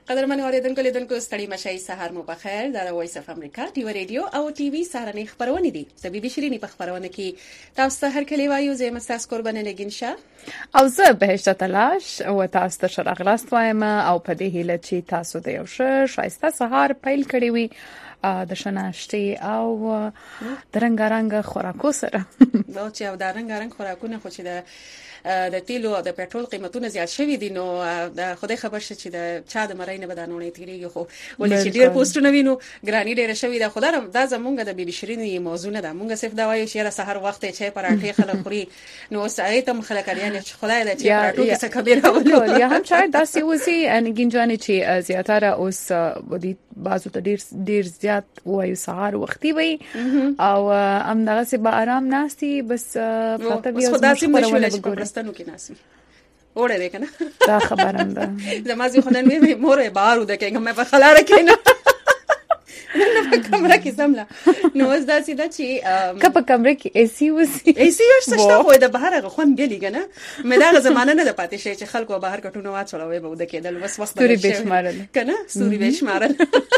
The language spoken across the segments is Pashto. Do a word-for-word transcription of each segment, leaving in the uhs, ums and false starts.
قدرمن اوریدونکو لیدونکو ستړي مشي سهار مو بخیر. دا د وایس اف امریکا ټي وی رادیو او ټي وی سهارنۍ خبرونه دي. زه بي بي شيريني په خبرونه کې تاسو ته هر کلی وایو زه مستاس قربانه لګینشه او زه بهشته تلاش او تاسو ته شرغلاست وایم او په دې هیله چې تاسو د یو ښه شایسته سهار پیل کړی وي د شناشتي او د رنگارنګ خوراکو سره. دا چې او د رنگارنګ خوراکونه خو چې د د تیلو او د پېټرول قیمتونه زیات شوي دي نو د خدای خبر شي چې د چا د مرای نه بدانونه تیریږي خو ولې چې ډیر پوسټونه وینو ګرانی ډیر شوي ده. خدای دا زمونږ د بي بي شيريني موضوع نه ده. مونږ صرف دا وایو چې سحر وخت چې پراټې خلک خوري نو سړی تم خلک اړین چې خدای دا چې پراټو کې څه خبره ولول یا هم شاید داسې وسی ان ګنجانې چې زیاتره اوس ودی بازو ته ډیر ډیر زیات وایو سحر وختي وي او ام دغه سه به آرام ناشتي بس پته بیا خبرونه پرستانو کې ناسي وړه دې کنه دا خبرم ده زمازي خدان وی مور بارو ده کې مې په خلاره کې نه نه په کمره کې سملا نو زدا سیدا چې کپ کمره کې اي سي وسی اي سي ورسته خو د بهر غوښن بیلی کنه مې دا زمانه نه د پاتې شي چې خلکو بهر کټونه واچولوي به د کېدل بس وخت ستوري بشمارل کنه ستوري بشمارل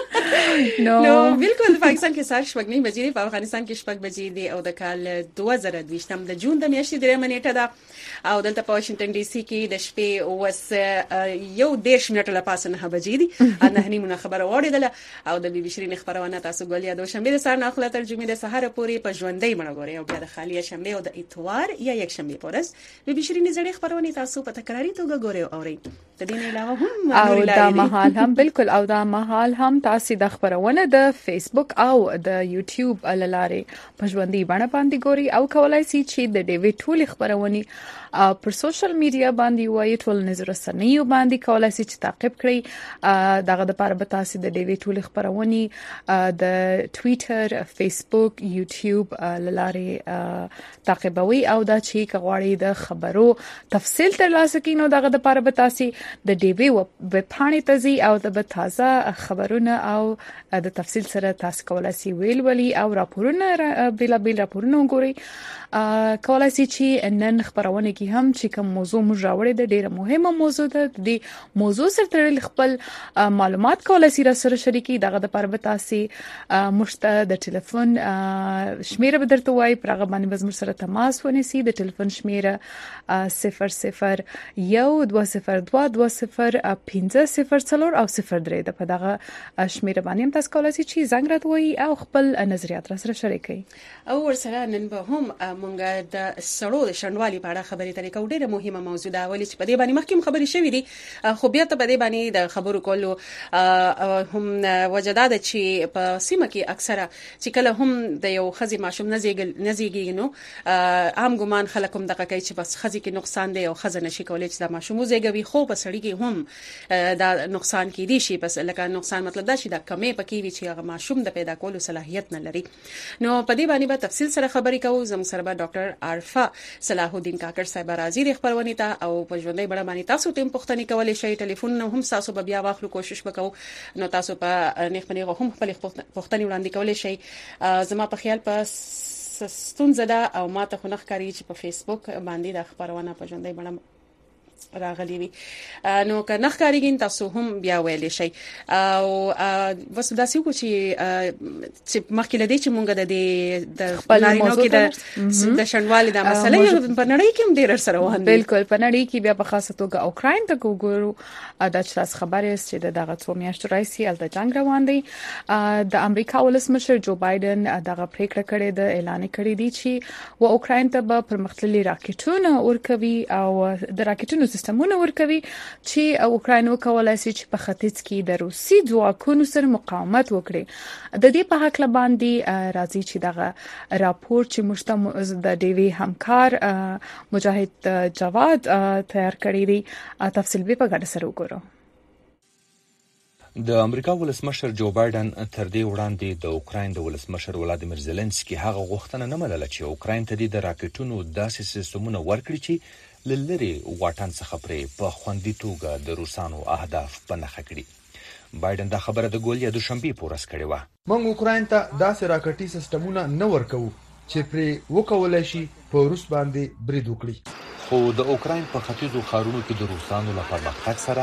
نو بالکل پاکستان کې سار شپږ نه بجې په افغانستان کې شپږ بجې دي او د کال دوه زره دوه د جون د میاشتې درې منېټه ده او دلته په واشنگټن ډي سي کې د شپې اوس یو دیش منټه لا پاسه نه بجې دي ان نه نیمه خبره وړېدله او د بي بي شيريني خبرونه تاسو ګولیا د شنبه د سهار نه خپل ترجمه د سهار پورې په ژوندۍ مړ غوري او بیا د خالی شنبه او د اتوار یا یک شنبه پورس بي بي شيريني زړې خبرونه تاسو په تکراری توګه ګوري او اوري د دې نه علاوه هم او دا مهال هم بالکل او دا مهال هم تاسو د خبرونه د فیسبوک او د یوټیوب لارې په ژوندۍ باندې باندې ګوري او کولای شي چې د ډیوی ټول خبرونه پر سوشل میډیا باندې وایي ټول نظر سنیو باندې کولای شي چې تعقیب کړئ دغه د پاره به تاسو د ډیوی ټول خبرونه د ټوئیټر فیسبوک یوټیوب لارې تعقیبوي او دا چې کغواړي د خبرو تفصیل ترلاسه کینو دغه د پاره به تاسو د ډیوی وب پاڼې ته ځي او د تازه خبرونه او د تفصیل سره تاسو کولای شئ ویل ولي او راپورونه بلا بلا راپورونه وګورئ کولای شئ چې نن خبرونه کې هم چې کوم موضوع موږ راوړې ده ډیره مهمه موضوع ده د موضوع سره تړل خپل معلومات کولای شئ را سره شریکي دغه د پربه تاسو مشته د ټلیفون شمیره به درته وای پرغه باندې بزمر سره تماس ونیسي د ټلیفون شمیره صفر صفر یو دوه صفر دوه دوه صفر پنځه صفر څلور او صفر درې د په دغه شمیره باندې تاسو کولای شئ چې زنګ راوړئ او خپل نظریات را سره شریکئ او ورسره نن به هم مونږ د سړو د شنوالي په اړه خبرې ترې کوو. ډېره مهمه موضوع ده ولې چې په دې باندې مخکې خبرې شوې دي خو بیا ته په دې باندې د خبرو کولو هم وجداد چې په سیمه کې اکثره چې کله هم د یو خزي ماشوم نزيږي نو عام ګمان خلک هم دغه کوي چې بس خزي کې نقصان دی او خزه نشي کولای چې د ماشوم زیږوي خو په سړی کې هم دا نقصان کې دي شي بس لکه نقصان مطلب دا چې د کمې پکې وي چې هغه ماشوم د پیدا کولو صلاحیت نه لري. نو په دې باندې به تفصیل سره خبرې کوو. زموږ سره به ډاکټر عارفه صلاح الدین کاکړ صاحب راځي د خبرونه ته او په ژوندۍ بڼه باندې تاسو ته پوښتنه کولای شئ. ټلیفون نو هم تاسو به بیا واخلو کوشش وکړو نو تاسو په نیغ پنیغه هم خپل پوښتنه وړاندې کولای شئ. زما په خیال په ستونزه ده او ما ته خو نه ښکاري چې په فیسبوک باندې د خبرونه په ژوندۍ بڼه راغلی وي نو که نه ښکاریږي تاسو هم بیا ویلی شئ او وس داسې وکړو چې چې مخکې لدی چې مونږ د د نارینو کې د د شنوالي د مسله په نړۍ کې هم ډېر سره روان دي. بالکل په نړۍ کې بیا په خاصه توګه اوکراین ته وګورو د تاسو خبرې چې د دغه څو میاشتو راځي الته جنگ روان دی. د امریکا ولسمشر جو بایدن دغه پریکړه کړې ده اعلان کړی دی چې و اوکراین ته به پرمختللي راکټونه ورکوي او د راکټونو سیستمونه ورکوي چې اوکراین وکولای شي چې په ختیځ کې د روسي ځواکونو سره مقاومت وکړي. د دې په حق باندې راځي چې دغه راپور چې مشته د ډیوی همکار مجاهد جواد تیار کړی دی تفصیل به په ګډه سره وګورو. د امریکا ولسمشر جو بایدن تر دې وړاندې د اوکراین د ولسمشر ولادیمیر زيلنسکي هغه غوښتنه نه منله چې اوکراین ته د راکټونو داسې سیستمونه ورکړي چې لری واټن څخه پرې په خوندي توګه د روسانو اهداف په نښه کړي. بایدن دا خبره د ګولیا د شنبې پورس کړې و. موږ اوکراین ته داسې راکټي سیستمونه نه ورکو چې پرې وکولای شي په روس باندې برید وکړي. خو د اوکراین په ختیځو ښارونو کې د روسانو له پرمختګ سره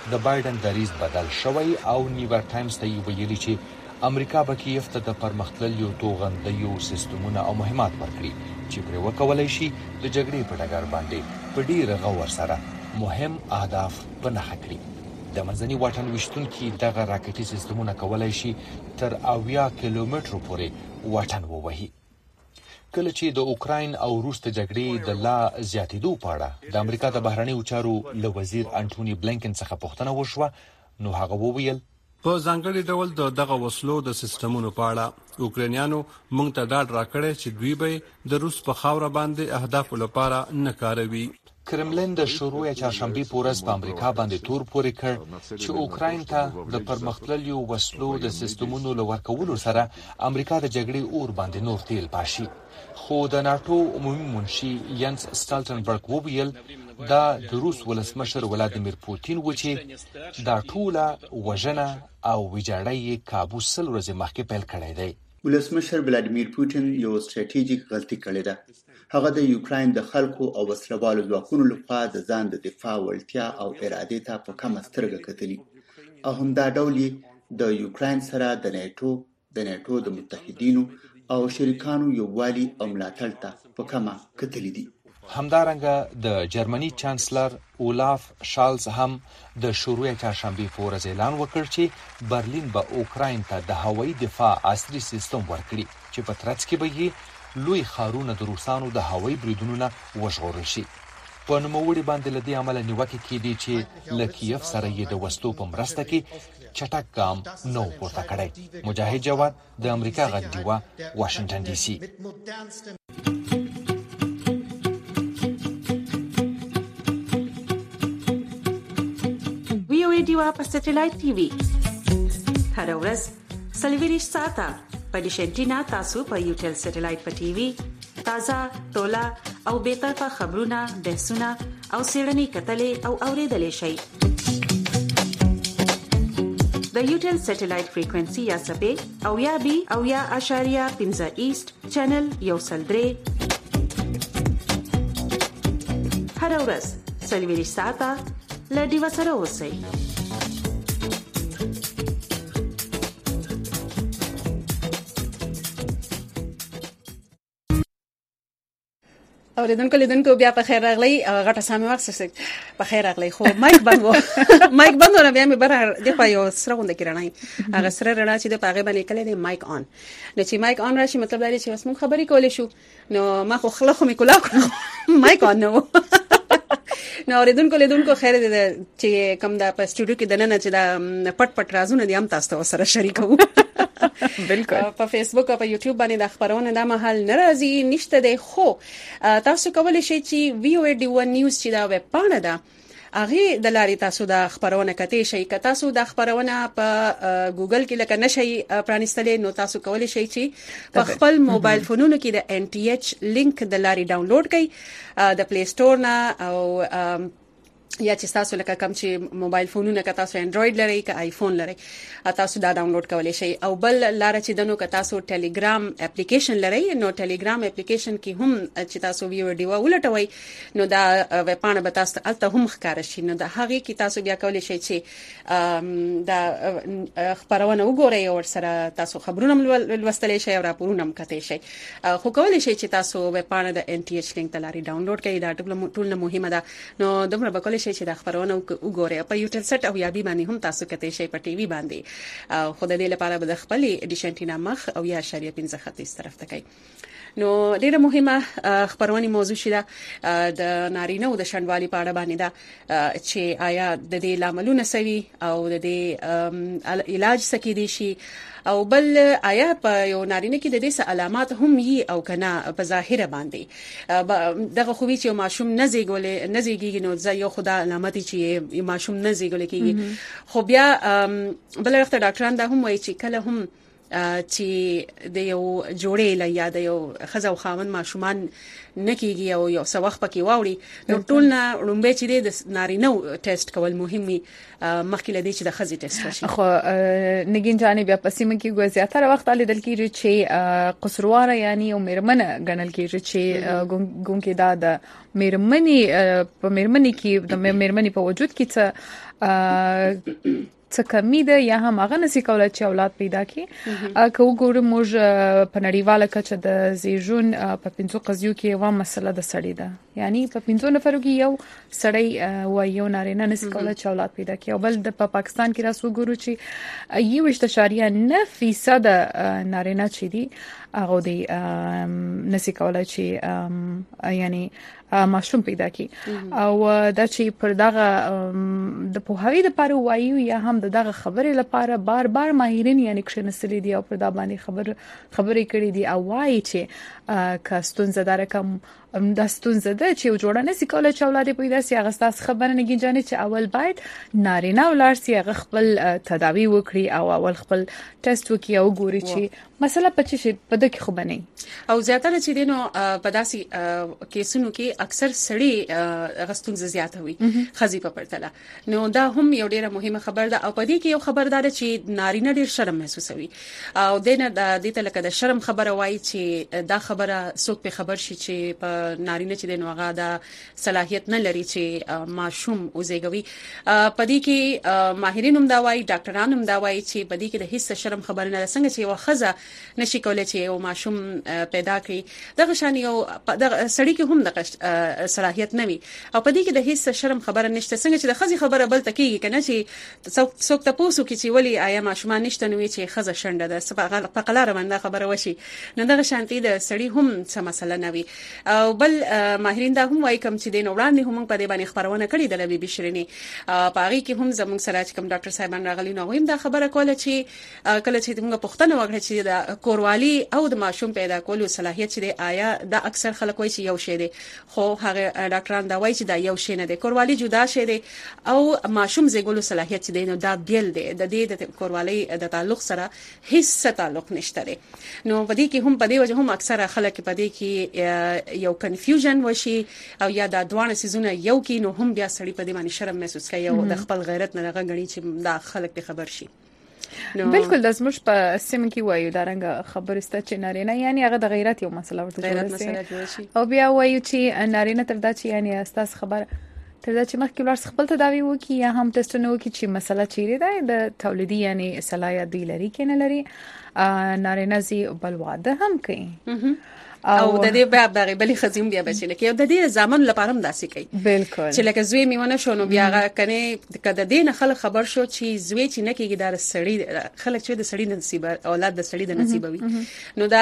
د بایدن دریځ بدل شوی او نیویارک ټایمز ته ویلي چې امریکا به کیف ته د پرمختللو توغندیو سیستمونه او مهمات ورکړي چې پرې وکولای شي د جګړې په ډګر باندې په ډیر غور سره مهم اهداف په نښه کړي. د منځني واټن ویشتونکي دغه راکټي سیستمونه کولای شي تر اویا کیلومترو پورې واټن ووهي. کله چې د اوکراین او روس ته جګړې د لا زیاتېدو په اړه د امریکا د بهرنیو چارو له وزیر انټونی بلینکن څخه پوښتنه وشوه نو هغه وویل په ځانګړي ډول د دغه وسلو د سیستمونو په اړه اوکرانیانو موږ ته ډاډ راکړی چې دوی به د روس په خاوره باندې اهدافو لپاره نه کاروي. کرملین د شروع چهارشنبه پورز په امریکا باندې تور پورې کړ چې اوکراین ته د پرمختللو وسلو د سیستمونو لور کولو سره امریکا د جګړې اور باندې نور تیل پاشي. خو د ناتو عمومي منشي ینس سټالټنبرګ وویل دا د روس ولسمشر ولادیمیر پوتین و چې دا ټوله وژنه او ویجاړی کابو سل ورځې مخکې پیل کړی دی. ولسمشر ولادیمیر پوتین یو ستراتیژیک غلطي کړې ده. هغه د یوکراین د خلکو او وسلوالو ځواکونو لخوا د ځان د دفاع وړتیا او ارادې ته په کمه سترګه کتلي او همدا ډول د یوکراین سره د نیټو د نیټو د متحدینو او شریکانو یووالي او ملاتړ ته په کمه کتلي دي. همدارنګه د جرمني چانسلر اولاف شالز هم د شروع چهارشنبه په ورځ اعلان وکړ چې برلین به اوکراین ته د هوایي دفاع عصري سیستم ورکړي چې په ترڅ کې به لوی خارونه د روسانو د هوایي بریدونو نه وژغورل شي. په نوموړي باندې لدی عمل نیوکه کېدی چې لکیف سره یې د وسلو په مرسته کې چټک ګام نو پورته کړی. مجاهد جواد د امریکا غږ دیوا واشنگټن ډي سي. وی او ای دیوا په سټلایټ ټي وي هر ورځ سلویریش ساته په ډیشنټینا تاسو په یوټل سټلایټ په ټي وي تازه ټولا او بیطرفه خبرونه بحثونه او سیړنی کتلې او اوریدلې شي. د یوټل سټلایټ فریکوئنسي یا سپې او یا بي او یا اشاریه پنځه ایست چینل یو سل درې هر ورځ سلویریش ساته لډي وسره اوسئ. اوریدونکو لیدونکو بیا په خیر راغلی. غټه سامي وخت په خیر راغلی خو مایک بند و مایک بند و بیا مې بره د پایو سره غونډه کړنای هغه سره رڼا چې د پاغه باندې کله د مایک آن نو چې مایک آن راشي مطلب دا چې وسمون خبرې کولې شو نو ما خو خله خو مې کولا کړو مایک آن نو نو اوریدونکو لیدونکو خیر دې چې کوم دا په سټوډیو کې دنه چې دا پټ پټ رازونه دي هم تاسو سره شریکو. بالکل په فیسبوک او په یوټیوب باندې د خبرونه د محل ناراضي نشته دی خو تاسو کولای شئ چې وی او ای ډي ون نیوز چې دا ویب پاڼه ده هغه د لارې تاسو د خبرونه کته شي که تاسو د خبرونه په ګوګل کې لکه نشي پرانستلې نو تاسو کولای شئ چې په خپل موبایل فونونو کې د ان ټي ایچ لینک د لارې ډاونلوډ کړئ د پلی سٹور نه او یا چې تاسو لکه کوم چې موبایل فونونه که تاسو انډراید لرئ که آیفون لرئ تاسو دا ډاونلوډ کولی شئ. او بل لار چې دنو که تاسو ټیلیګرام اپلیکیشن لرئ نو ټیلیګرام اپلیکیشن کې هم چې تاسو ویو ډیو ولټوي نو دا ویب پاڼه به تاسو الته هم ښکار شي نو د هغه کې تاسو بیا کولی شئ چې دا خبرونه وګورئ او سره تاسو خبرونه لوستلی شئ او راپورونه هم کتلی شئ. خو کولی شئ چې تاسو ویب پاڼه د ان ټي ایچ لینک ته لارې ډاونلوډ کړئ. دا ټول نه مهمه ده نو دومره به کولی شئ چې دا خبرونه وګورئ په یوټل سټ او یا بي باندې هم تاسو کته شي په ټي وي باندې خو د دې لپاره به د خپل ډیشنټینا مخ او یا شریعه پنځه خط اس طرف ته کوي. نو ډیره مهمه خبرونه موضوع شیده د نارینه او د شندوالي په اړه باندې دا چې آیا د دې لاملونه سوي او د دې علاج سکی دي شي او بل آیا په یو نارینه کې د دې علامات هم یي او کنه په ظاهر باندې دغه خو چې ماشوم نه زیګولې نه زیګي نو ځا یو خدا علامات چې ماشوم نه زیګولې کیږي خو بیا بل وخت ډاکټران دا هم وایي چې کله هم چې د یو جوړې لا یا د یو خزو خاوند ماشومان نکیږي او یو څه وخت پکې واوړي نو ټول نه رومبه چې د نارینه ټیسټ کول مهمي مخکې لدی چې د خزي ټیسټ وشي. خو نګین جانب بیا پسې مکه ګو زیاتره وخت علي دل کېږي چې قصرواره یعنی او میرمنه غنل کېږي چې ګون کې دا د میرمنې په میرمنې کې د میرمنې په وجود کې څه څه کمی ده یا هم هغه نسی کولای چې اولاد پیدا کړي. که وګورم موږ په نړیواله کچه د زیږون په پنځو قضیو کې یو مسله د سړی ده یعنی په پنځو نفرو کې یو سړی و یو نارینه نسی کولای چې اولاد پیدا کړي او بل د پاکستان کې راس وګورو چې یو اشتشاریه نه فیصد نارینه چې دي هغه دی نسی کولای چې یعنی ماشوم پیدا کی او دا چې پر دغه د پوهاوی لپاره وایو یا هم دغه خبرې لپاره بار بار ماهرین یعنی کښنسلې دي او پر دا باندې خبر خبرې کړې دي او وایي چې کاستون زدار کم د ستونزه ده چې جوړه نسی کولای چې اولاد پیدا سي هغه ستاسو خبره نه گنجانې چې اول باید نارینه اولاد سي هغه خپل تداوی وکړي او اول خپل ټیسټ وکړي او ګوري چې مسله پچې شي په دغه خو بنئ او زیاتره چې دینو په داسي کیسونو کې اکثر سړی غستون زیاته وي خزي په پرتله نو دا هم یو ډیره مهمه خبر ده او په دې کې یو خبردار چې نارینه ډیر شرم محسوسوي او دینه د دې ته لکه د شرم خبره وایي چې دا خبره څوک په خبر شي چې په نارینه چې دینو هغه د صلاحیت نه لري چې ماشوم وزېږوي. په دې کې ماهرین هم دا وایي ډاکټران هم دا وایي چې په دې کې د هیڅ شرم خبر نه څنګه چې یو خزه نشي کولای چې یو ماشوم پیدا کړي دغه شان یو د سړی کې هم د صلاحیت نه وي او په دې کې د هیڅ شرم خبره نشته څنګه چې د خزي خبره بل تکیږي کنه چې څوک تاسو کې چې ولی آیا ماشومان نشته نو چې خزه شنده ده سبا په قلاره باندې خبره وشي نو دغه شانتي د سړی هم څه مسله نه وي. او بل ماهرین دا هم وایي کوم چې د وړاندې هم په دې باندې خبرونه کړې د لبي بشرینی په هغه کې هم زموږ سره چې کوم ډاکټر صاحبان راغلي نو هم دا خبره کوله چې کله چې موږ پښتنه وکړه چې د کوروالي او د ماشوم پیدا کولو صلاحیت چې آیا دا اکثر خلک وایي چې یو شی دی خو هغه ډاکټران دا وایي چې دا یو شی نه دی کوروالي جدا شی دی او ماشوم زیګولو صلاحیت چې دی نو دا بیل دی د دې د کوروالي د تعلق سره هیڅ تعلق نشته دی. نو په دې کې هم په دې وجه هم اکثر خلک په دې کې یو کنفیوژن وشي او یا د دوه سيزونه یو کې نو هم بیا سړی په دې باندې شرم محسوس کوي او د خپل غیرت نه غنړي چې دا خلک به خبر شي. بالکل د زموږ په سیمه کې وایو دا رنګ خبره ست چې نارینه یعنی هغه د غیرت یو مسله ورته شي او بیا وایو چې نارینه تر دا چې یعنی استاس خبر تر دا چې مخکې ولر خپل تداوی وکي یا هم ټیسټونه وکي چې مسله چیرې ده د تولیدي یعنی صلاحیت دی لري کې نه لري نارینه زی بل واده هم کوي او د دې بیا دغه بلی خزیم بیا بچی لکه د دې زامن لپاره هم داسې کوي بالکل چې لکه زوی میونه شو نو بیا کنه کده دین خلک خبر شو چې زوی چې نه کېږي د سړی خلک چې د سړی نصیب اولاد د سړی د نصیب وي نو دا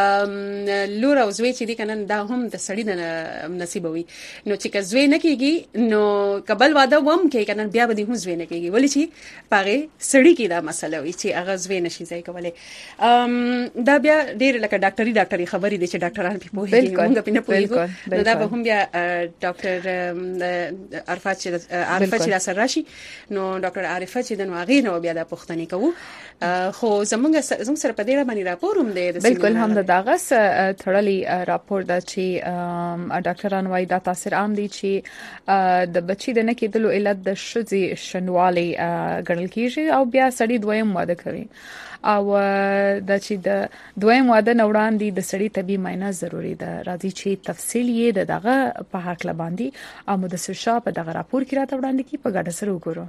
لور او زوی چې دي کنه دا هم د سړی د نصیب وي نو چې که زوی نه کېږي نو قبل واده وم کې کنه بیا به هم زوی نه کېږي ولی چې پاره سړی کې دا مسله وي چې هغه زوی نشي ځای کولای. دا بیا ډیر لکه ډاکټري ډاکټري خبرې دي ډاکټران په پوهیږي موږ په نه پوهیږو نو دا به هم بیا ډاکټر عارفه چې عارفه چې سره راشي نو ډاکټر عارفه چې د نوغې نو بیا د پښتني کوو خو زمونږ زموږ سره په دې باندې راپور هم دی بالکل هم د داغه تړلې راپور دا چې ډاکټران وايي دا تاثیر عام دي چې د بچي د نه کېدلو علت د شذي شنوالي ګڼل کیږي او بیا سړی دویم واده کوي او د چې د دویم واده نه وړاندې د سړی طبي معاینه ضروری ده. راځي چې تفصیل یې د دغه په حق لباندې او مدثر شاه په دغه راپور کې راته وړاندې کی په ګډه سره وګورو.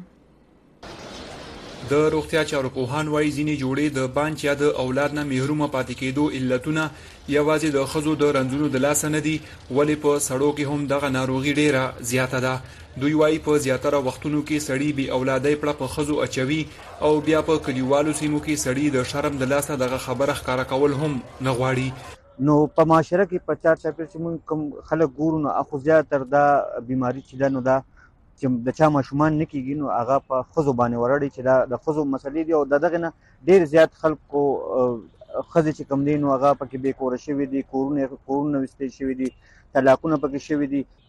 د روغتیا چارو پوهان وايي ځینې جوړې د بانچ یا د اولاد نه محروم پاتې کېدو علتونه یوازې د خزو د رنځونو د لاس نه دي ولې په سړو کې هم دغه ناروغي ډیره زیاته ده. دوی وايي په زیاتره وختونو کې سړی بي اولادای پړه په خزو اچوي او بیا په کلیوالو سیمو کې سړی د شرم د لاسه دغه خبره ښکارا کول هم نه غواړي. نو په معاشره کې په چار چاپیر چې موږ کوم خلک ګورو نو اخو زیاتره دا بیماری چې ده نو دا چې د چا ماشومان نه کېږي نو هغه په خزو باندې ورړي چې دا د خزو مسلې دي او دغه نه ډیر زیات خلکو خزې چې کم دي نو هغه پکې بې کوره شوي دي کورونه کورونه وستې شوي دي طلاقونه پکې شوي دي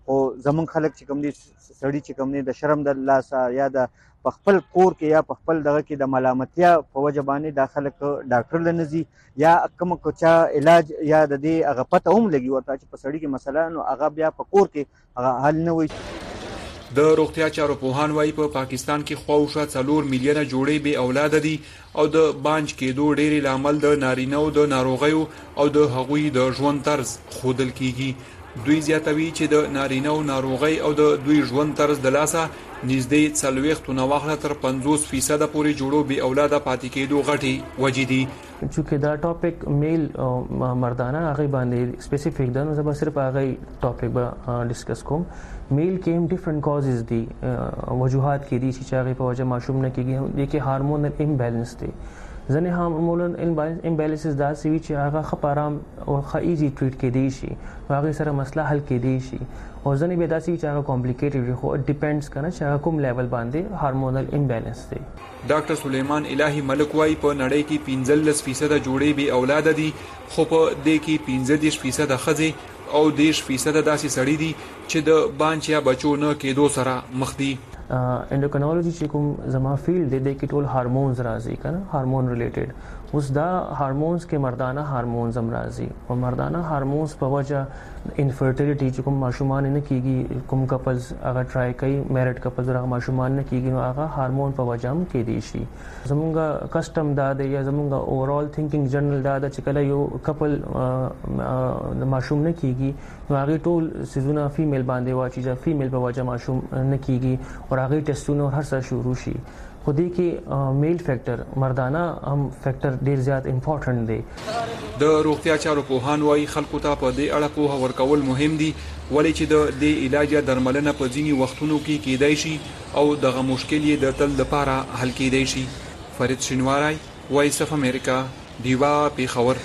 خو زمون خلک چې کوم دي سړی چې کوم دي د شرم د لاسه یا د خپل کور کې یا خپل دغه کې د ملامتیا په وجه باندې د خلک ډاکټر لنزي یا کوم کوچا علاج یا د دې هغه پته هم لګي ورته چې په سړی کې مسله نو هغه بیا په کور کې هغه حل نه وي. د روغتیا چارو پوهان وايي په پاکستان کې خواوشا څلور میلیونه جوړې به اولاد دي او د بانج کېدو ډېری لامل د نارینه او د ناروغیو او د هغوی د ژوند طرز خودل کیږي. دوی زیاتوي چې د نارینه او ناروغي او د دوی ژوند طرز د لاسه نږدې څلوېښت نه واخله تر پنځوس فیصد پورې جوړو به اولاد پاتې کېدو غټي وجې دي. چونکه دا ټاپک میل مردانه هغه باندې سپیسیفیک ده نو زه به صرف هغه ټاپک به ډیسکس کوم. میل کې هم ډیفرنٹ کازز دي وجوهات کې دي چې هغه په وجه ماشوم نه کېږي د کې هارمونل امبیلنس دي. ځنې هارمونل امبیلنسز دا سوي چې هغه خپارام او خایزي ټریټ کېدی شي هغه سره مسله حل کېدی شي او ځنې به دا سوي چې هغه کمپلیکیټډ خو ډیپندز کنه چې هغه کوم لیول باندې هارمونل امبیلنس دی. ډاکټر سلیمان الهی ملک وايي په نړۍ کې پنځلس فیصد جوړې به اولاد دي خو په دې کې پنځه دېرش فیصد ښځې او دېرش فیصد داسې سړي دي چې د بانچ یا بچو نه کېدو سره مخ دي. انډوکرینولوژي چې کوم زما فیلډ دی د کې ټول هارمونز راځي کنه هارمون ریلیټډ اوس دا هارمونز کې مردانه هارمونز هم راځي او مردانه هارمونز په وجه انفرټیلیټي چې کوم ماشومان نه کیږي کوم کپلز هغه ټرای کوي میریډ کپلز هغه ماشومان نه کیږي نو هغه هارمون په وجه هم کېدی شي. زمونږ کسٹم دا دی یا زمونږ اوورال تھینکینګ جنرال دا د چې کله یو کپل د ماشوم نه کیږي نو هغه ټول سيزونه فیمیل باندې واچي چې فیمیل په وجه ماشوم نه کیږي او هغه ټیسټونه هر څه شروع شي. خو دې کې میل فیکٹر مردانه هم فیکٹر ډیر زیات امپورټنٹ دی. د روغتیا چارو پوهان وايي خلکو ته په دې اړه پوهه ورکول مهم دي ولې چې د دې علاج درملنه په ځینی وختونو کې کېدای شي او دغه مشکل یې د تل لپاره حل کېدای شي. فرید شینواری وایس اف امریکا دیوا پیښور.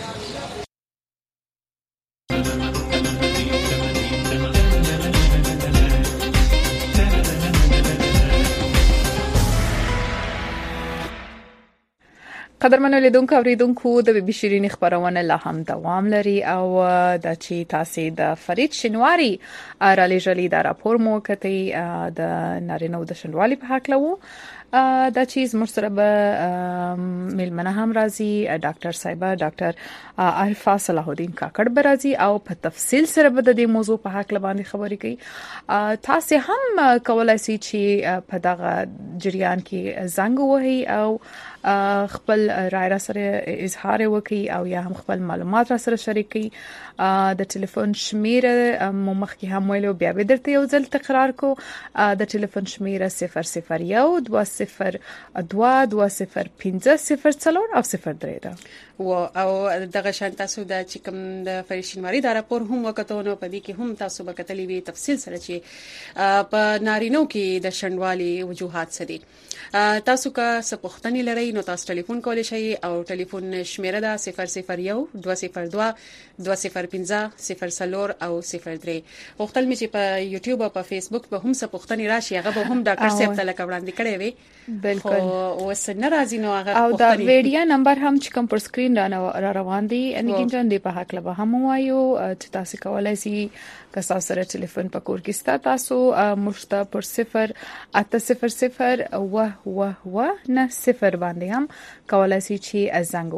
قدرمنو لیدونکو اوریدونکو د بي بي شيرين خبرونه لا هم دوام لري او د چی تاسو د فرید شینواری را لېږلي دا راپور مو کتي د نارینه د شنډوالي په حق لوو دا چیز مرسره به ملمنه هم راځي ډاکټر صاحب ډاکټر عارفه صلاح الدین کاکړ برازي او په تفصیل سره به د دې موضوع په حق باندې خبرې کوي. تاسو هم کولای شئ چې په دغه جریان کې زنګ وهي او خپل رائے را سره اظهار وکي او یا هم خپل معلومات را سره شریک کړي. د ټلیفون شمیره مو مخکې هم ویلو بیا به درته یو ځل تکرار کو. د ټلیفون شمیره صفر صفر یو دوه صفر دوه دوه صفر پنځه صفر څلور او صفر درې ده و او دغه شان تاسو د چې کوم د فرید شینواری دا راپور هم وکړو نو په دې کې هم تاسو به کتلی وي تفصیل سره چې په نارینو کې د شنډوالي وجوهات څه دي. تاسو کا سپوښتنې لرئ نو تاسو ټلیفون کولی شئ او ټلیفون شمیره ده صفر صفر یو دوه صفر دوه دوه صفر پنځه صفر څلور او صفر درې. وختل می چې په یوټیوب او په فیسبوک به هم سپوښتنې راشي هغه به هم ډاکټر صاحب ته لکه وړاندې کړي وي. بالکل او وس ناراضي نو هغه او دا ویډیو نمبر هم چې کوم پر سکرین را روان دي ان کې جن دی په حق له هم وایو چې تاسو کولای شئ که تاسو سره ټلیفون په کور کې ستا تاسو مشته پر صفر اته صفر صفر و و و نه صفر باندې هم کولای شئ چې زنګ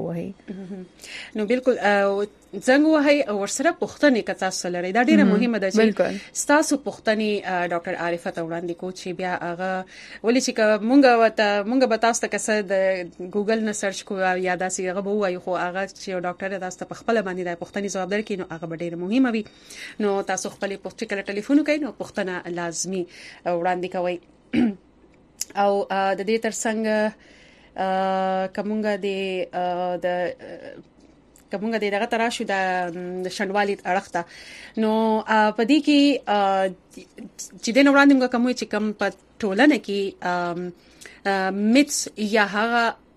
وهي. نو بالکل زنګ وهي او ورسره پوښتنې که تاسو لرئ دا ډیره مهمه ده چې تاسو پوښتنې ډاکټر عارفه ته وړاندې کو چې بیا هغه ولې چې مونږ وته مونږ به تاسو ته کسه د ګوګل نه سرچ کو یا داسې هغه به وایي خو هغه چې ډاکټر تاسو ته په خپل باندې د پوښتنې ځواب درکړي نو هغه ډیره مهمه وي. نو تاسو خپل پوښتنه کله ټلیفون کوئ نو پوښتنه لازمي وړاندې کوئ او د دې ترڅنګ کومګه د د کومګه دغه تراشو د شنډوالي اړخته نو په دې کې چې د وړاندې موږ کوم چې کوم په ټولنه کې میتس یا هغه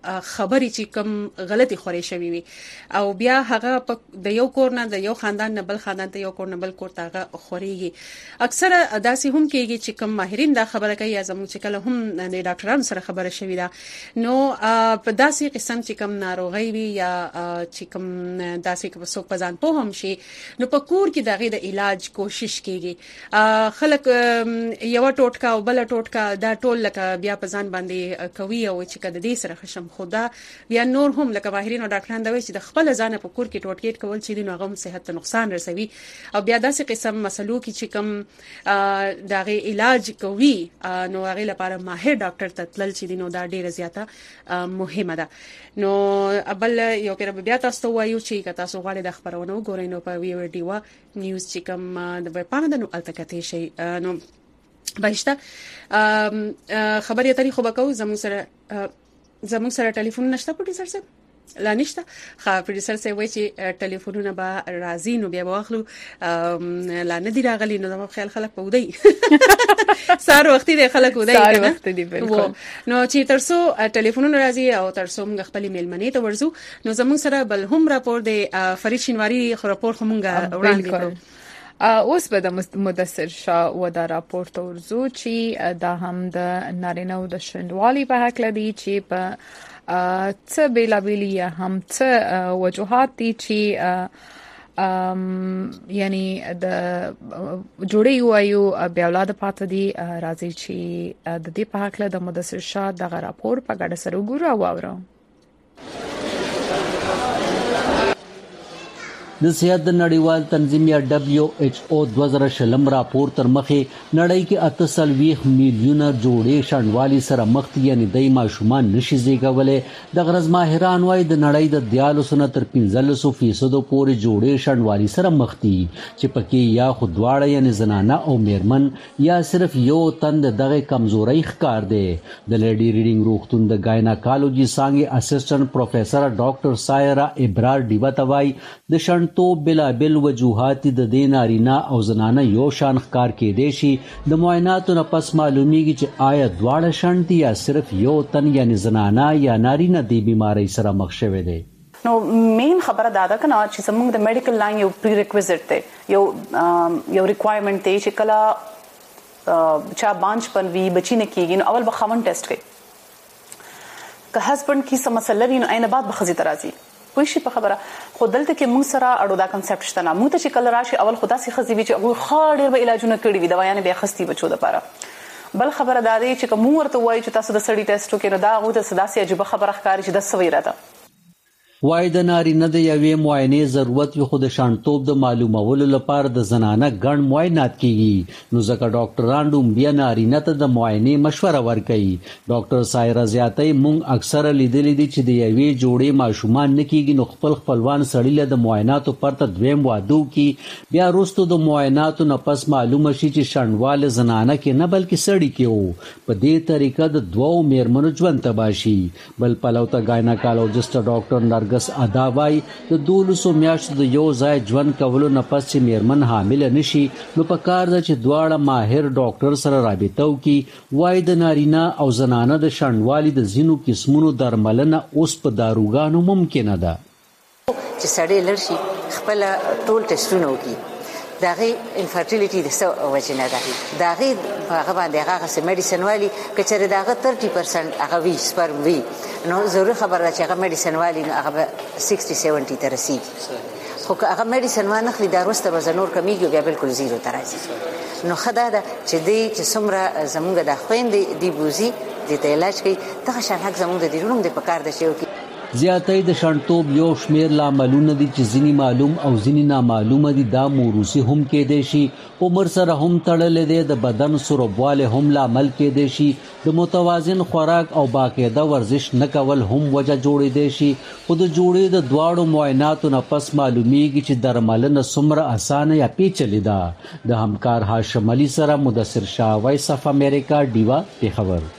خبري چې کوم غلطي خوري شوی وي او بیا هغه د یو کور نه د یو خاندان نه بل خاندان ته یو کور نه بل کور ته هغه خوريږي. اکثر داسې هم کېږي چې کوم ماهرین دا خبره کوي یا زموږ چې کله هم د ډاکټرانو سره خبره شوی ده نو په داسې قسم چې کوم ناروغي وي یا چې کوم داسې کوم څوک په ځان په هم شي نو په کور کې دغه د علاج کوشش کیږي. خلک یو ټوټکا او بل ټوټکا دا ټول لکه بیا په ځان باندې کوي او چې کده دې سره خشم خدا بیا نور هم لکه ماهرین او ډاکټران دا وایي چې د خپل ځان په کور کې ټوټکیټ کول چې د نوغم صحت ته نقصان رسوي او بیا داسې قسم مسلو کې چې کوم دغه علاج کوي نو هغه لپاره ماهر ډاکټر ته تلل چې دینو دا ډیره زیاته مهمه ده. نو ابل یو پیر بیا تاسو وایو چې کتا سو غواړي د خبرونو ګورئ نو په وی وی ډیوا نیوز چې کوم د وپانه د نو التکته شي نو بهشته خبري اترې خو بکاو زمو سره زمو سره ټلیفون نشته پټي سر سره لا نشته خا پروډوسر سي وای چې ټلیفونونه به راځي نو بیا واخلو لا نه دی راغلی نو د خیال خلک پودي سار وختي د خلک ودی سار وخت دی بالکل نو چې ترسو ټلیفونونه راځي او ترسو موږ خپل میلمنې ته ورزو نو زموږ سره بل هم راپور دی فرید شینواری خو راپور همغه وړاندې کړو. اوس به د مدثر شاه و دا راپور ته ورزو چې دا هم د نارینه او د شندوالي په حق لدی چې په څه بیلا بیلی هم څه وجوهات دي چې یعنی د جوړي وایو بیا اولاد پاتې دي راځي چې د دې په حق له د مدثر شاه د راپور په ګډه سره وګورو او اورو. د صحت د نړیوال تنظیم یا دبليو ایچ او دوه زره شلم راپور تر مخه نړۍ کې اته سلويخ میلیونه جوړې شندوالي سره مخ دي یعنی دای ماشومان نشي زیږولې د غرض ماهران وايي د نړۍ د دیالو سنه تر پنځلس فیصد پورې جوړې شندوالي سره مخ دي چې پکې یا خودواړه یعنی زنانه او میرمن یا صرف یو تند دغه کمزوري ښکار دي. د لیډي ریډینګ روغتون د ګایناکالوجي څنګه اسسټنټ پروفیسور ډاکټر سایرا ابرار دیوتوای د شند تو بلا بل وجوهات د دین ارینا او زنانه یو شان ښکار کې دي شي د معایناتو نه پس معلومیږي چې آیا دواړه شند یا صرف یو تن یعنی زنانه یا نارینه د بیماری سره مخ شوي دي. نو مین خبره دا ده کنه چې زموږ د میډیکل لاین یو پری ریکویزټ دی یو یو ریکوایرمنٹ دی چې کله چا بانچ پنوي بچی نه کیږي نو اول به خاون ټیسټ کوي که هسبند کی سم مسله وي نو عین بعد به خزي ترازي کوئی شي په خبره خو دلته کې موږ سره اړو دا کنسپټ شته نه موږ ته چې کله راشي اول خدا سي خزي وي چې هغه خاډر به علاجونه کړی وي دوايانې به خستي بچو د پاره بل خبره دا دی چې کوم ورته وایي چې تاسو د سړی ټیسټ وکړئ نو دا هغه ته صدا سي عجيبه خبره ښکاري چې د سوي راته وای د نارینه د یوې معاینې ضرورت وي خو د شانتوب د معلومولو لپاره د زنانه ګڼ معاینات کیږي نو ځکه ډاکټران دوم بیا نارینه ته د معاینې مشوره ورکوي. ډاکټر سایرا زیاتای مونږ اکثره لیدلې دي چې د یوې جوړې ماشومان نکېږي نو خپل خپلوان سړی له د معایناتو پرته دویم وادو کی بیا وروسته د معایناتو نه پس معلومه شي چې شندواله زنانه کې نه بلکې سړی کې وو. په دې طریقه د دوو میرمنو ژوند تباشي. بل پلوته ګایناکالوجست ډاکټر ګس اداوای د دولسو میاشتو د یو ځای ژوند کولو نه پس چې میرمن حامل نشي نو په کار ده چې دواړه ماهر ډاکټر سره رابطه وکړي. وای د نارینه او زنانه د شندوالي د ځینو قسمونو درملنه اوس په داروګانو ممکنه ده چې سړی لرشي خپل ټول ټیسټونه وکړي داغه انفرټیلیټي د څه وجنه ده داغه هغه باندې هغه سم میډیسن والی کچره داغه thirty percent هغه وی سپرم وی نو ضروري خبره چې هغه میډیسن والی هغه sixty seventy تر رسیدي خو هغه میډیسن وانه خلی داروسته به نور کمیږي بیا بالکل زیرو تر راځي نو خدای دا چې دې چې څومره زمونږ د خويندې دی بوزي د علاج کوي دغه شان حق زمونږ د ډیرونو د پکار د شیو کې زیاتې د شانتوب یو شمیر لاملونه دي چې ځینی معلوم او ځینی نامعلومه دي دا موروثي هم کې دي شي عمر سره هم تړلې دي د بدن سربواله هم لامل کې دي شي د متوازن خوراک او باقاعده ورزش نه کول هم وجه جوړې دي شي خو د جوړې د دواړو معایناتو نه پس معلومیږي چې درملنه څومره اسانه یا پیچلې ده. د همکار هاشم علي سره مدثر شاه وایس اف امریکا دیوا پیښور.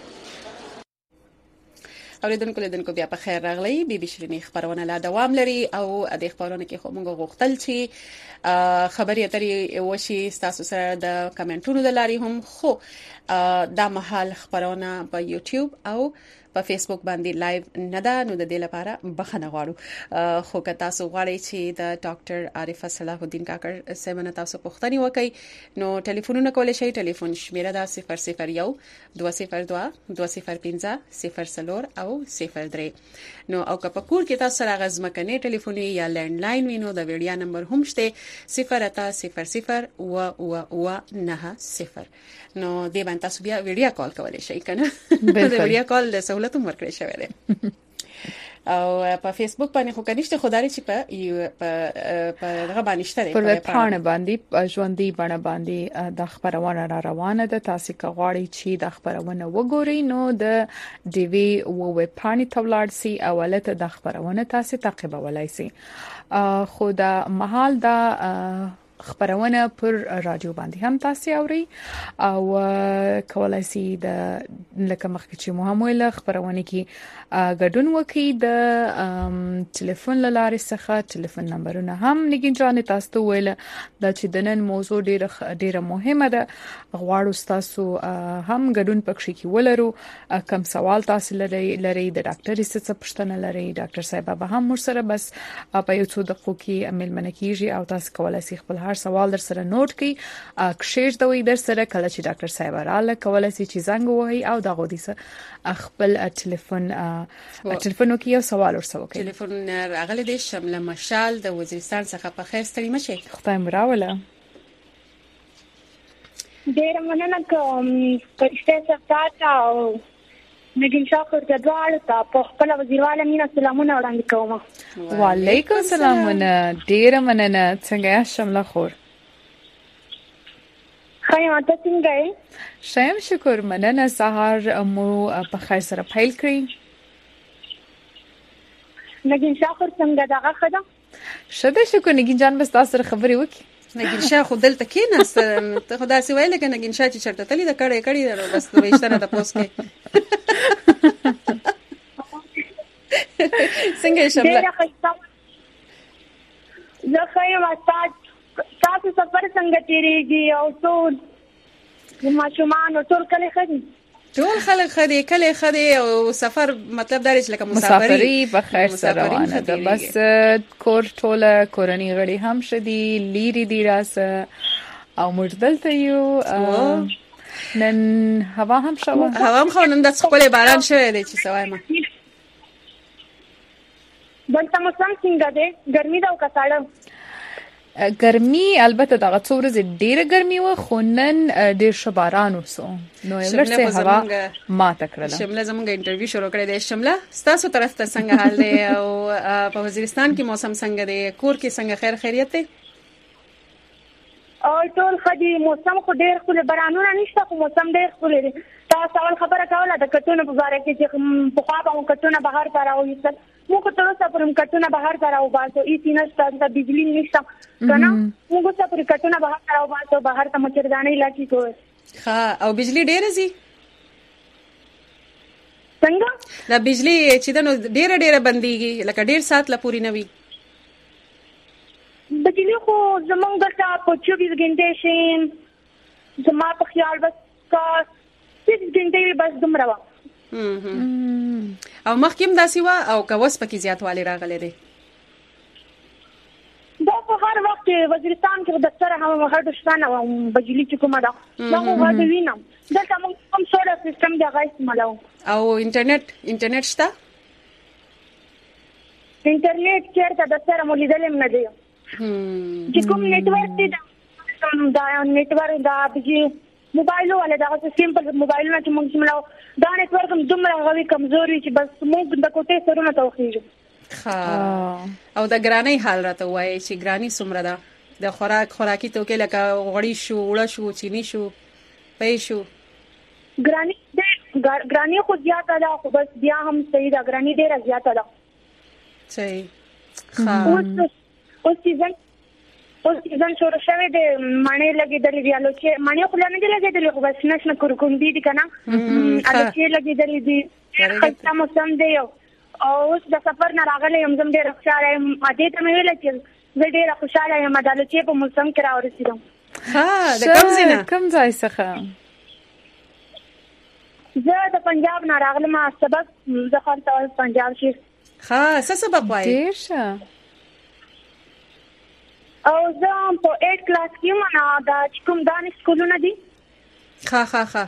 اوریدونکو لیدونکو بیا په خیر راغلی بي بي شيرينې خبرونه لا دوام لري او د خبرونه کې خو موږ غوښتل چې خبري اترې وشي تاسو سره د کمنټونو د لاري هم خو دا مهال خبرونه په یوټیوب او په فیسبوک باندې لایو نه ده نو د دې لپاره بخښنه غواړو خو که تاسو غواړئ چې د ډاکټر عارف صلاح الدین کاکړ سیمه تاسو پوښتنه وکړئ نو ټلیفونونه کولای شئ. ټلیفون شمیره ده صفر صفر یو دوه صفر دوه دوه صفر پنځه صفر صفر او صفر درې. نو او که په کور کې تاسو سره غزمکنه ټلیفوني یا لینډ لاین وینو د ویډیا نمبر هم شته صفر اته صفر صفر و و و نه صفر. نو دې باندې تاسو بیا ویډیا کال کولای شئ کنه د ویډیا کال د سہولت هم ورکړی شوی دی. او په فیسبوک باندې خو کنيشته خدای چې په په دغه باندې شته په پاڼه باندې ژوندۍ باندې باندې د خبرونه را روانه ده. تاسو که غواړئ چې د خبرونه وګورئ نو د ډي وی او ویب پاڼې تولار سي اولته د خبرونه تاسو تعقیبولای شئ. خو د محل د خبرونه پر رادیو باندې هم تاسو اوري او کولای شئ د لکه مخکې چې محمد خبرونه کې ګډون وکړي د ټلیفون لارې څخه. ټلیفون نمبرونه هم نګین جان تاسو ته ویل دا چې د نن موضوع ډیره ډیره مهمه ده. غواړو تاسو هم ګډون پکې کې ولرو. کوم سوال تاسو لري لري د ډاکټر څخه پوښتنه لري ډاکټر صاحب به هم ورسره بس په یو څو دقیقو کې عمل منکیږي او تاسو کولای شئ خپل هر سوال در سره نوٹ کړئ. کښېږ دوی در سره کله چې ډاکټر صاحب رااله کولای شئ چې زنګ ووهي او دا غوډي سره خپل ټلیفون ټلیفون کې یو سوال ورسوي. ټلیفون راغلی دی شمله مشال د وزیرستان څخه. په خیر ستړي مشه. خدای مراوله. ډیر مننه کوم پرشته سفارت او نګین شاکر د دوړ ته په خپل وزیرواله مینا سلامونه وړاندې کوم. وعلیکم السلام. ډیر مننه. څنګه یې شمله خور؟ خیر ماته څنګه یې؟ شایم شکر مننه. سهار مو په خیر سره پیل کړی. نګین شاکر څنګه دغه خدا؟ شته شکر نګین جان بس تاسو سره خبرې وکړي. نګین شاه خو دلته کېناست ته خدا سي ویل کې نګین شاه چې چرته تللی د کړې کړې بس د وښتنه د پوس کې څنګه شمله زه خیر واسط تاسو سفر څنګه تیریږي او ټول ما شومان او ټول کله خدي ټول خلک خدي کله خدي او سفر مطلب دا چې لکه مسافري په خیر سره روانه ده. بس کور ټوله کورنۍ غړي هم شدي لیری دی راسه او مردلته یو نن هوا هم شوه. هوا هم خو نن د خپل باران شوه دی چې سوای ما دلته موسم څنګه دی؟ ګرمي ده او کساړه؟ ګرمي البته دغه څو ورځې ډیره ګرمي و خو نن ډیر شباران وسو نو ورسې هوا ما تکړه. شمله زموږ انټرویو شروع کړی دی. شمله تاسو طرف ته څنګه حال دی او په وزیرستان کې موسم څنګه دی؟ کور کې څنګه خیر خیریت دی؟ او ټول خدي موسم خو ډیر خو بارانونه نشته خو موسم ډیر خو دی. تاسو اول خبره کوله د کټونو په اړه کې چې په خوا به کټونه بهر ته راوېستل موږ ته تر اوسه پورې کټونه بهر ته راوباسو. ای سي نشته د بجلی نشته کنه موږ ته پورې کټونه بهر ته راوباسو بهر ته مچردانې لاچی کوي. ها او بجلی ډیره زی څنګه لا بجلی چې دنو ډیره ډیره بنديږي لکه ډیر سات لا پوری نه وي. بجلی خو زمونږ دلته په چوبیس غنټې شي زما په خیال بس کا سیس غنټې بس دومره و. او مخکیم داسې و او که وس پکې زیاتوالی راغلی دی؟ دا په هر وخت وزیرستان کې د سره هم هر دشتانه بجلی چې کومه ده دا خو هغه وینم دلته موږ کوم سولر سیستم دی هغه استعمالو. او انټرنیټ انټرنیټ شته؟ انټرنیټ چیرته د سره مو لیدلم نه دی چې کوم نیټورک دی دا نیټورک دا بجلی موبایل ولا دا سیمپل موبایل نه چې موږ سملاو دا نیټورک هم دومره غوي کمزوري چې بس موږ د کوټې سرونه توخیږو. ها او د ګرانی حال راته وایي چې ګرانی څومره ده؟ د خوراک خوراکي توکي لکه غوړی شو وړه شو چینی شو پې شو ګرانی ګرانی خو زیاته ده خو بس بیا هم صحیح ده ګرانی ډیره زیاته ده. صحیح. ها اوس اوس سیزن اوس سیزن شروع شوه د معنی لګیدلې دی الو چې معنی خو نه دی لګیدلې خو بس نشنه کورکوم دي دي کنه الو چې لګیدلې دي خاصه موسم دی او اوس د سفر نه راغلې هم زم ډېر خوشاله یم. اته ته مې ویل چې زه ډېر خوشاله یم د الو چې په موسم کې راورسېدم. ها د کوم ځای نه؟ کوم ځای څخه؟ زه د پنجاب نه راغلم سبق زه خالته پنجاب شي ها څه سبق وایي ډیر ښه او زه په اټ کلاس کې یم نه دا کوم دانش سکولونه دي ها ها ها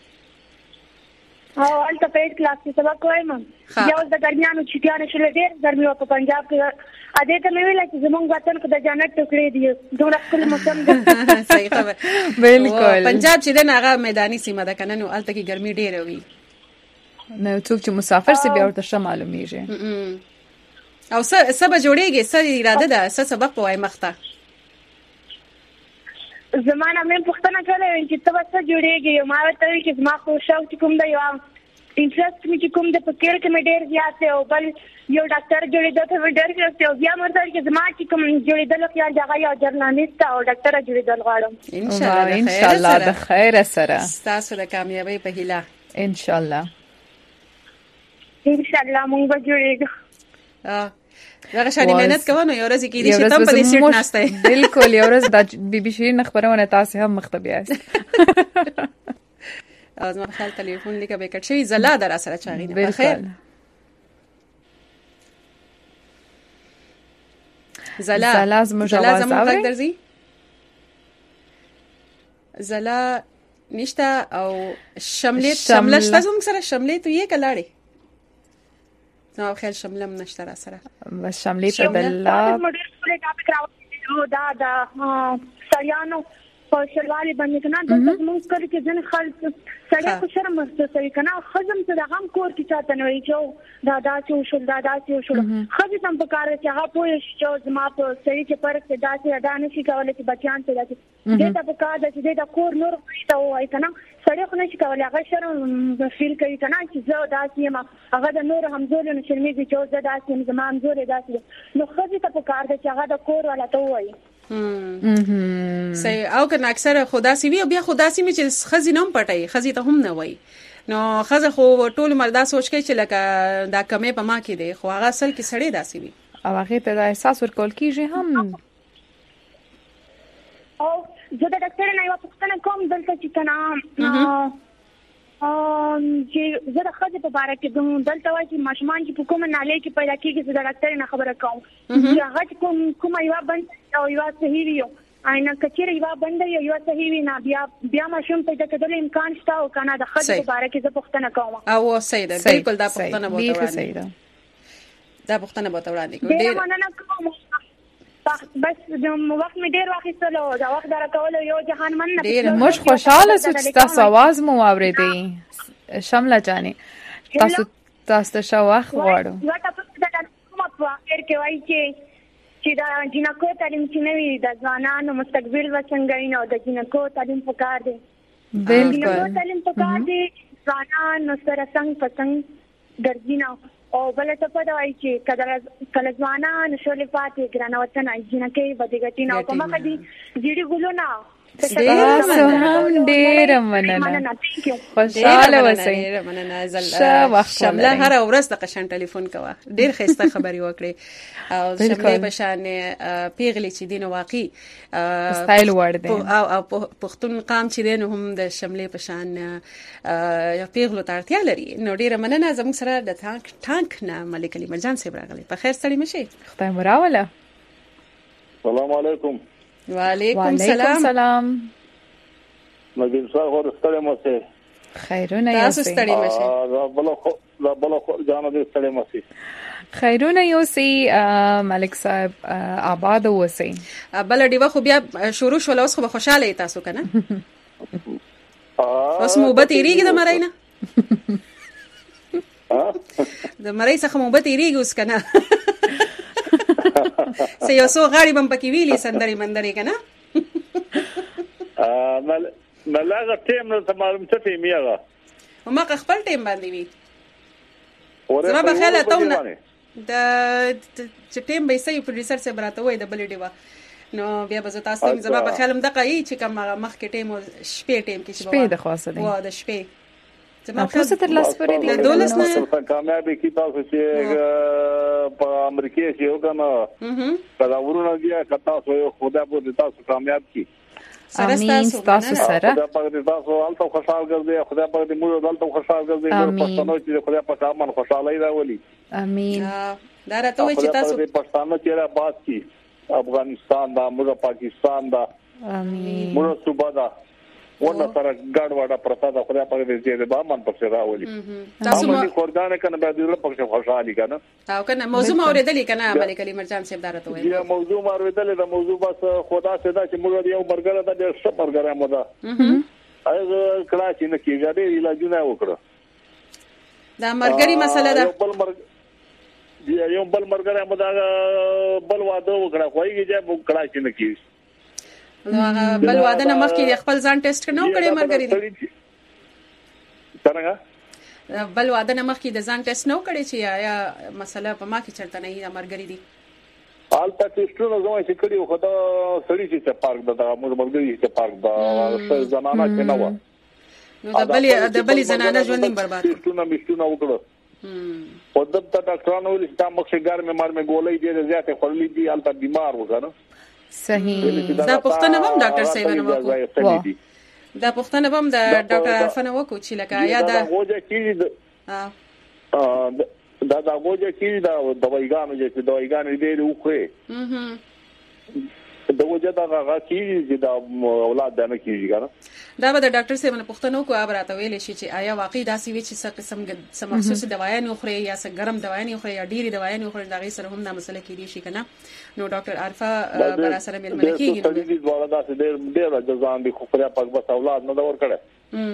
او البته په اټ کلاس کې سبق وایم یو د ګرمیانو چټیانو شل ډیر ګرمي په پنجاب کې ا دې ته مې ویل چې زمونږ وطن کې د جنت ټوکړې دي دوه خپل موسم دي صحیح خبر بالکل پنجاب چې د هغه میداني سیمه ده کنه نو الته کې ګرمي ډیره وي نو څوک چې مسافر سي بیا ورته ښه معلومیږي او څه څه به جوړیږي څه اراده ده څه سبق وای مخته زمانه مې پښتنه کړې چې څه څه جوړیږي ما ته چې ما خو شاو چې کوم دی یو انټرست مې چې کوم د فکر کې مې ډېر زیات او بل یو ډاکټر جوړېدل ته ډېر زیات او بیا مرته چې زما چې کوم جوړېدل خیال ځای یو جرنالست او ډاکټر جوړېدل غواړم ان شاء الله ان شاء الله د خیر سره تاسو د کامیابی په هیله ان شاء الله ان شاء الله مونږ به جوړېږو دا شانې مهنت کوو نو یو ورځ کې دې چې تم په دې سیټ ناشته بالکل یو ورځ د بي بي شيرین خبرونه تاسو هم مختبي است از ما خیال تلیفون لیکه به کټ شي زلا در سره چاغینه په خیر زلا زلا زموږ غږ درځي زلا نشته او شملې شمله شته زموږ سره شملې ته یې کلاړې نو خیال شملم نشته را سره بس شملې ته بلا مډر سره ټاپک راوړو دا دا سړیانو په شلوالي باندې کنه د موږ کړي چې ځنه خلک سړی په شرم محسوسوي کنه خزم ته د غم کور کې چاته نه وي چې دا دا چې شول دا دا چې شول خزم هم په کار چې هغه پوه شي چې زما په سړي چې پرک ته داسې ادا نشي کولای چې بچیان ته داسې دې ته په کار چې دې د کور نور ته وای کنه سړی خو نشي کولای هغه شرم فیل کوي کنه چې زه داسې یم هغه د نور همزول نه شرمېږي چې زه داسې یم زما همزول داسې نو خزم ته په کار چې هغه د کور ولا ته وای صحیح او کنه اکثر خدا سی وی بیا خدا سی می چې خزي نوم پټي خزي ته هم نه وای نو خزه خو ټول مردا سوچ کوي چې لکه دا کمې په ما کې دی خو هغه اصل کې سړی داسي وي او هغه ته دا احساس ورکول کیږي هم او زه د ډاکټر نه یو پوښتنه کوم دلته چې کنه ام چې زه د خځې په اړه کې دوم دلته وایي چې ماشومان چې په کومه نالۍ کې پیدا کیږي زه د ډاکټر نه خبره کوم چې هغه کوم کومه یو بند او یو صحیح وي اينه کچېره یو بند یو صحیح وي نه بیا بیا ماشوم پیدا کېدل امکان شته او کنه د خځې په اړه کې زه پوښتنه کوم او صحیح ده بالکل دا پوښتنه بوته وړاندې دا پوښتنه بوته وړاندې کوم ډېر مننه کوم بس د وخت می ډیر واخیستلو دا وخت درکول یو جهان من نه ډیر مش خوشاله چې تاسو आवाज مو اوریدئ شمله جانې تاسو تاسو شو وخت غواړو دا تاسو د کومه په اخر کې وایي چې چې دا جنکو تعلیم چې نوي د ځوانانو مستقبل وڅنګاین او د جنکو تعلیم پکار دی بالکل تعلیم پکار دی ځوانان سره څنګه پڅنګ درځینا او بل څه په دای چې کله کله ځوانان شولې پاتې ګرانه وطن جنکې بدګټی نه کومه کدي جیړي ګلونه تاسو هم ډېر مننه خوشاله اوسئ مننه زله شمله هر ورځ د قشن ټلیفون کوه ډېر خسته خبري وکړي او شمله بشان پیغلی چې دین واقعي سټایل ور دي او پښتون قام چې دین هم د شمله بشان یا پیغلو ترتیا لري نو ډېر مننه زموږ سره د ټانک ټانک نه ملک علي مرجان صاحب راغلي په خیر ستړي مشي خدای مراوله السلام علیکم وعلیکم سلام سلام نګین صاحب ور ستړي مو سه خیرونه یې تاسو ستړي مشه دا بل خو دا بل خو جان دې ستړي مو سه خیرونه یو سي ملک صاحب آباد وسی بل دیوه خو بیا شروع شول اوس خو خوشاله تاسو کنه اوس محبت یریږي د مراینا د مرای څخه محبت یریږي اوس کنه سه یو سو غاړي بم پکې ویلي سندري مندري کنه ا مل ملاغه ټیم نو تمام څه ټیم یغه ما خپل ټیم باندې وی زما په خیال ته نه د چې ټیم به سې پروډوسر سره براته وای د بل دیوا نو بیا به تاسو ته زما په خیال هم دغه ای چې کوم مخ کې ټیم شپې ټیم کې شپې د خاصه دی و د شپې زما په تر لاس پرې دی دولس نه کامیابی کی تاسو چې په امریکا کې یو کنه کله ورونه بیا کتا سو خدا په تاسو کامیاب کی امين تاسو سره خدای پاک دې تاسو الته خوشاله ګرځي خدای پاک دې موږ دلته خوشاله ګرځي موږ پښتنو چې خدای پاک امن خوشاله راولي امين دا راته وي چې تاسو پښتانه چې را باد کی افغانستان دا موږ پاکستان دا امين موږ صوبه دا ونه سره ګډ وډه پرتا دا خدای پاک دې دې به امن پکې راولي تاسو مو خورګانه کنه به دې پکې خوشاله کنه او کنه موضوع اوریدلې کنه ملک علي مرجان صاحب دارته وایي یا موضوع اوریدلې دا موضوع بس خدا سدا چې موږ یو برګر دا ډېر ښه برګر مو دا هغه کلا چې نه کېږي دې علاجونه وکړه دا مرګري مسله ده بل مرګ یو بل مرګر مو دا بل واده وکړه خوېږي چې کلا چې نه کېږي نو بل واده نه مخکې خپل ځان ټیسټ کنه کړی مرګري دي څنګه بل واده نه مخکې د ځان ټیسټ نو کړی چې یا مسله په ما کې چرته نه یا مرګري دي آلته ټیسټونه زما چې کړی خو دا سړی چې پارک دا موږ مرګري چې پارک دا زنانه چې نه و نو د بل د بل زنانه ژوند برباد ټیسټونه مشتونه وکړو په دغه ډاکټرانو ول چې تا مخ ګرمه مار مې ګولې دې زیاته خړلې دي آلته بیمار وګڼه صحیح دا پښتنه هم ډاکټر صاحب نه وکړو دا پښتنه هم د ډاکټر عرفان وکړو چې لکه یا دا غوځه کیږي دا دا غوځه کیږي دا دوايګانو چې دوايګانې دې وخه دا غوځه دا هغه کیږي چې دا اولاد نه کیږي کنه دا به د ډاکټر صاحب نه پښتنو کو ابراته ویل شي چې آیا واقعي داسې وی چې څه قسم څه مخصوص دوايان خوري یا څه ګرم دوايان خوري یا ډيري دوايان خوري دا غي سره هم دا مسله کیږي شي کنه نو ډاکټر عارفه برا سره مل ملکیږي نو دې ډول دا څه ډېر ډېر ځان دي خو خپل پاک بس اولاد نه دا ور کړه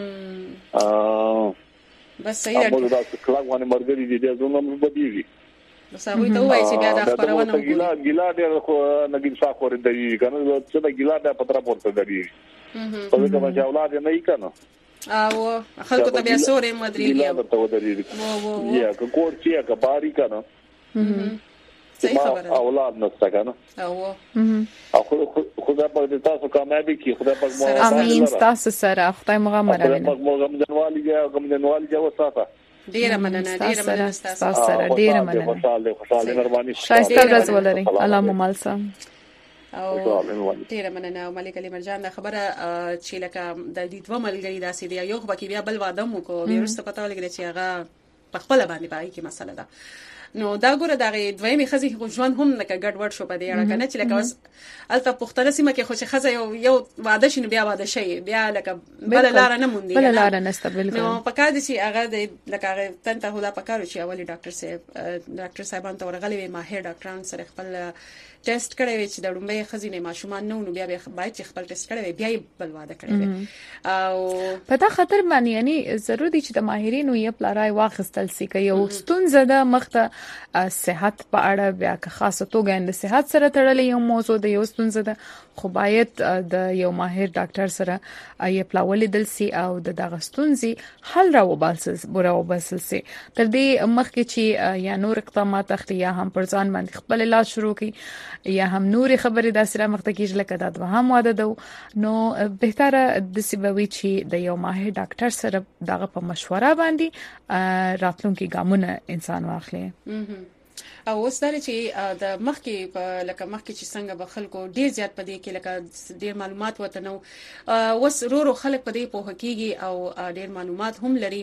ا بس صحیح ده دا کلاګ باندې مرګري دي دا زموږ بدیږي بس هغه ته وایي چې بیا د خبرونه وګورئ ګیلا ګیلا ډېر خو نګین شا کور دی کنه چې دا ګیلا د پتر پورته دی په دې کې چې اولاد نه یې کنه او خلکو ته بیا سورې مدري یا ته ودرېږي یا کور چې کا باری کنه صحیح خبره اولاد نشته کنه او او خدای په دې تاسو کامیابی کی خدای په مو امين تاسو سره خدای مغمره ویني خدای په مو غمجنوالي یا غمجنوالي یا وساته ډیره مننه ډیره مننه تاسو سره ډیره مننه خوشاله خوشاله مهرباني شایسته ورځ ولري الله مو مال سم او ډیره مننه او ملک علي مرجان دا خبره چې لکه د دې دوه ملګری داسې دی یو خو کې بیا بل واده مو کو ورسته پته ولګی چې هغه په خپل باندې پای کې مسله ده نو دا ګوره دا دویمه خزي ژوند هم نه ګډ وډ شو په دې اړه کنه چې لکه اوس الته پښتنه سیمه کې خوشي خزه یو یو واده شنو بیا واده شي بیا لکه بل لار نه مونږ دی بل لار نه استبل نو پکې دي چې هغه د لکه تنته هدا پکارو چې اولی ډاکټر صاحب ډاکټر صاحبان ته ورغلي ماهر ډاکټران سره خپل ټیسټ کړی وي چې د لومبه خزینه ماشومان نو نو بیا باید چې خپل ټیسټ کړی وي بیا یې بل واده کړی وي او په دا خطر باندې یعنی ضروري دي چې د ماهرینو یې پلارای واخستل سي کوي او ستونزه د مخته صحت په اړه بیا که خاصه توګه د صحت سره تړلې یو موضوع د یو ستونزه ده خو باید د یو ماهر ډاکټر سره یې پلاولې دل سي او د دغه ستونزې حل را وباسل بوره وباسل سي تر دې مخکې چې یا نور اقدامات اخلي یا هم پر ځان باندې خپل علاج شروع کړي یا هم نور خبرې د سره مخته کېږي لکه دا دوه هم واده ده نو بهتره د سیبوي چې د یو ماهر ډاکټر سره دغه په مشوره باندې راتلونکي ګامونه انسان واخلي او اوس دا چې د مخکې په لکه مخکې چې څنګه به خلکو ډیر زیات پدې کې لکه ډیر معلومات وته نو اوس رورو خلک پدې په حقيقي او ډیر معلومات هم لري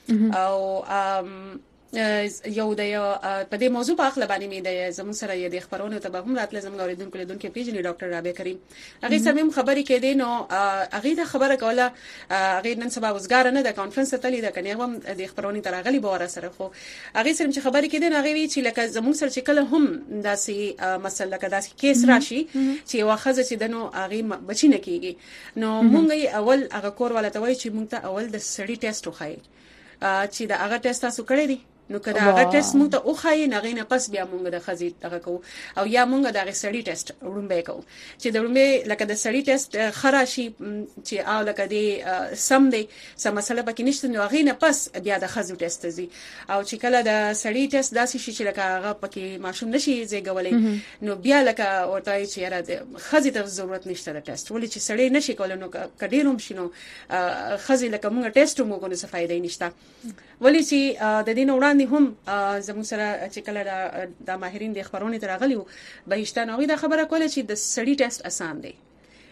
او یو د یو په دې موضوع په اړه باندې مې د زمون سره د خبرونو ته به هم راتل زموږ اوریدونکو لیدونکو پیژنې ډاکټر رابعه کریم هغه سمیم خبرې کې دي نو هغه د خبره کوله هغه نن سبا وزګار نه د کانفرنس ته تللی د کني هم د خبرونو تر غلي به سره خو هغه سره چې خبرې کې دي هغه وی چې لکه زمون سره چې کله هم داسې مسله کدا داسې کیس راشي چې واخذ چې دنو هغه بچی نه کیږي نو مونږ اول هغه کور ولا ته وای چې مونږ ته اول د سړی ټیسټ وخای چې دا هغه ټیسټ تاسو کړی دی نو کدا هغه ټیسټ مونږ ته اوخای نه غینه پس بیا مونږ د خزي دغه کو او یا مونږ د سړی ټیسټ ورومبه کو چې د ورومبه لکه د سړی ټیسټ خراشي چې او لکه دی سم دی سم مسله پکې نشته نو غینه پس بیا د خزو ټیسټ زی او چې کله د سړی ټیسټ داسې شي چې لکه هغه پکې ماشوم نشي زیګولې نو بیا لکه ورته چې را د خزي ته ضرورت نشته د ټیسټ ولې چې سړی نشي کولای نو کډیروم شنو خزي لکه مونږ ټیسټ مو کو نه څه فائدې نشته ولې چې د دین وړاندې هم زموږ سره چې کله د ماهرین د خبرونې ترغلیو بهشته نوې د خبره کوله چې د سړی ټیسټ آسان دی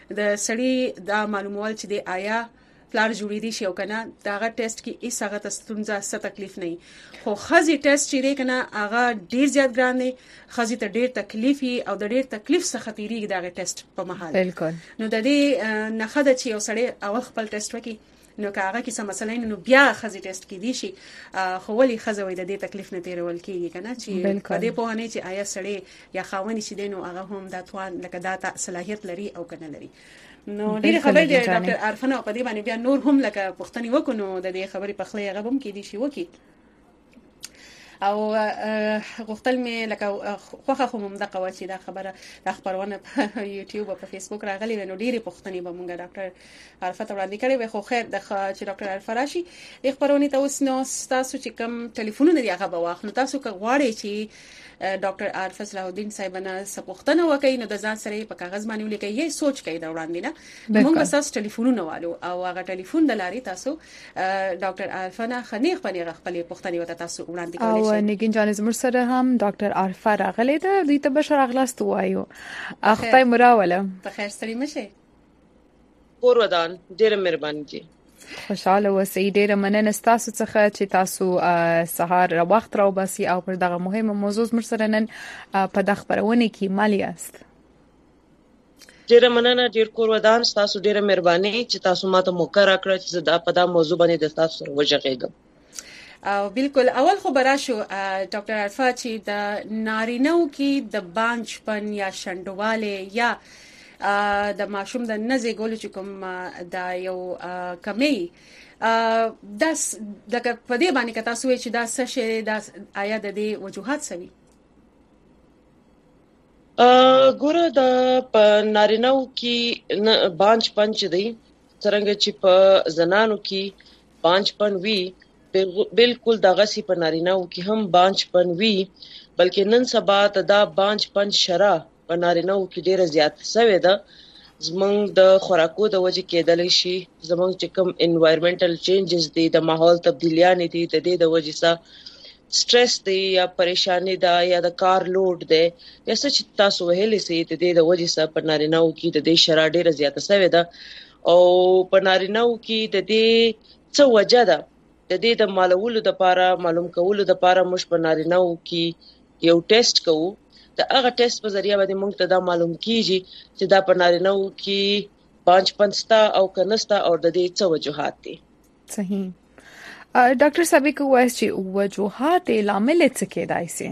د سړی دا معلومول چې د آیا پلار جوړې دي شي او کنه داغه ټیسټ کې هیڅ هغه تستونزه ست تکلیف نه خو خزي ټیسټ چې دی کنه هغه ډیر زیات ګران دی خزي ته ډیر تکلیفي او د ډیر تکلیف څخه تیریږي داغه ټیسټ په محل بالکل نو د دې نه خده چې یو سړی او خپل ټیسټ وکي نو کاغه کې سم مسله نو بیا خزي ټیسټ کې دي شي خو ولي خزوي د دې تکلیف نه تیرول کیږي کنه چې په دې په هنه چې آیا سړی یا خاوني چې دینو هغه هم د توان لکه دا صلاحيت لري او کنه لري نو ډیره خبرې دي ډاکټر عرفانه په دې باندې بیا نور هم لکه پښتني وکونو د دې خبرې په خله غبم کې دي شي وکی او غوښتل مې لکه خوخه خو مم دغه واچي دا خبره د خبرونه په یوټیوب او په فیسبوک راغلي نو ډیره پښتني به مونږ ډاکټر عرفت وړاندې کړي وي خو خیر د چې ډاکټر عرفراشي د خبرونه تاسو نو تاسو چې کوم ټلیفونونه دی هغه به واخلو تاسو که غواړئ چې ډاکټر عارف صلاح الدین صاحب نه سپوښتنه وکړي نو د ځان سره په کاغذ باندې ولیکي یې سوچ کوي دا وړاندې نه موږ به تاسو ټلیفونونه والو او هغه ټلیفون د لاري تاسو ډاکټر عارف نه خنیخ باندې خپل پوښتنه وته تاسو وړاندې کولی شئ او نګین جان زموږ سره هم ډاکټر عارف راغلی دا دوی ته بشر اغلاست وایو اخته مراوله په خیر سره مشه کور ودان ډیره مهرباني دي خوشاله اوسئ ډیره مننه تاسو څخه چې تاسو سهار وخت راو باسي او پر دغه مهمه موضوع مر سره نن په دغه خبرونه کې مالي است ډیره مننه ډیر کور ودان تاسو ډیره مهرباني چې تاسو ماته موقع راکړه چې دا په دا موضوع باندې د تاسو سره وژغېږم او بالکل اول خبره شو ډاکټر عرفا چې د نارینو کې د بانج پن یا شندواله یا د ماشوم د نزي ګولو چې کوم دا یو کمی داس دغه په دې باندې کتا سوې چې دا څه شي دا آیا د دې وجوهات سوي ګوره د په نارینو کې بانج پنچ دی څنګه چې په زنانو کې بانج پن وی بالکل دغه سي په نارینو کې هم بانج پن وی بلکې نن سبا دا بانج پن شرا په نارینو کې ډیره زیات شوې ده زمونږ د خوراکو د وجې کېدلی شي زمونږ چې کوم انوایرمنټل چینجز دي د ماحول تبدیلیانې دي د دې د وجې سره سټرس دی یا پریشانی ده یا د کار لوډ دی یا څه چې تاسو وهلې سي د دې د وجې سره په نارینو کې د دې شرا ډیره زیات شوې ده او په نارینو کې د دې څه وجه ده د دې د معلومولو لپاره معلوم کولو لپاره موږ په نارینو کې یو ټیسټ کوو د هغه ټیسټ په ذریعہ باندې موږ ته دا معلوم کیږي چې دا په نارینو کې بانج پنستا او کنستا او د دې څه وجوهات دي صحیح ډاکټر صاحب کوی چې وجوهات لامل څه کېدای شي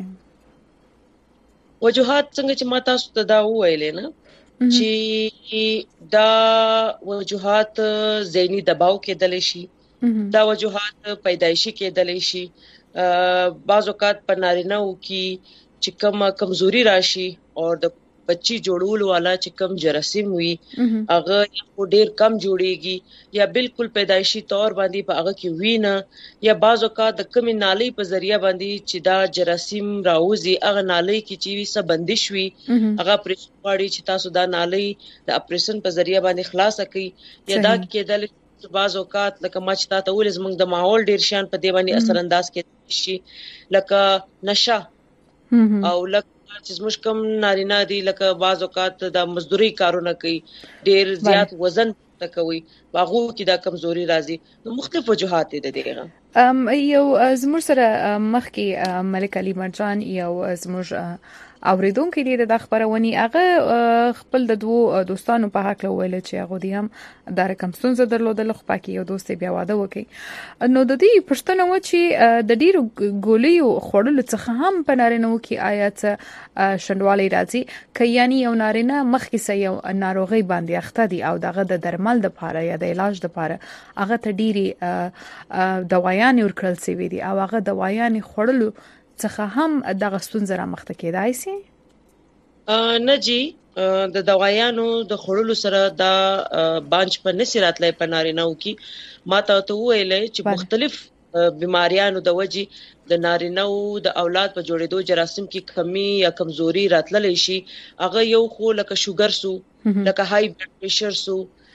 وجوهات څنګه چې ما تاسو ته دا وویلې نه چې دا وجوهات ذهني دباو کېدلی شي دا وجوهات پیدایشي کېدلی شي بعض اوقات په نارینو کې چې کوم کمزوري راشي او د بچي جوړولو والا چې کوم جراثیم وي هغه یو ډیر کم جوړيږي یا بالکل پیدایشي تور باندې په هغه کې وینه یا بعض اوقات د کمی نالي په ذریعہ باندې چې دا جراثیم راوځي هغه نالي کې چې وي څه بندش وي هغه پرېشن غواړي چې تاسو دا نالي د اپریشن په ذریعہ باندې خلاص کړئ یا دا کېدل بعض اوقات لکه ما چې تاسو ولې زموږ د ماحول ډیر شان په دې باندې اثر انداز کېږي شي لکه نشه او لکه چې زموږ کوم نارینه دي لکه بعض اوقات د مزدوري کارونه کوي ډیر زیات وزن تکوي باغو کې دا کمزوري راځي نو مختلف وجوهات دي دغه ام یو زموږ سره مخکي ملک علي مرجان یو زموږ اوریدونکو دي د خبرونی هغه خپل د دوه دوستانو په حق ویل چې هغه دي هم د رقم ستونزه درلودل خو پکې یو دوست بیا واده وکي نو د دې پښتنه و چې د ډیرو ګولیو خورلو څخه هم په نارینه کې آیات شندوالي راځي ک یعنی یو نارینه مخکې سې یو ناروغي باندې اخته دي او دغه د درمل د لپاره یا د علاج د لپاره هغه ته ډيري دوايان ورکړل سي دي او هغه دوايان خورلو څخه هم دغه ستونزه را مخته کېدای شي نه جی د دوايانو د خورلو سره دا بانج په نسراتلې په نارینو کې ما ته ته ویلې چې مختلف بیماریانو د وجې د نارینو د اولاد په جوړېدو جراثیم کې کمی یا کمزوري راتللی شي هغه یو خو لکه شوګر سو لکه های بلډ پريشر سو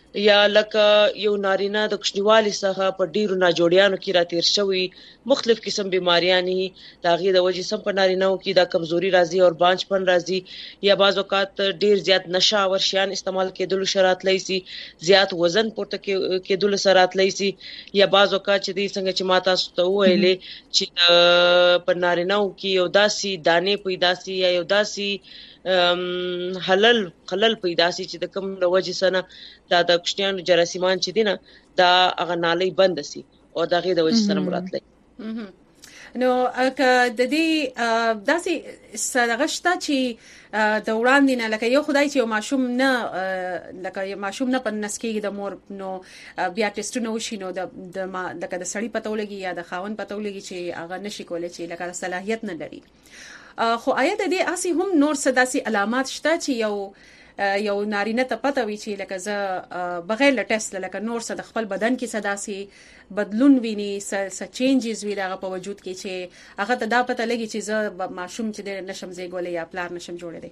یا لکه یو نارینه د کوچنیوالي څخه په ډیرو ناجوړیانو کې راتیر شوی مختلف قسم بیماریاں د هغې د وجې سم په نارینهو کې دا کمزوري راځي او بانجپن راځي یا بعض اوقات ډیر زیات نشه او شیان استعمال کېدلو شرات لایسي زیات وزن پورته کېدلو شرات لایسي یا بعض اوقات چې دې څنګه چې ما تاسو ته وویلې چې په نارینهو کې یو داسې دانې پیدا سي یا یو داسې حلل خلل پیدا سي چې د کوم د وجې سره دا د کوچنیانو جراثیمان چې دي نه دا هغه نالۍ بند سي او د هغې د وجې سره مراتلی نو که د دې داسې صدقه شته چې د وړاندې نه لکه یو خدای چې یو ماشوم نه لکه یو ماشوم نه په نس کېږي د مور نو بیا ټیسټونه وشي نو د لکه د سړي پته ولګي یا د خاوند پته ولګي چې هغه نشي کولی چې لکه صلاحیت نه لري خو آیا د دې اسی هم نور څه داسې علامات شته چې یو یو نارینه ته پته وي چې لکه زه بغیر له ټیسټ لکه نور څه د خپل بدن کې څه داسې بدلون ویني څه چینجز وي دغه په وجود کې چې هغه ته دا پته لګي چې زه ماشوم چې د نشم زیږولی یا پلار نشم جوړېدی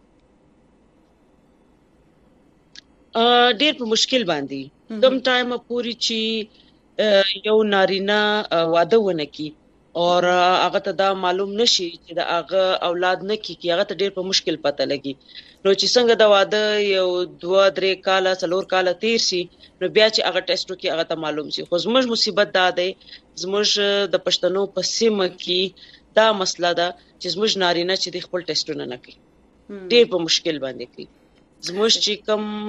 ډیر په مشکل باندې کم ټایم پوری چې یو نارینه واده ونه کی اور هغه ته دا معلوم نشي چې دا هغه اولاد نه کیږي هغه ته ډیر په مشکل پته لګي نو چې څنګه دا واده یو دوه درې کاله څلور کاله تیر شي نو بیا چې هغه ټیسټو کې هغه ته معلوم شي خو زموږ مصیبت دا دی زموږ د پښتنو په سیمه کې دا مسله ده چې زموږ نارینه چې د خپل ټیسټونه نه کوي ډیر په مشکل باندې کوي زموږ چې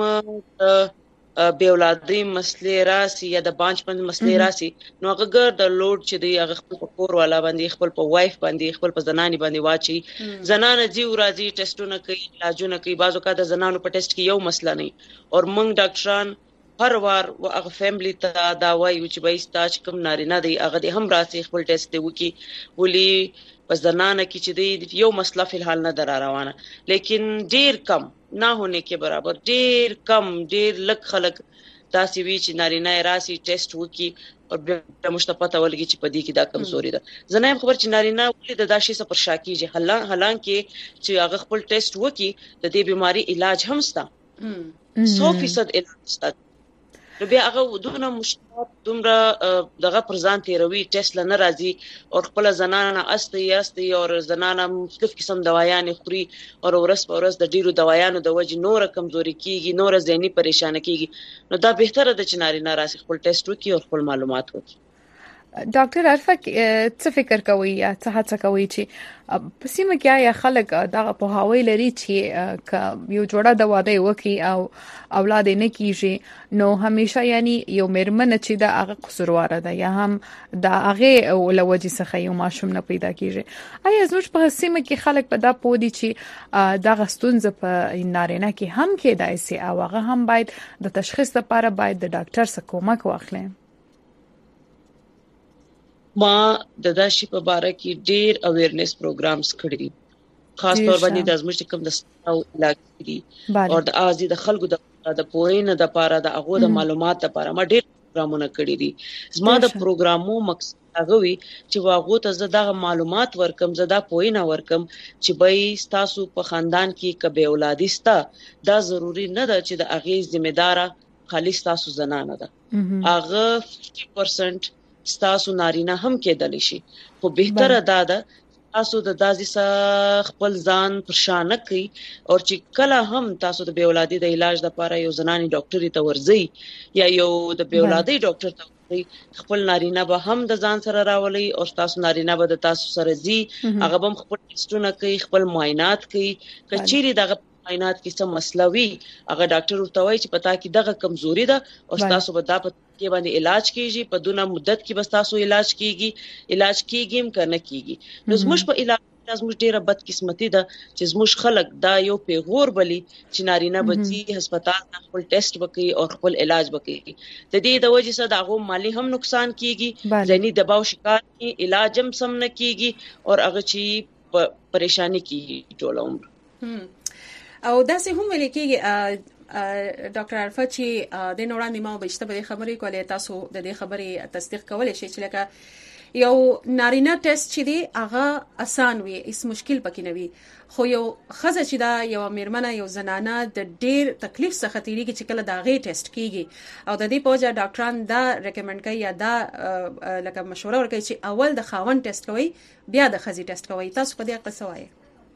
کوم بے اولادي مسلې راسي یا د بانجپن مسلې راسي نو هغه ګر د لوډ چې دی هغه خپل کور والا باندې خپل په وایف باندې خپل په زناني باندې واچي زنانه جی راځي ټیسټونه کوي علاجونه کوي بعضو کا د زنانو په ټیسټ کې یو مسله نه او موږ ډاکټران هر وار هغه فیملی ته دا وایي چې به استاج کوم نارینه دی هغه د هم راسي خپل ټیسټ دی وکي ولي پس زنانه کې چې دی یو مسله فی الحال نه در روانه لیکن ډیر کم نه ہونے کے برابر ډیر کم ډیر لک خلک داسې وی چې نارینه راسي ټیسټ وکي او بیا مشتپته ولګي چې پدې کې دا کمزوري ده زنه خبر چې نارینه ولې د داشي سره پر شاکیږي حالان حالانکه چې هغه خپل ټیسټ وکي د دې بیماری علاج هم ستا سو فیصد علاج ستا نو بیا هغه دونه مشکلات دومره دغه پر ځان تیروي ټیسټ لنه راځي او خپل زنانه استه یاسته او زنانه مختلف قسم دوايان خوري او ورس په ورس د ډیرو دوايانو د وجې نور کمزوري کیږي نور ذهني پریشان کیږي نو دا بهتره ده چې نارینه راسي خپل ټیسټ وکړي او خپل معلومات وکړي ډاکټر عرفه څه فکر کوي یا څه هڅه کوي چې په سیمه کې یا خلک دغه په هاوی لري چې یو جوړه د واده وکي او اولاد نه کیږي نو همیشه یعنی یو مرمن چې د هغه قصوروار ده یا هم د هغه ولوجي څخه یو ماشوم نه پیدا کیږي آیا زموږ په سیمه کې خلک په دا پودي چې دغه ستونزه په نارینه کې هم کېدای شي او هغه هم باید د تشخیص لپاره باید د ډاکټر څخه کومک واخلي ما د داشي په باره کې ډیر اویرنس پروګرامز کړی خاص طور باندې د ازموش کوم د ستاو علاج دي او د ازي د خلکو د د پوینه د پاره د هغه د معلومات لپاره ما ډیر پروګرامونه کړی دي زما د پروګرامو مقصد هغه وی چې واغو ته زده معلومات ورکم زده پوینه ورکم چې به تاسو په خاندان کې کبه اولادي ستا دا ضروری نه ده چې د هغه ذمہ دار خالص تاسو زنانه ده هغه پنځه پرسنټ ستاسو نارینه هم کېدلی شي خو بهتره دا ده تاسو د دازي سره خپل ځان پرشان کوي او چې کله هم تاسو د بے اولادي د علاج لپاره یو زناني ډاکټري ته ورځي یا یو د بے اولادي ډاکټر ته ورځي خپل نارینه به هم د ځان سره راولي او تاسو نارینه به د تاسو سره زی هغه هم خپل ټیسټونه کوي خپل معاینات کوي کچيري دغه معاینات کې څه مسله وي هغه ډاکټر ورته وایي چې پتا کې دغه کمزوري ده او تاسو به دا کې باندې علاج کیږي په دونه مدت کې بس تاسو علاج کیږي علاج کیږي هم کنه کیږي نو زموږ په علاج زموږ ډیره بد قسمتي ده چې زموږ خلک دا یو پیغور بلی چې نارینه بچي هسپتال ته خپل ټیسټ وکړي او خپل علاج وکړي د دې د وجې سره دغه مالی هم نقصان کیږي ځینی دباو شکار کی علاج هم سم نه کیږي او هغه چی پریشانی کیږي ټول عمر او داسې هم ویل کېږي ډاکټر عرفه چې د نوړاندې ما بهشته به خبرې کولې تاسو د دې خبرې تصدیق کولای شئ چې لکه یو نارینه ټیسټ چې دی هغه اسان وي، هیڅ مشکل پکې نه وي، خو یو خزه چې دا یو میرمنه یو زنانه د ډیر تکلیف څخه تیریږي چې کله دا غي ټیسټ کیږي او د دې په وجه ډاکټران دا ریکمند کوي یا دا لکه مشوره ورکوي چې اول د خاوند ټیسټ کوي بیا د خزي ټیسټ کوي. تاسو په دې قصه وایي؟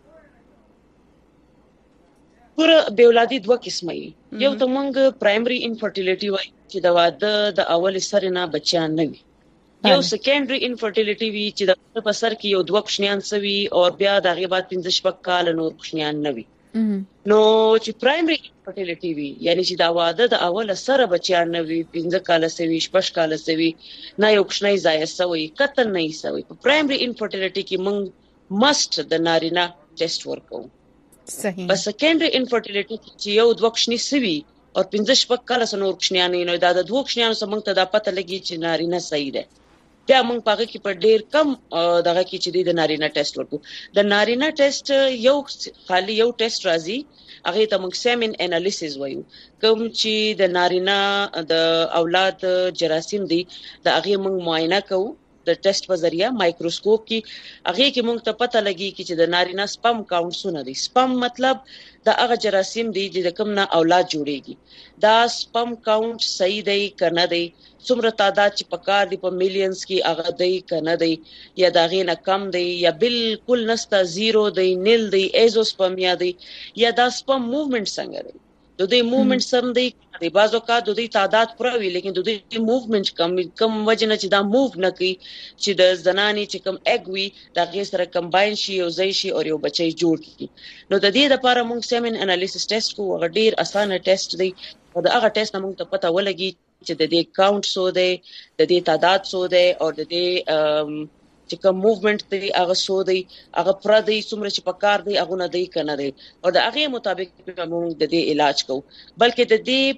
ګور به اولادي دوه قسمه وي، یو ته مونږ پرایمري انفرټیلیټي وایي چې د واده د اول سر نه بچیان نه وي، یو سیکنډري انفرټیلیټي وي چې د په سر کې یو دوه کوشنیان سوي او بیا د هغه بعد پنځه شپږ کال نور کوشنیان نه وي. نو چې پرایمري انفرټیلیټي وي یعنی چې د واده د اول سر بچیان نه وي، پنځه کال سوي شپږ کال سوي نه یو کوشنی ځای سوي کتن نه سوي، په پرایمري انفرټیلیټي کې مونږ مست د نارینه ټیسټ ورکو. صحیح. په سیکنډري انفرټیلیټي چې یو دوه کوشنی سوي او پنځه شپږ کال سره نور کوشنیان نه، دا د دوه کوشنیانو سره مونږ ته د پته لګي چې نارینه صحیح ده، بیا موږ پاګه کې په ډیر کم دغه کې چې د نارینه ټیسټ ورکو. د نارینه ټیسټ یو خالي یو ټیسټ راځي، هغه ته موږ سیمن انالیسز وایو، کوم چې د نارینه د اولاد جراثیم دي د هغه موږ معاینه کوو د ټیسټ په ذریعہ مایکروسکوپ کې، هغه کې موږ ته پته لګي چې د نارینه سپم کاونټونه دي. سپم مطلب د هغه جراثیم دي چې کوم نه اولاد جوړيږي، دا سپم کاونټ صحیح دی کنه دی، څومره تعداد چې پکار دی په میلیونز کې هغه دی کنه دی، یا دا غي نه کم دی یا بالکل نستا زیرو دی نل دی ایزوسپرمیا دی، یا دا سپم موومنٹ څنګه دی، د دې موومنٹ سم دی د بازو کا د دې تعداد پراوي لیکن د دې موومنٹ کم کم وجنه چې دا موو نه کوي چې د زناني چې کم اګ وي دا غي سره کمباین شي او زئی شي او یو بچي جوړ کی. نو د دې لپاره موږ سیمن انالیسس ټیسټ کوو، هغه ډیر اسانه ټیسټ دی او دا هغه ټیسټ موږ ته پته ولګي چې د دې کاونټ سو دی، د دې تعداد سو دی او د دې چې کوم موومنٹ دی هغه سو دی، هغه پر دی څومره چې پکار دی هغه نه دی کنه دی، او د هغه مطابق موږ د دې علاج کوو. بلکې د دې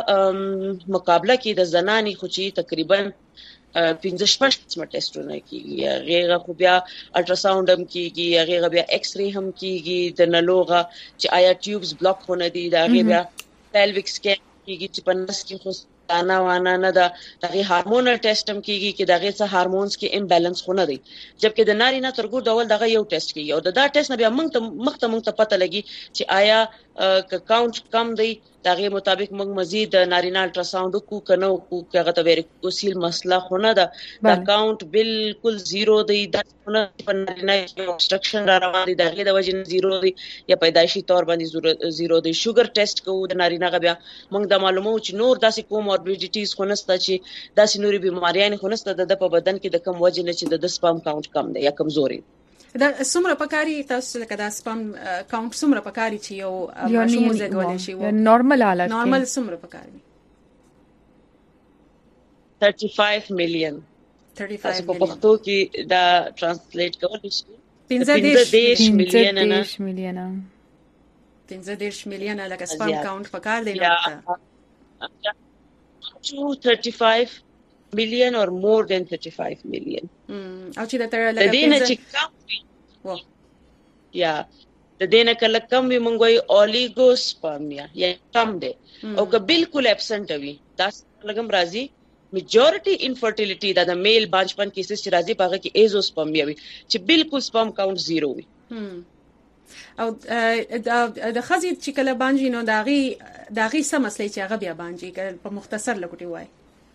په مقابله کې د زناني خو چې تقریبا پنځه شپږ قسمه ټیسټونه کیږي، هغه خو بیا الټراساوند هم کیږي، هغه بیا ایکس ری هم کیږي، د نلوغه چې آیا ټیوبز بلاک خونه دي دا هغه بیا پیلویک سکین کیږي چې په نس کې خو انا وانا نه دا دغه هارمونل ټیسټ هم کیږي چې دغه څه هارمونز کې امبالانس خونه دي، جبکې د نارینه ترګور ډول دغه یو ټیسټ کیږي او د دا ټیسټ نه بیا موږ ته مخته موږ ته پته لګي چې آیا ک کاونټ کم دی، دغه مطابق موږ مزید نارینه الټراساوند کو کنه کو هغه ته ویریکوسیل مسله خونه ده، دا کاونټ بالکل زیرو دی، دا خونه په نارینه obstruction را روان دي دغه د وجه زیرو دی یا پیدایشي تور باندې زیرو دی. شوګر ټیسټ کوو د نارینه غبیا موږ د معلومو چې نور داسې کوموربیډیټیز خونسته چې داسې نوري بیماریاں خونسته د په بدن کې د کم وجه نه چې د سپام کاونټ کم دی یا کمزوري. دا څومره پکاري تاسو لکه دا سپم کاونټ څومره پکاري چې یو ماشوم زګول شي و نورمال حالت کې نورمال څومره پکاري؟ thirty-five million. thirty-five په پښتو کې دا ترانسلیټ کول شي پنځه دېرش میلیونه میلیونه پنځه دېرش میلیونه لکه سپم کاونټ پکار دی نو to thirty-five million or more than thirty-five million. او چې دا تر لکه د دې نه چې کم وي یا د دې نه کله کم وي مونږ وایي اولیګوسپرمیا یا کم دی، او که بالکل ابسنټ وي دا لګم راځي میجورټي انفرټیلیټي دا د میل بانچپن کیسز چې راځي پاګه کې ایزوسپرمیا وي چې بالکل سپم کاونټ زیرو وي. او د خزي چې کله بانجی نو داغي داغي سم مسلې چې هغه بیا بانجی په مختصر لګوټي وای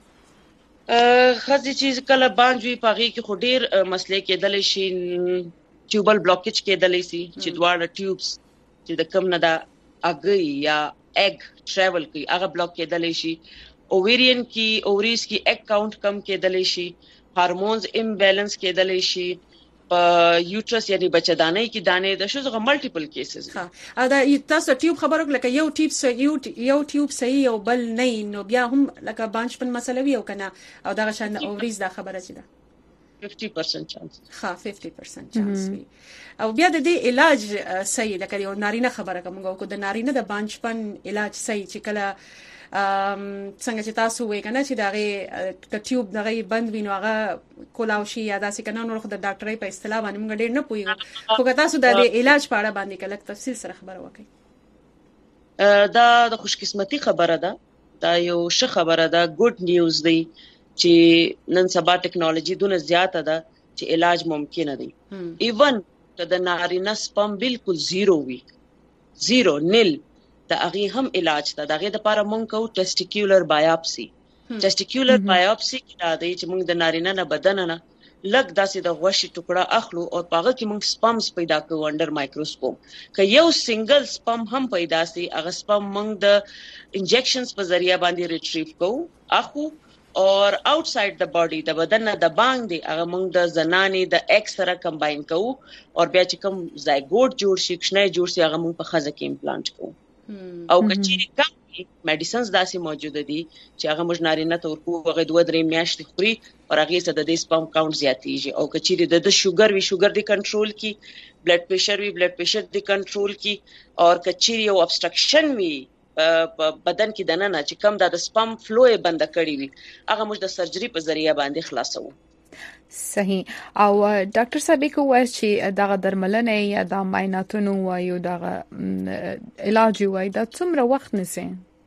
خزي چې کله بانجوي پاګه کې خو ډیر مسلې کېدل شي، ټیوبل بلاکیج کېدل شي چې دواړه ټیوبس چې د کم نه دا اګي یا اګ ټریول کوي هغه بلاک کېدل شي، اوویرین کې اوریز کې اګ کاونټ کم کېدل شي، هارمونز امبالانس کېدل شي، په یوټرس یعنی بچدانه کې دانه د شوزغه ملټیپل کیسز. ها دا تاسو ټیوب خبرو لکه یو ټیوب صحیح یو ټیوب صحیح او بل نه نو بیا هم لکه بانچ په مسله وی او کنه او دا شان اوریز دا خبره چي ده fifty percent چانس. ها fifty percent چانس وی او بیا د دې علاج صحیح لکه یو نارینه خبره کوم کو د نارینه د بانچ پن علاج صحیح چې کله ام څنګه چې تاسو وې کنه چې دغه د ټیوب دغه بند وینو هغه کولاو شي یا داسې کنه نو خو د ډاکټرۍ په اصطلاح باندې موږ ډېر نه پوهیږو، خو که تاسو د علاج په اړه باندې کله تفصیل سره خبره وکړئ. دا د خوش قسمتي خبره ده، دا یو ښه خبره ده، ګډ نیوز دی چې نن سبا ټیکنالوژي دونه زیاته ده چې علاج ممکن دی. ایون ته د نارینه سپم بالکل زیرو وي، زیرو نیل، د هغه هم علاج ده. د هغه لپاره مونږ کوو ټیسټیکولر بایوپسي. ټیسټیکولر بایوپسي کې دا دی چې مونږ د نارینه نه بدن نه لګ داسې د غوښې ټوکړه اخلو او پاغه کې موږ سپمز پیدا کوو انډر مایکروسکوپ. که یو سنگل سپم هم پیدا سي، هغه سپم موږ د انجیکشنز په ذریعہ باندې ریټریو کوو اخو اور آوټساید د باډي د بدن نه د بانګ دی هغه موږ د زنانې د ایکس سره کمباین کوو او بیا چې کوم زایګوټ جوړ شي کښنه جوړ شي هغه موږ په خزه کې امپلانټ کوو. او کچېری کم میډیسنز داسې موجود دي چې هغه موږ نارینه ته ورکو، هغه دوه درې میاشتې خوري او هغه سره د سپم کاونټ زیاتېږي. او کچېری د شوګر وی شوګر دی کنټرول کی، بلډ پریشر وی بلډ پریشر دی کنټرول کی، او کچېری یو ابسټرکشن وی بدن کې دنه نه چې کم د سپم فلو یې بند کړی وي هغه موږ د سرجری په ذریعہ باندې خلاصو. صحیح. او ډاکټر صاحب کوی چې دغه درملنه یا د معایناتونو وایو دغه علاج وای دا څومره وخت نیسي؟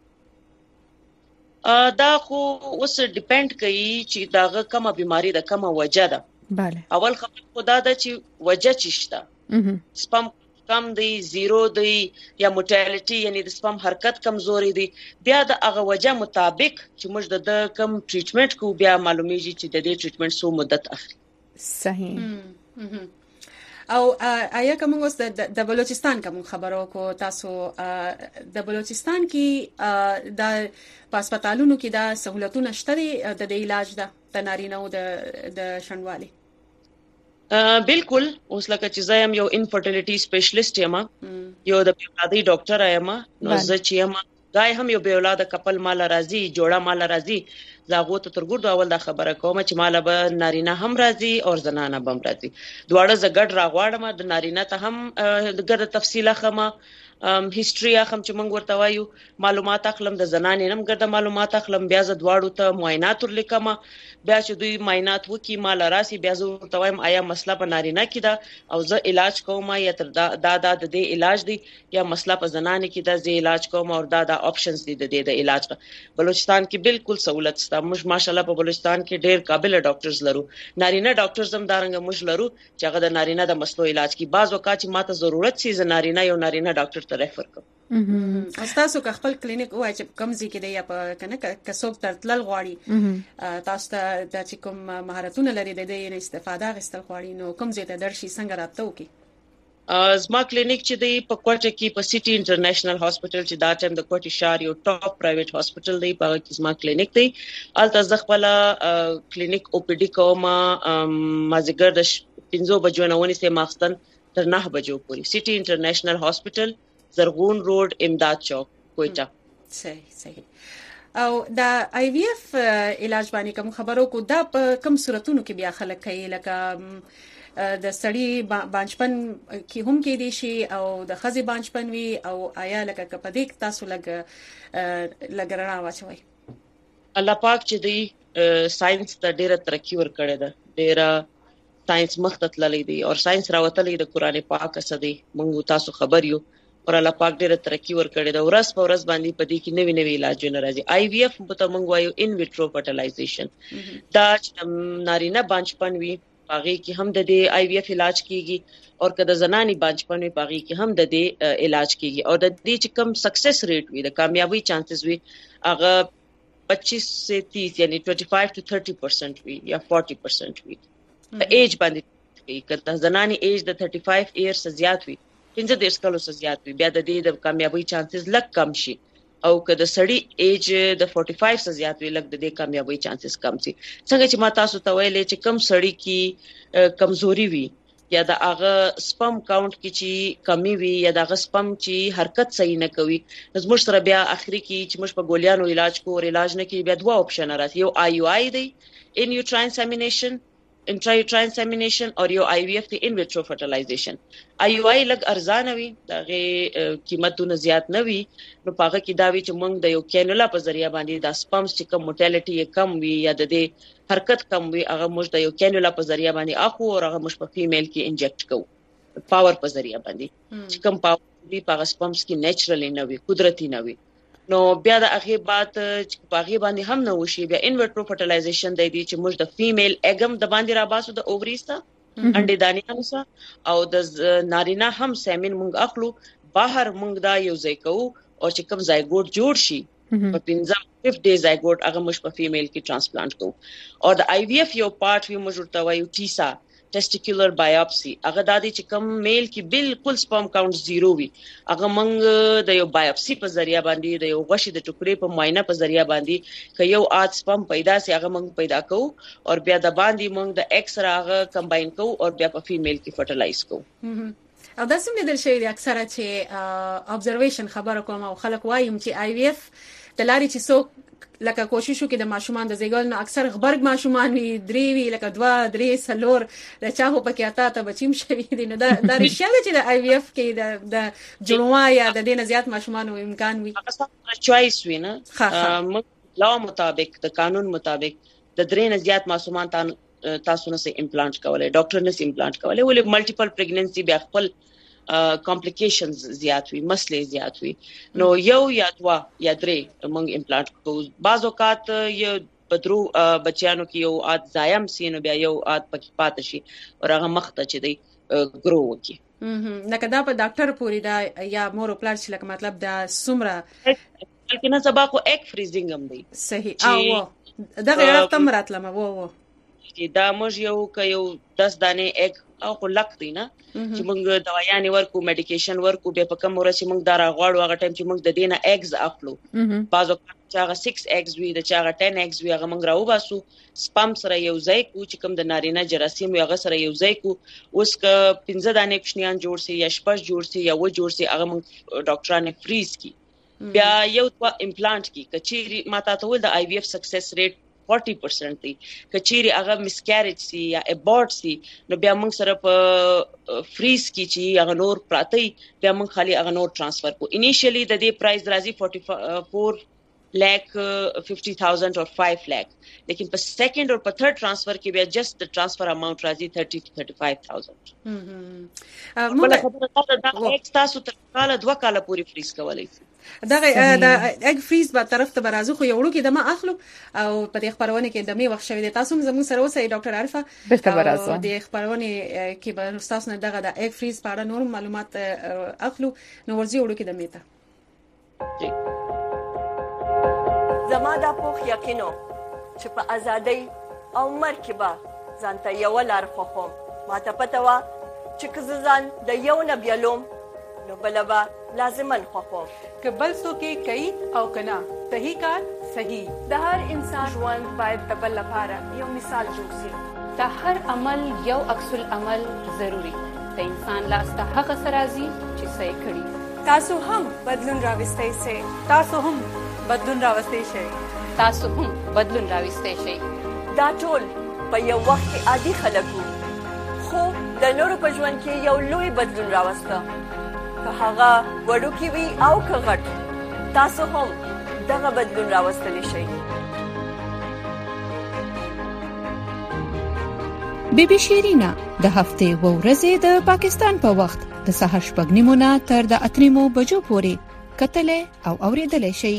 دا خو اوس ډیپند کوي چې داغه کومه بیماری د کومه وجه ده. bale. اول خبر خدا ده چې وجه چشته. سپم کم دی، زیرو دی یا موټیلیټي یعنی د سپم حرکت کمزوري دی، بیا د هغه وجه مطابق چې موږ د کم ټریټمنټ کو بیا معلومیږي چې د دې ټریټمنټ سو مدت اخلي. صحیح. او آیا کوم اوس د بلوچستان کوم خبرو کو تاسو د بلوچستان کې د هسپتالونو کې د سہولتونو شته د علاج د نارینه او د شنډوالي؟ بالکل. اوس لکه چې زه يم یو انفرټیلیټي سپیشلیست یم، یو د بیولادي ډاکټر یم، نو زه چې یم غای هم یو بیولاده کپل مال راضي جوړه مال راضي زاغو ته ترګور د اول دا خبره کوم چې مال به نارینه هم راضي او زنانه هم راضي. دواړه ز ګډ راغواړم د نارینه ته هم د ګډ تفصیله خمه هیستوري اخم چې موږ ورته وایو، معلومات اخلم د زنانې نم ګرځه معلومات اخلم، بیا ز دواړو ته معاینات ورلیکم، بیا چې دوی معاینات وکي مال راسي بیا زه ورته وایم آیا مسله په نارینه کې ده او زه علاج کوم یا تر دا دا د دې علاج دی یا مسله په زنانه کې ده زه علاج کوم او دا د اپشنز دي د دې د علاج. بلوچستان کې بالکل سہولت شته، موږ ماشاءالله په بلوچستان کې ډېر قابل ډاکټرز لرو، نارینه ډاکټرز هم دارنګ موږ لرو چې هغه د نارینه د مسلو علاج کې بعض وکړي چې ماته ضرورت شي ز نارینه یو نارینه ډاکټر ته ریفر کوم. تاسو که خپل کلینیک وای چې کوم ځای کې دی یا په کنه کسوب ترتل غواړي تاسو ته د چې کوم مهارتونه لري د دې استفاده غستل غواړي نو کوم ځای ته درشي څنګه رابطه وکي؟ زما کلینیک چې دی په کوټه کې په سټي انټرنیشنل هاسپټل چې دا ټیم د کوټي شار یو ټاپ پرایویټ هاسپټل دی، په کې زما کلینیک دی. الته ز خپل کلینیک او پی ډي کوم مازیګر د پنځو بجو نه ونی سه ماخستن تر نه بجو پورې سټي انټرنیشنل هاسپټل زرغون روډ امداد چوک کوټه. صحیح صحیح. او دا آی وی اف علاج باندې کوم خبرو کو دا په کوم صورتونو کې بیا خلک کوي لکه د سړی بانچپن کې هم کې دي شي او د خزي بانچپن وي او آیا لکه کپدیک تاسو لګ لګرنا واچوي؟ الله پاک چې دی ساينس ته ډیره ترقی ور کړې ده، ډیره ساينس مخته تللی دی او ساينس راوتلې د قران پاک څخه دی، موږ تاسو خبر یو اور الله پاک ډیره ترقی ور کړې ده. ورځ په ورځ باندې پدې کې نوې نوې علاجونه راځي. آی وی اف په تمنګ وایو ان ویټرو فرټیلایزیشن، دا چې نارینه بانچپن وي پاغي کې هم د دې آی وی اف علاج کیږي او کله زنانی بانچپن وي پاغي کې هم د دې علاج کیږي او د دې چې کم سکسس ریټ وي د کامیابی چانسز وي هغه پچیس سے تیس یعنی پچیس to thirty percent وي یا forty percent وي. ایج باندې کوي کله زنانی ایج د thirty-five ایئرز زیات وي پنځه دیرش کلو څخه زیات وي بیا د دې د کامیابی چانسز لږ کم شي، او که د سړی ایج د forty-five څخه زیات وي لږ د دې کامیابی چانسز کم شي. څنګه چې ما تاسو ته ویلې چې کم سړی کې کمزوري وي یا د هغه سپم کاونټ کې چې کمی وي یا د هغه سپم چې حرکت صحیح نه کوي، زموږ سره بیا اخري کې چې موږ په ګولیانو علاج کوو علاج نه کوي بیا دوه اپشن راځي، یو آی یو آی دی ان یوټراینسیمینیشن انټرایوټرانسیمینیشن او یو آی وی اف دی ان ویټرو فرټیلایزیشن. آی یو آی لګ ارزانه وي دغه قیمتونه زیات نه وي، نو پاغه کې دا وی چې موږ د یو کینولا په ذریعہ باندې د سپمز چې کوم موټیلیټي کم وي یا د دې حرکت کم وي هغه موږ د یو کینولا په ذریعہ باندې اخو او هغه موږ په فیمیل کې انجیکټ کوو پاور په ذریعہ باندې چې کوم پاور دی پاغه سپمز کې نیچرلی نه وي قدرتی نه وي نو بیا د هغه بعد هغه باندې هم نه وشي بیا ان ویټرو فرټیلایزیشن د دې چې موږ د فیمیل اګم د باندې را باسو د اووریز ته انډې دانې هم سره او د نارینه هم سیمن موږ اخلو بهر موږ دا یو ځای کوو او چې کوم زایګوټ جوړ شي په پنځم فifth day زایګوټ هغه موږ په فیمیل کې ترانسپلانت کوو او د آی وی ایف یو پارت وی موږ ورته وایو ټیسا ټیسټیکولر بایوپسي هغه د دې چې کوم میل کې بالکل سپرم کاونټ زیرو وي هغه موږ د یو بایوپسي په ذریعہ باندې د یو غوښې د ټوکرې په معاینه په ذریعہ باندې ک یو آد سپرم پیدا سي هغه موږ پیدا کوو او بیا د باندې موږ د ایکس راغه کمباین کوو او بیا په فیمیل کې فرټیلایز کوو او دا څنګه دل شي د اکثره چې ابزرویشن خبره کوم او خلک وایم چې آی وی ایف د لاري چې څوک لکه کوشش وکړي د ماشومان د زیګل نو اکثر غبرګ ماشومان وي درې وی لکه دوا درې سلور د چاهو پکې اتا ته بچیم شوی دي نو دا د رښتیا چې د آی وی ایف کې د د جوړوا یا د دې نه زیات ماشومان امکان وي هغه چويس وي نه لا مطابق د قانون مطابق د درې نه زیات ماشومان تاسو نه سي امپلانټ کولای ډاکټر نه سي امپلانټ کولای ولې ملټیپل پریګننسي بیا خپل کمپلیکیشنز زیات وي مسلې زیات وي نو یو یا دوا یا درې موږ امپلانټ کوو بعض اوقات یو بدرو بچیانو کې یو عاد زایم سي نو بیا یو عاد پکې پاتې شي او هغه مخته چې دی ګرو وکي لکه دا په ډاکټر پوری دا یا مور پلار چې لکه مطلب دا سمره کې نه سبا کو ایک فریزینګ هم دی صحیح او دا غیر تم راتلمه وو وو چې دا موږ یو ک یو دس دانې ایک او خلق دی نه چې موږ دوايانې ورکو میډیکیشن ورکو به په کوم ورسې موږ دا راغواړو هغه ټایم چې موږ د دینه ایگز اخلو بعضو چې هغه six ایگز وي د چې هغه ten ایگز وي هغه موږ راو باسو سپم سره یو ځای کو چې کوم د نارینه جراثیم هغه سره یو ځای کو اوس ک پنځه دانې کوشنیان جوړ سي یا شپږ جوړ سي یا و جوړ سي هغه موږ ډاکټرانه فریز کی بیا یو امپلانټ کی کچيري ماته ته ول د آی وی ایف سکسس ریټ forty percent دی کچيري هغه مسکیریج سي یا ابورټ سي نو بیا موږ سره په فریز کی چې هغه نور پراتی بیا موږ خالي هغه نور ترانسفر کو انیشلی د دې پرایس راځي forty-four lakh fifty thousand or five lakh لیکن په سیکنډ او په تھرد ترانسفر کې بیا جست د ترانسفر اماونت راځي thirty to thirty-five thousand موږ خبره دا ایک تاسو تر کال دوه کال پوری فریز کولای دا د اګ فریز په طرف ته برازو خو یو وړو کې د ما اخلو او په دې خبرونه کې د می وخت شوی د تاسو زموږ سره اوسئ ډاکټر عارفه بالکل برازو د خبرونه کې به تاسو نه دغه د اګ فریز په اړه نور معلومات اخلو نو ورځي وړو کې د میته زما د پوخ یقینو چې په ازادۍ او مرکبه ځانته یو لار خوخم ماته پته وا چې کززان د یو نه بیلوم نو بلبا لازمن خوخم کبل سو کې کوي او کنا صحیح کار صحیح د هر انسان ژوند باید د بل لپاره یو مثال جوړ شي د هر عمل یو عکس العمل ضروری د انسان لاس ته هغه سرازي چې صحیح کړي تاسو هم بدلون راوستئ سي تاسو هم بدلون راوستئ شي تاسو هم بدلون راوستئ شي دا ټول په یو وخت کې عادي خلکو خو د نورو په ژوند کې یو لوی بدلون راوسته که هغه وړوکی وي او که غټ تاسو هم دغه بدلون راوستلی شئ بی بی شیرینا د هفته و ورځې د پاکستان په وخت د سهار شپږ نیمو نه تر د اته نیمو بجو پورې کتلې او اوریدلې شئ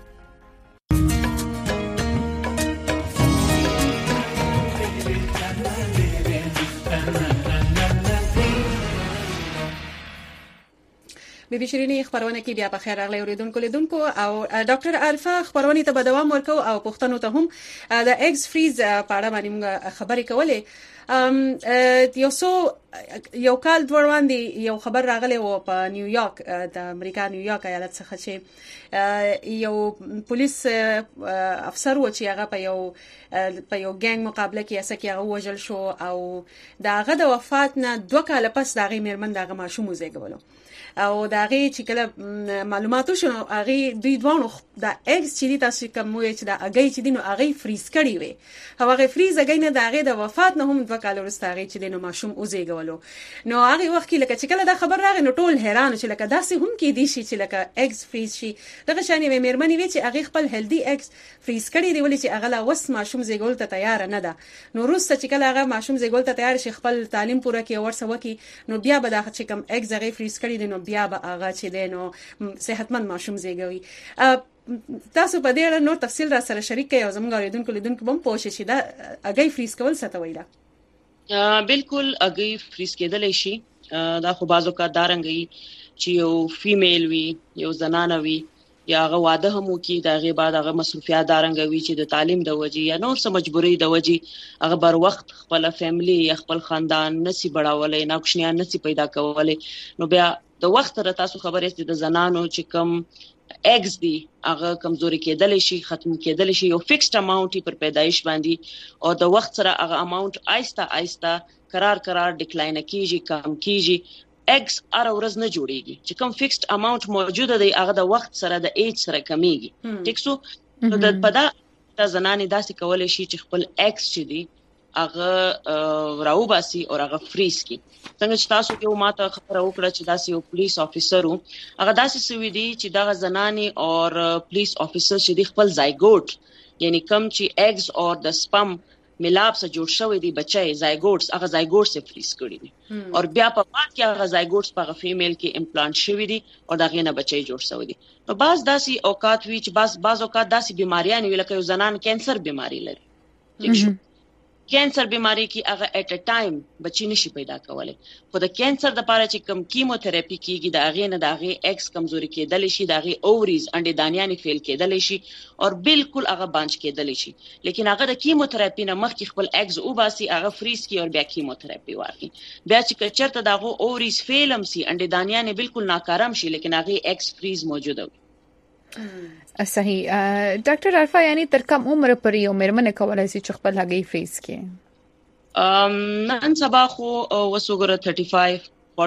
بی بی شیرینی خبرونه کې بیا په خیر راغلی اوریدونکو لیدونکو او ډاکټر عارفه خبرونه ته به دوام ورکو او پښتنو ته هم د ایگز فریز په اړه باندې موږ خبرې کولې یو سو یو کال وړاندې یو خبر راغلی و په نیویارک د امریکا نیویارک ایالت څخه چې یو پولیس افسر و چې هغه په یو په یو ګنګ مقابله کې اسکی هغه وژل شو او داغه د وفات نه دوه کال پس داغه میرمن داغه ماشوم وزګولو او دا غي چې کله معلوماتو شنو هغه دوی دوانو د ایکس چې تاسو کوم وی چې دا هغه چې دینو هغه فریز کړی وي هغه فریز هغه نه دا هغه د وفات نه هم دوه کال وروسته هغه چې دینو ماشوم اوزېګولو نو هغه وخت کې لکه چې کله دا خبر راغی نو ټول حیران چې لکه داسې هم کې دي شي چې لکه ایکس فریز شي دغه شانې مې مېرمنې وی چې هغه خپل هلدی ایکس فریز کړی دی ولې چې هغه لا وس ماشوم زېګول ته تیار نه ده نو وروسته چې کله هغه ماشوم زېګول ته تیار شي خپل تعلیم پوره کړي او ورسره وکي نو بیا به دا چې کوم ایکس هغه فریز کړی دی نو بیا به هغه چې دینو صحتمند ماشوم زیږوي. تاسو په دې اړه نور تفصیل را سره شریک کړئ او زموږ اوریدونکو لیدونکو هم پوه شي چې دا اګي فریز کول څه ته وایي. بالکل اګي فریز کېدلی شي. دا خو بازو کا دارنګي چې یو فیمیل وي یو زنانه وي یا هغه واده هم وکړي د هغې بعد هغه مصروفیات دارنګه وي چې د تعلیم د وجې یا نور څه مجبورۍ د وجې هغه بر وخت خپله فیملي یا خپل خاندان نسی بړاولی نه کوچنیان نسی پیدا کولی نو بیا د وخت سره تاسو خبر یاست د زنانو چې کوم ایگز دي هغه کمزوري کېدلی شي ختم کېدلی شي یو فکسډ اماونټ پر پیدایش باندې او د وخت سره هغه اماونټ آیسته آیسته قرار قرار ډیکلاین کیږي کم کیږي. ایگز هر ورځ نه جوړیږي چې کوم فکسډ اماونټ موجوده دی هغه د وخت سره د ایج سره کمیږي. ټیک سو نو د پدا د زنانې داسې کولای شي چې خپل ایگز چې دی هغه راوباسي او هغه فریز کی. څنګه چې تاسو کې ماته خبره وکړه چې داسې یو پولیس افیسر وو هغه داسې سوي دي چې دغه زنانې او پولیس افیسر چې دی خپل زایګوټ یعنی کم چې ایگز او د سپم ملاب سره جوړ شوی دی بچای زایګوټس هغه زایګوټس یې فریز کړی دي او بیا په بعد کې هغه زایګوټس په فیمیل کې امپلانټ شوی دي او دا غینه بچای جوړ شوی دي. نو بعض داسې اوقات وی چې بعض بعض اوقات داسې بیماریاں وی لکه یو زنان کینسر بیماری لري. ٹھیک شو کینسر بیماری کې هغه اټ ا ټایم بچی نشي پیدا کولای خو د کینسر د لپاره چې کم کیموتراپي کیږي د هغه نه د هغه ایکس کمزوري کېدل شي د هغه اوریز انډې دانیان فیل کېدل شي او بالکل هغه بانچ کېدل شي لیکن هغه د کیموتراپي نه مخکې خپل ایکس او باسي هغه فریز کی او بیا کیموتراپي واخلي بیا چې چرته د هغه اوریز فیلم سي انډې دانیان بالکل ناکارم شي لیکن هغه ایکس فریز موجوده وي. صحیح. ډاکټر عرفا یعنی تر کوم عمر پورې یو مېرمنه کولای شي چې خپل هګۍ فریز کړي؟ ام نن سبا خو وسوګره پنځه پنځه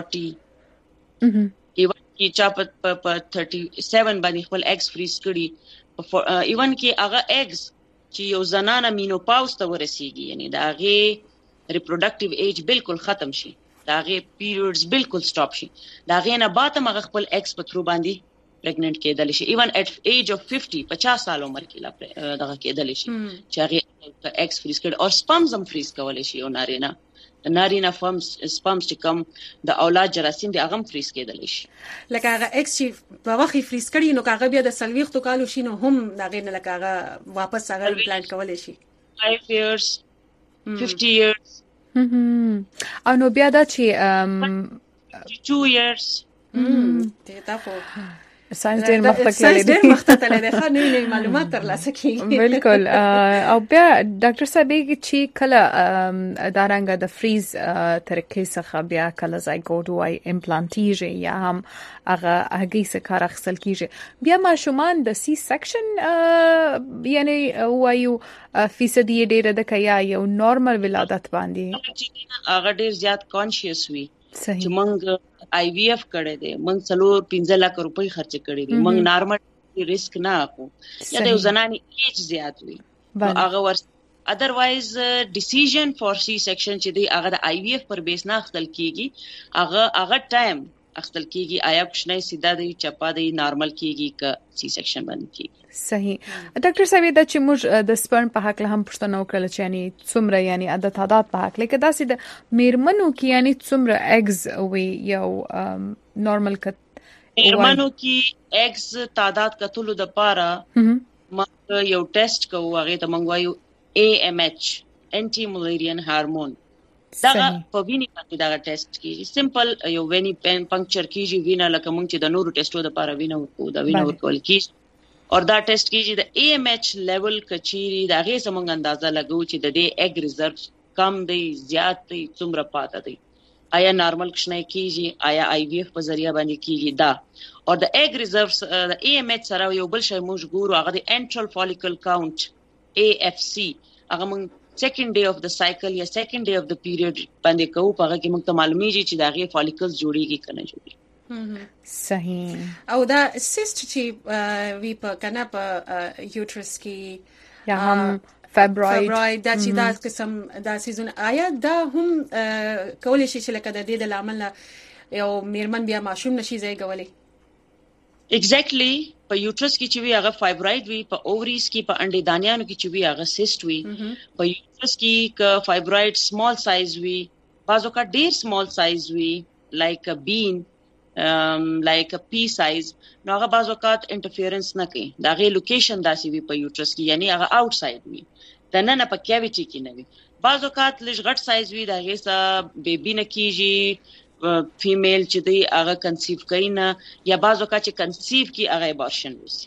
چالیس ایون کی چا په سړی سات باندې خپل ایکس فریز کړي ایون کی هغه ایکس چې یو زنانه مینوپاوز ته ورسیږي یعنی دا هغه ریپروډکټیو ایج بالکل ختم شي دا هغه پیریډز بالکل سټاپ شي دا هغه نه بعد هغه خپل ایکس په ترو باندې پریګننٹ کېدل شي ایون اټ ایج اف پچاس پچاس سال عمر کې لا دغه کېدل شي چې هغه ایکس فریز کړي او سپمز هم فریز کولای شي او نارینه د نارینه فمز سپمز چې کوم د اولاد جراثیم دی هغه هم فریز کېدل شي لکه هغه ایکس چې په وخت فریز کړي نو هغه بیا د سلويختو کالو شي نو هم دغه نه لکه هغه واپس هغه امپلانټ کولای شي five years fifty years او نو بیا دا چې two years ته تاسو ساينس ډېر مختلف دی ډېر مختلف دی خو نوې نوې معلومات ترلاسه کیږي بالکل او بیا ډاکټر صاحب چې کله دارنګ د فریز طریقې څخه بیا کله زایګوټ وای امپلانټیږي یا هم هغه هغې څخه کار اخیستل کیږي بیا ماشومان د سی سیکشن یعنی وایو فیصدي ډېر د کیا یو نورمال ولادت باندې هغه ډېر زیات کانشیس وي چې موږ آی وی ایف کړی دی موږ څلور پنځه لک روپۍ خرچ کړي دي موږ نارمل ریسک نه اخلو یا د زنانې ایج زیات وي هغه ور اذروایز ډیسیژن فور سی سیکشن چې دی هغه د آی وی ایف پر بیس نه اخلل کیږي هغه هغه ټایم اخلل کیږي آیا کوشنه سیده دی چپا دی نارمل کیږي ک سی سیکشن باندې کیږي. صحیح. ډاکټر صاحب دا چې موږ د سپرم په حق له هم پښتنه وکړل چې یعنی څومره یعنی عدد تعداد په حق لکه دا چې د میرمنو کې یعنی څومره ایگز وي یو نورمال کټ میرمنو کې ایگز تعداد کتلو د پاره موږ یو ټیسټ کوو هغه ته موږ وایو اے ایم ایچ انټي ملیریان هارمون دا په ویني باندې دا ټیسټ کیږي سمپل یو ویني پنکچر کیږي وینا لکه موږ چې د نورو ټیسټو د پاره وینو کو دا وینو ورکول کیږي اور دا ټیسټ کیږي د اے ایم ایچ لیول کچيري دا غي سمنګ اندازه لګو چې د دې ایگ ریزرو کم دی زیات دی څومره پاته دی آیا نارمل کښنه کیږي آیا آی وی ایف په ذریعہ باندې کیږي دا اور د ایگ ریزرو د اے ایم ایچ سره یو بل شی موږ ګورو هغه د انټرل فالیکل کاونټ اے اف سی هغه موږ سیکنډ ډے اف د سایکل یا سیکنډ ډے اف د پیریډ باندې کوو په هغه کې موږ ته معلومیږي چې دا غي فالیکلز جوړیږي کنه جوړیږي. صحیح. او دا سیست چې وی په کنه په یوټرس کې یا هم فایبروید فایبروید دا چې دا قسم دا سیزون آیا دا هم کولای شي چې لکه د دې د لامل یو میرمن بیا ماشوم نشي زیږولای؟ ایگزیکټلی په یوټرس کې چې وی هغه فایبروید وی په اووریز کې په انډې دانیانو کې چې وی هغه سیست وی په یوټرس کې ک فایبروید سمال سایز وی بازو کا ډیر سمال سایز وی لایک ا بین لایک پی سایز نو هغه بعض وخت انټرفیرنس نه کوي دا غي لوکیشن داسي وي په یوټرس کې یعنی هغه آوټ ساید وي د نن په کیویټي کې نه وي بعض وخت لږ غټ سایز وي دا غي سه بیبي نه کیږي فیمیل چې دی هغه کنسیو کوي نه یا بعض وخت چې کنسیو کی هغه ابورشن وسی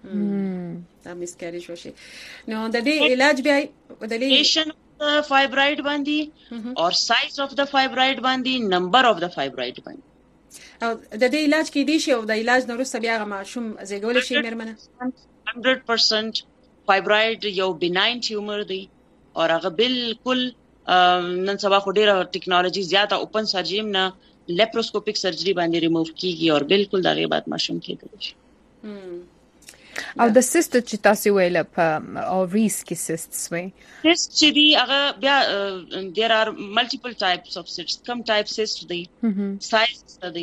دا مسکریج وشي نو د دې علاج بیا د لیشن فایبراید باندې او سایز اف د فایبراید باندې نمبر اف د فایبراید باندې او د دې علاج کې دي شي او د علاج نه وروسته بیا هغه ماشوم زیږول شي مېرمنه one hundred percent فایبراید یو بیناین ټیومر دی او هغه بالکل نن سبا خو ډیره ټیکنالوژي زیاته اوپن سرجری نه لیپروسکوپیک سرجری باندې ریموو کیږي او بالکل دغه بعد ماشوم کېدل شي او د سیست چې تاسو ویل په اوریس کې سیستس وي سیست چې دی هغه بیا there are multiple types of cysts کوم type cyst دی سایز دی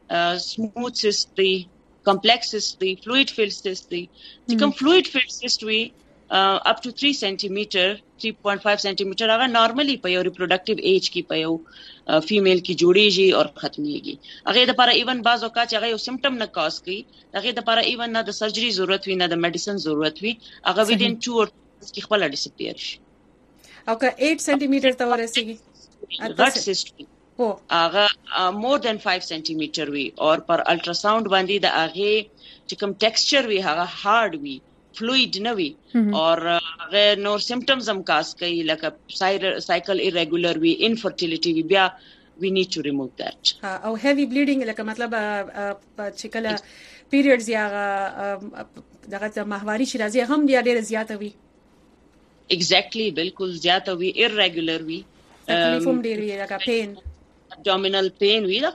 smooth cyst دی complex cyst دی fluid filled cyst دی چې کوم fluid filled cyst وي up to three centimeter three point five centimeter هغه نارملی په یو ریپروډکټیو ایج کې په یو فیمیل کې جوړیږي او ختميږي هغه د لپاره ایون بعض اوقات هغه یو سمپټم نه کاز کوي هغه د لپاره ایون نه د سرجری ضرورت وي نه د میډیسن ضرورت وي هغه within two or کې خپل ډیسپیر شي او که eight centimeter ته ورسیږي غټ سیست او هغه more than five centimeter وي او پر الټراساوند باندې د هغه چې کوم ټیکسچر وي هغه هارد وي فلوید نه وي اور غیر نور سمپټمز هم کاز کوي لکه سایکل ایریګولر وي انفرټیلیټی وي بیا we need to remove that او heavy bleeding لکه مطلب چې کله پیریډز یا دغه ماهواري چې راځي هم بیا ډیره زیاته وي exactly بالکل زیاته وي irregular وي تکلیف هم ډیر وي لکه پین abdominal pain وي دا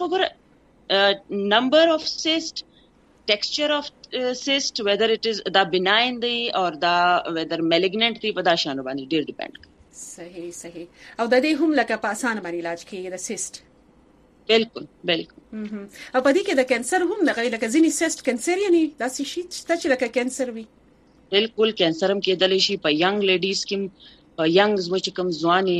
خبره number of cyst texture of uh, cyst whether it is the benign دی or the whether malignant دی په دا شانو باندې ډیر ډیپند کوي صحیح صحیح او د دې هم لکه په اسانه باندې علاج کیږي د سیست بالکل بالکل او په دې کې د کانسر هم د غیر لکه ځینی سیست کانسر یعنی داسې شي چې لکه کانسر وي بالکل کانسر هم کېدلی شي په ینګ لیډیز کې په ینګ زوی کوم ځواني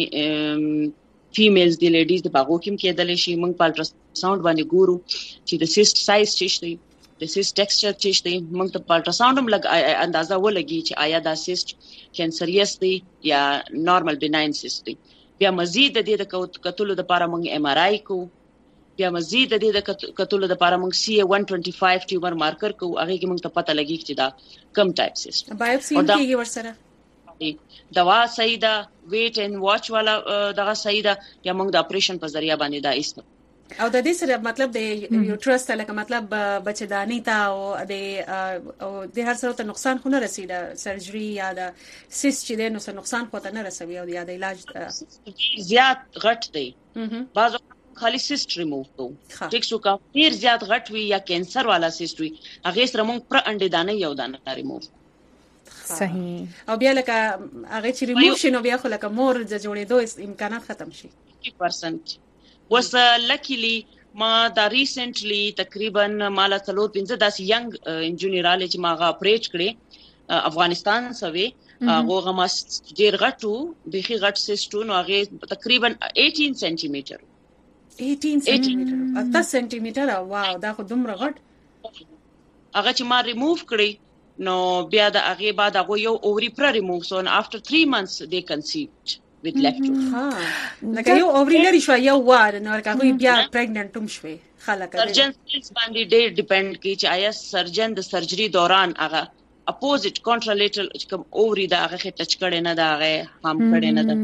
فیمیلز دی لیډیز د باغو کې کېدلی شي موږ په الټراساوند باندې ګورو چې د سیست سایز څه دی د سیست ټیکسچر څه دی موږ ته په الټراساوند هم لګ اندازه ولګي چې آیا دا سیست کینسریس دی یا نارمل بیناین سیست دی بیا مزید د دې د کتلو لپاره موږ ایم آر آی کو بیا مزید د دې د کتلو لپاره موږ سی ای one twenty-five ټیومر مارکر کو هغه کې موږ ته پته لګي چې دا کم ټایپ سیست بایوپسی کیږي ورسره دوا صحیح ده ویټ اینڈ واچ والا دغه صحیح ده یا موږ د اپریشن په ذریعہ باندې دا ایست او د دې سره مطلب د یوټرس ته لکه مطلب بچدانی ته او د او د هر څه ته نقصان خو نه رسي د سرجری یا د سیست چې د نو څه نقصان خو ته نه رسوي او یا د علاج زیات غټ دی بعض خالی سیست ریموو کو ټیک شو کا ډیر زیات غټ وي یا کینسر والا سیست وي هغه سره موږ پر انډې دانه یو دانه ریموو صحیح او بیا لکه هغه چې ریموو شي نو بیا خو لکه مور د جوړېدو امکانات ختم شي fifty percent was uh, luckily ما دا ریسنټلی تقریبا مالا څلور پنځه داس ینګ انجینیراله چې ماغه اپریټ کړي افغانستان سوي هغه ما ډیر غټو بخي غټ سیستو نو هغه تقریبا eighteen سنتیمتر eighteen سنتیمتر اته سنتیمتر واو دا خو دومره غټ هغه چې ما ریموو کړي نو بیا د هغه بعد هغه یو اووري پر ریموو سو after three months they conceived with left ها لکه یو اووري لري شو یو وار نو هغه بیا پریګننټ هم شوي خلک سرجن باندې ډېر ډیپند کوي چې آیا سرجن د سرجری دوران هغه اپوزیټ کنټرلیټل کوم اووري دا هغه ټچ کړي نه دا هغه هم کړي نه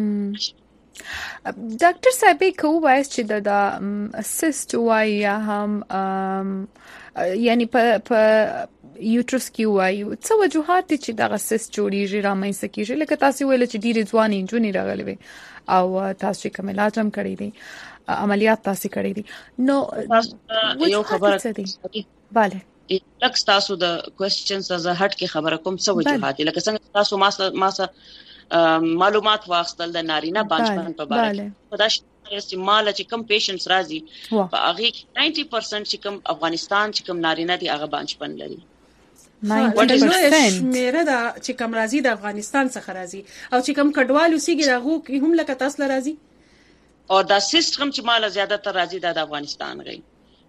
دا ډاکټر صاحب کو وایس چې دا اسست وای یا هم یعنی په یوټرس کې وایو څه وجوهات چې دا اسست جوړیږي رامنځته کیږي لکه تاسو ویل چې ډیره ځواني جونې راغلي وي او تاسو کوم علاج هم کړی دي عملیات تاسو کړی دي نو یو خبره دي bale لکه تاسو د کوېسچنز از هټ کې خبره کوم څه وجوهات لکه څنګه تاسو ما ما معلومات واخستل د نارینه بانچپن په اړه په داش استعمال چې کم پیشنټس راځي په هغه ninety percent چې کم افغانستان چې کم نارینه دي هغه بانچپن لري ninety percent میره دا چې کم راځي د افغانستان څخه راځي او چې کم کډوالو سیګي راغو هم لکه تاسو راځي او دا سیستم چې مال زیاده تر راځي د افغانستان غي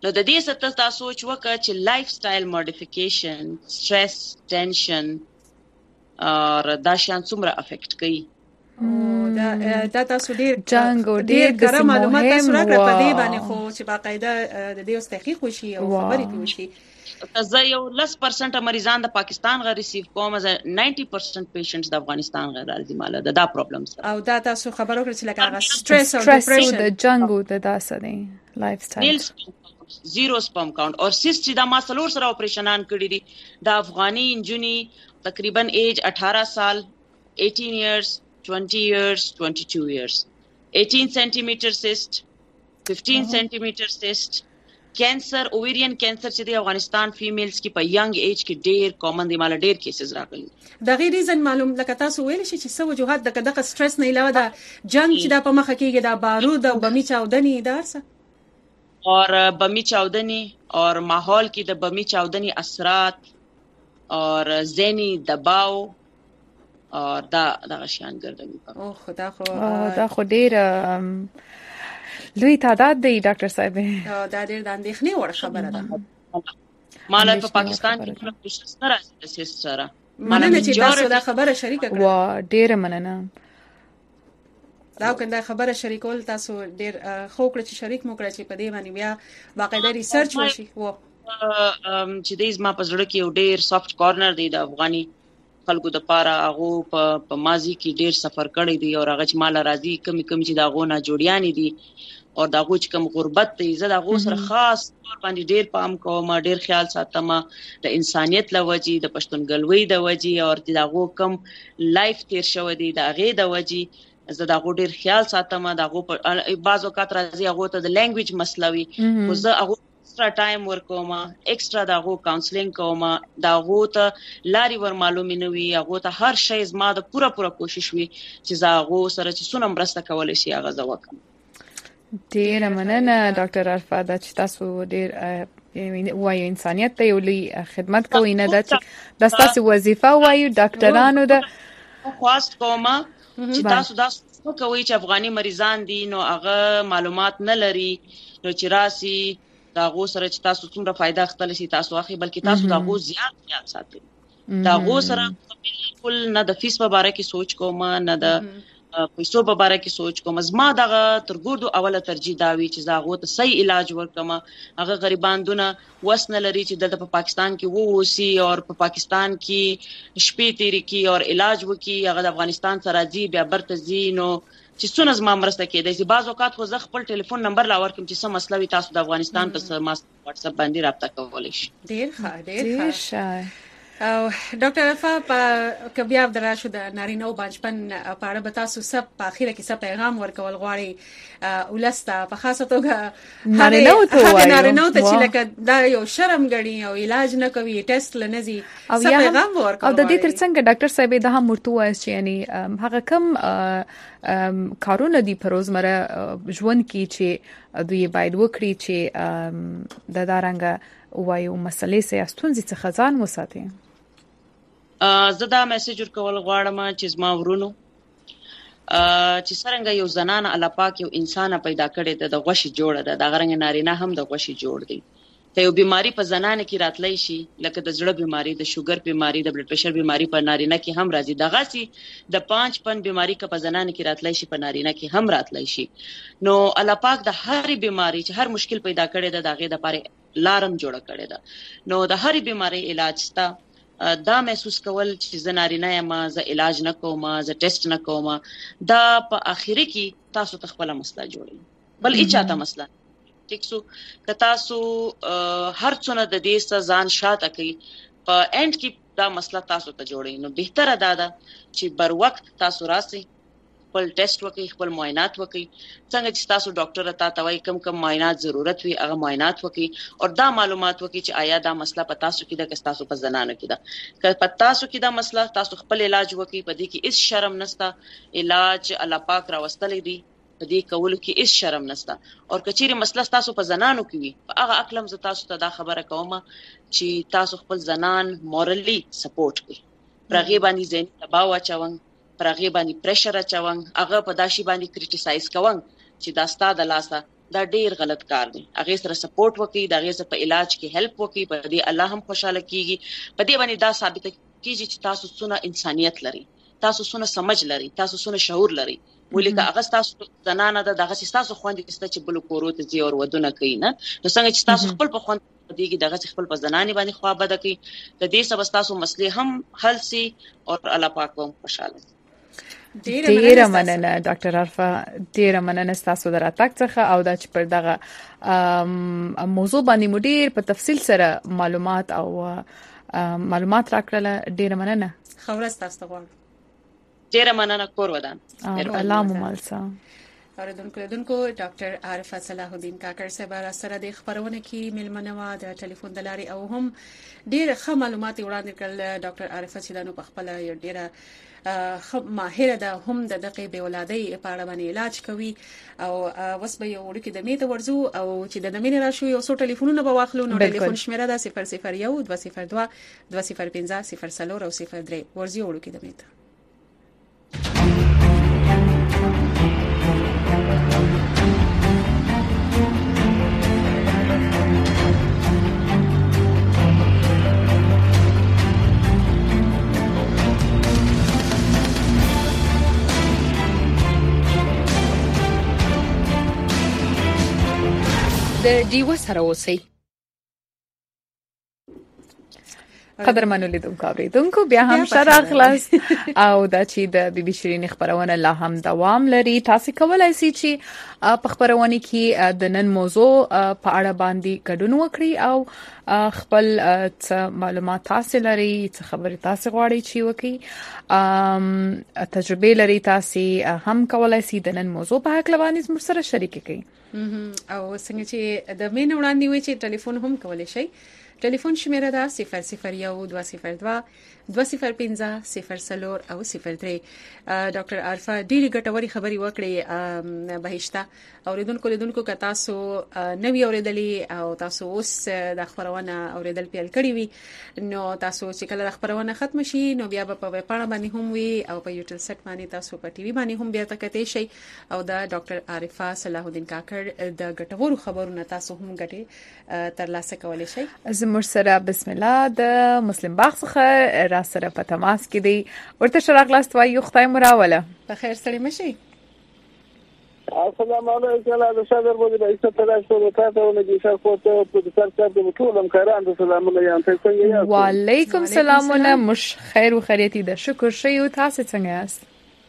نو د دې څه تاسو سوچ وکړه چې لایف سټایل ماډیفیکیشن، سټرس، ټینشن او دا شان څومره افیکټ کوي. دا دا تاسو ډیر جنگ او ډیر کره معلومات تاسو راکړه په دې باندې، خو چې باقاعده د دې اوس تحقیق وشي او خبرې وشي. زه یو لس پرسنټ مریضان د پاکستان غیر ریسیو کوم، از نایمټي پرسنټ پیشنټس د افغانستان غیر راځي ماله دا دا پرابلمز. او دا تاسو خبرو کړی چې لکه سټرس او ډیپریشن د جنگ او د داسې دی لایف سټایل زیرو سپم کاونټ او سیس چې دا ما څلور سره اپریشنان کړی دي د افغاني انجونی تقریبا ایج اٹھارہ سال، eighteen years, twenty years, twenty-two years, eighteen centimeter cyst, fifteen uh-huh. centimeter cyst, cancer, ovarian cancer چې د افغانستان فیمیلز کې په ینګ ایج کې ډیر کامن دي، مال ډیر کیسز راغلي. د غیر ریزن معلوم لکه تاسو ویل شي چې څه وجوهات د دغه سټرس نه علاوه د جنگ چې د په مخه کېږي د بارود او بمی چاودنی دارسه اور بمی چاودنی اور ماحول کې د بمی چاودنی اثرات اور ذهنی دباو اور دا دا شان ګرځي. او خدا خو دا خو ډیر لوی تعداد دی ډاکټر صاحب. دا ډیر د اندېښنې وړ خبره ده. مال په پاکستان کې کوم کوشش نه راځي د سیس سره. مننه چې تاسو دا خبره شریک کړه. وا ډیر مننه. دا کنده خبره شریکول تاسو ډیر خو کړی چې شریک مو کړی چې په دې باندې بیا باقاعده ریسرچ وشي. و چې دې زما په زړه کې یو ډیر سافت کارنر دی د افغاني خلکو د پاره. هغه په په ماضي کې ډیر سفر کړی دی او هغه چې مال راضي کمی کمی چې دا غونه جوړیانی دي او دا غوچ کم غربت دی. زه دا غو سره خاص تور باندې ډیر پام کوم، ډیر خیال ساتم د انسانيت لوجي، د پښتونګلوي د وجي او دا غو کم لایف تیر شو دی دا غي د وجي. زه دا غو ډیر خیال ساتم. دا غو په بعض وخت راځي هغه ته د لینګویج مسلوي، خو زه هغه ایکسترا ټایم ورکوم، ایکسترا دا غو کاونسلینګ کوم، دا غو ته لاري ور معلومي نه وي، هغه ته هر شی زما د پوره پوره کوشش وي چې زه هغه سره چې سونم برسته کول شي هغه زه وکم. ډیر مننه ډاکټر عرفات چې تاسو ډیر وایو انسانيت ته یو لوی خدمت کوي، نه دا چې د تاسو وظیفه وایو ډاکټرانو د خواست کوم چې تاسو دا کوي چې افغاني مریضان دي نو هغه معلومات نه لري نو چې راسي دا غو سره چې تاسو څومره فائدہ اخلي سي تاسو اخی، بلکې تاسو دا غو زیات زیات ساتي. دا غو سره بالکل نه د فیس په اړه کې سوچ کوم، نه د پیسو په اړه کې سوچ کوم. زما دغه ترګوردو اوله ترجیح دا وی چې زاغو ته صحیح علاج ورکم. هغه غریبان دونه وسنه لري چې دلته په پاکستان کې وو وسی او په پاکستان کې شپې تیری کی او علاج وکي، هغه د افغانستان سره ځي بیا برته ځي نو چې څونه زما مرسته کېدای شي. بعض اوقات خو زه خپل ټلیفون نمبر لا ورکم چې سم مسله وي تاسو د افغانستان په واتس اپ باندې رابطه کولای شئ. ډیر ښه ډیر ښه. او ډاکټر عرفا په کبیا د راشو د نارینه او بچپن په اړه به تاسو سب په اخیره کې څه پیغام ورکول غواړي ولسته په خاصه توګه نارینه او ته وایي نارینه ته چې لکه دا یو شرم غړي او علاج نه کوي ټیسټ لنزي څه پیغام ورکول او د دې ترڅنګ ډاکټر صاحب دا هم ورته وایي چې یعنی هغه کم کارونه دي په روزمره ژوند کې چې دوی باید وکړي چې د دارنګ وایو مسلې سه استونزې څخه ځان وساتي. زه دا میسج ورکول غواړم چې زما ورونو چې څنګه یو زنانه الله پاک یو انسان پیدا کړی ده د غوښې جوړه ده، د غرنګ نارینه هم د غوښې جوړ دی. ته یو بیماری په زنانه کې راتلی شي لکه د زړه بیماری، د شوګر بیماری، د بلډ پريشر بیماری په نارینه کې هم راځي. دغه سي د پنځ پن بیماری که په زنانه کې راتلی شي په نارینه کې هم راتلی شي. نو الله پاک د هر بیماری چې هر مشکل پیدا کړی ده دغه د لپاره لارم جوړ کړی ده. نو د هر بیماری علاج ستا دا محسوس کول چې زه نارینه یم، زه علاج نه کوم، زه ټیسټ نه کوم، دا په اخیری کې تاسو ته خپل مسله جوړي بل هیڅ چاته مسله ټیک سو. که تاسو هر څونه د دې څخه ځان شاته کوي په اند کې دا مسله تاسو ته جوړي نو بهتره ده چې بر وخت تاسو راسي خپل ټیسټ وکړي، خپل معاینات وکړي. څنګه چې تاسو ډاکټر ته تاوي کم کم معاینات ضرورت وي هغه معاینات وکړي او دا معلومات وکړي چې آیا دا مسله په تاسو کې ده که تاسو په زنانو کې ده. که په تاسو کې دا مسله تاسو خپل علاج وکړي، په دې کې هیڅ شرم نشته. علاج الله پاک راوستلې دي، په دې کولو کې هیڅ شرم نشته. او کچېری مسله تاسو په زنانو کې وي په هغه اقلم ز تاسو ته دا خبره کوم چې تاسو خپل زنان مورلی سپورټ کړئ، پرغه باندې ذهني دباو اچوئ، پرغه باندې پریشر اچوئ، هغه په داشي باندې کریټیسایز کوئ چې دا ستاسو د لاسه دا ډیر غلط کار دی. هغه سره سپورټ وکړي، دا هغه سره په علاج کې هیلپ وکړي، په دې الله هم خوشاله کیږي. په دې باندې دا ثابت کیږي چې تاسو څونه انسانيت لري، تاسو څونه سمج لري، تاسو څونه شعور لري. ولکه هغه تاسو زنانه ده دغه تاسو خوندې ست چې بل کورو ته زی او ودونه کوي نه، نو څنګه چې تاسو خپل په خوند دیږي دغه خپل په زنانه باندې خوا بده کوي، د دې سبب تاسو مسلې هم حل سي او الله پاک هم خوشاله. ډیره مننه ډاکټر عارفه، ډیره مننه تاسو دراتک څخه او دا چې پر دغه موضوع باندې مدیر په تفصیل سره معلومات او معلومات راکړل. ډیره مننه. خورس تاسو ته ډیره مننه. کور ودان. الله مو مالسا. اوریدونکو لیدونکو ډاکټر عارفه صلاح الدین کاکړ صاحب را سره د خبرونه کې ملمنه و د ټلیفون د لارې او هم ډیر ښه معلومات وړاندې کړل. ډاکټر عارفه چې دنو په خپل یو ډیره خب ماهره ده هم د دقیق به ولادي په اړه باندې علاج کوي او وس به یو ورکه د میته ورزو او چې د نمینه راشو یو څو ټلیفونونه به واخلو. نو ټلیفون شمیره ده صفر صفر یو دوه صفر دوه دوه صفر پنځه صفر څلور او صفر درې ورزي ورکه د میته. د ډیو سره اوسئ. قدرمنو لیدونکو اوریدونکو بیا هم شرح خلاص او دا چې د بي بي شيرين خبرونه لا هم دوام لري. تاسو کولای شئ چې په خبرونه کې د نن موضوع په اړه باندې ګډون وکړئ او خپل معلومات تاسو لري، څه خبرې تاسو غواړئ چې وکړئ، تجربه لري تاسو هم کولای شئ د نن موضوع په اړه باندې مر سره شریک کړئ. او څنګه چې د مين وړاندې وي چې ټلیفون هم کولای شئ. ټلیفون شمیره ده صفر صفر یو دوه صفر دوه دوه صفر پنځه صفر څلور او صفر درې. ډاکټر عارفه ډیره ګټوري خبري وکړې بهشته. اوریدونکو لیدونکو که تاسو نوی اوریدلې او تاسو اوس د خبرونه اوریدل پیل کړی وي نو تاسو چې کله خبرونه ختم شي نو بیا په ویب پاڼه باندې هم وي او په یوټیوب سټ باندې تاسو په ټي وي باندې هم بیا تکته شي او د ډاکټر عارفه صلاح الدین کاکړ د ګټورو خبرونه تاسو هم ګټي ترلاسه کولای شئ. زموږ سره بسم الله د مسلم باغ څخه را سره په تماس کې دی. ورته شراغلاست وایو خدای مراوله. په خیر سره مشي. السلام علیکم. د شادر بوله د ایست تلاش په وکاته او د شار کوته په سر سر د ټول همکاران د سلام علیکم. تاسو څنګه یاست؟ وعلیکم سلامونه. مش خیر او خیریت ده. شکر شي او تاسو څنګه یاست؟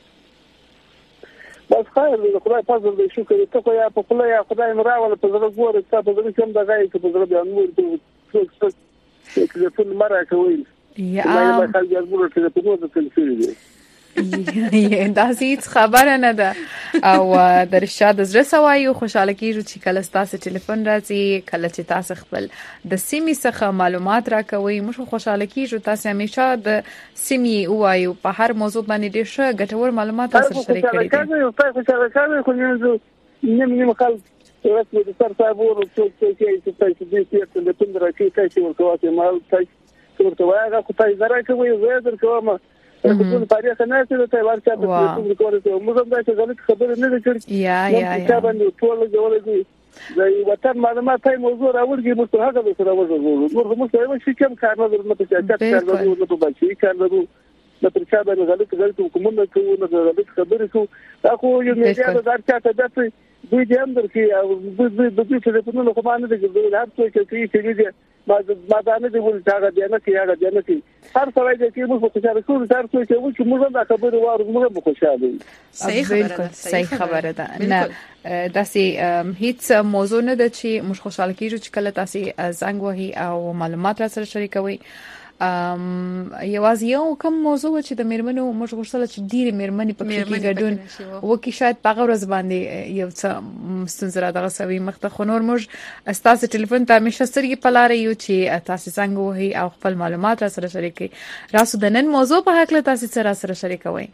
بس خیر د خدای فضل دی. شکر ته خو یا په خدای یا خدای مراوله په زړه ګوره تاسو په زړه کوم دغه چې په زړه بیا نور څه څه چې ټول مره کوي. یا ما خلک یې ګوره چې په موږ ته تلفي یه دا هیڅ خبره نه ده او د رشاد زړه سوایو خوشاله کیږو چې کله تاسو ټلیفون راځي، کله چې تاسو خپل د سیمې څخه معلومات راکوي. موږ خوشاله کیږو تاسو همیشه د سیمې وایو په هر موضوع باندې ډېر ښه ګټور معلومات سره شریک کړئ. تاسو خوشاله کیږئ خو نه نیم نیم خلک رسمي د سر صاحب ورو څوک چې تاسو دې چې د پندره کې تاسو ورکوي مال تاسو ورته وایي خو تاسو درکوي زه درکوم. په ټول تاریخ نه چې ته ورته د ټول کوله موږ هم دا چې غلط خبره نه کړې. یا یا یا باندې ټول جوړ دي د وطن معلومات ته موضوع راوړي موږ ته هغه سره ورغورو موږ موږ یو شي کوم کار نه درته چې اچھا کار نه نو په بچي کار نه د پرچا باندې غلط غلط کومه کوو نه غلط خبرې کوو. دا خو یو میډیا د درچا ته د دوی د اندر کې او د د د څه په نو خو باندې د هر څه کې چې دي ما ما دا نه دی ول ځای دی نه کې هغه دی نه کې هر څه راځي چې موږ په څه کوو هر څه چې موږ دا خبره وارو موږ په خوشاله یو. صحیح خبره صحیح خبره ده. نه داسې هیڅ موضوع نه ده چې موږ خوشاله کیږو چې کله تاسو زنګ وهي او معلومات را سره شریکوي. ام یوازې یو کوم موضوع چې د میرمنو موږ غوښتل چې ډیره میرمنې په کې ګډون وکي شاید په غوړز باندې یو څه ستونزه دغه سوي مخته خو نور موږ استاسو ټلیفون ته همیشه سترګې پلاره یو چې تاسو څنګه وهي او خپل معلومات را سره شریکي. راسو د نن موضوع په حق له تاسو سره سره شریکوي.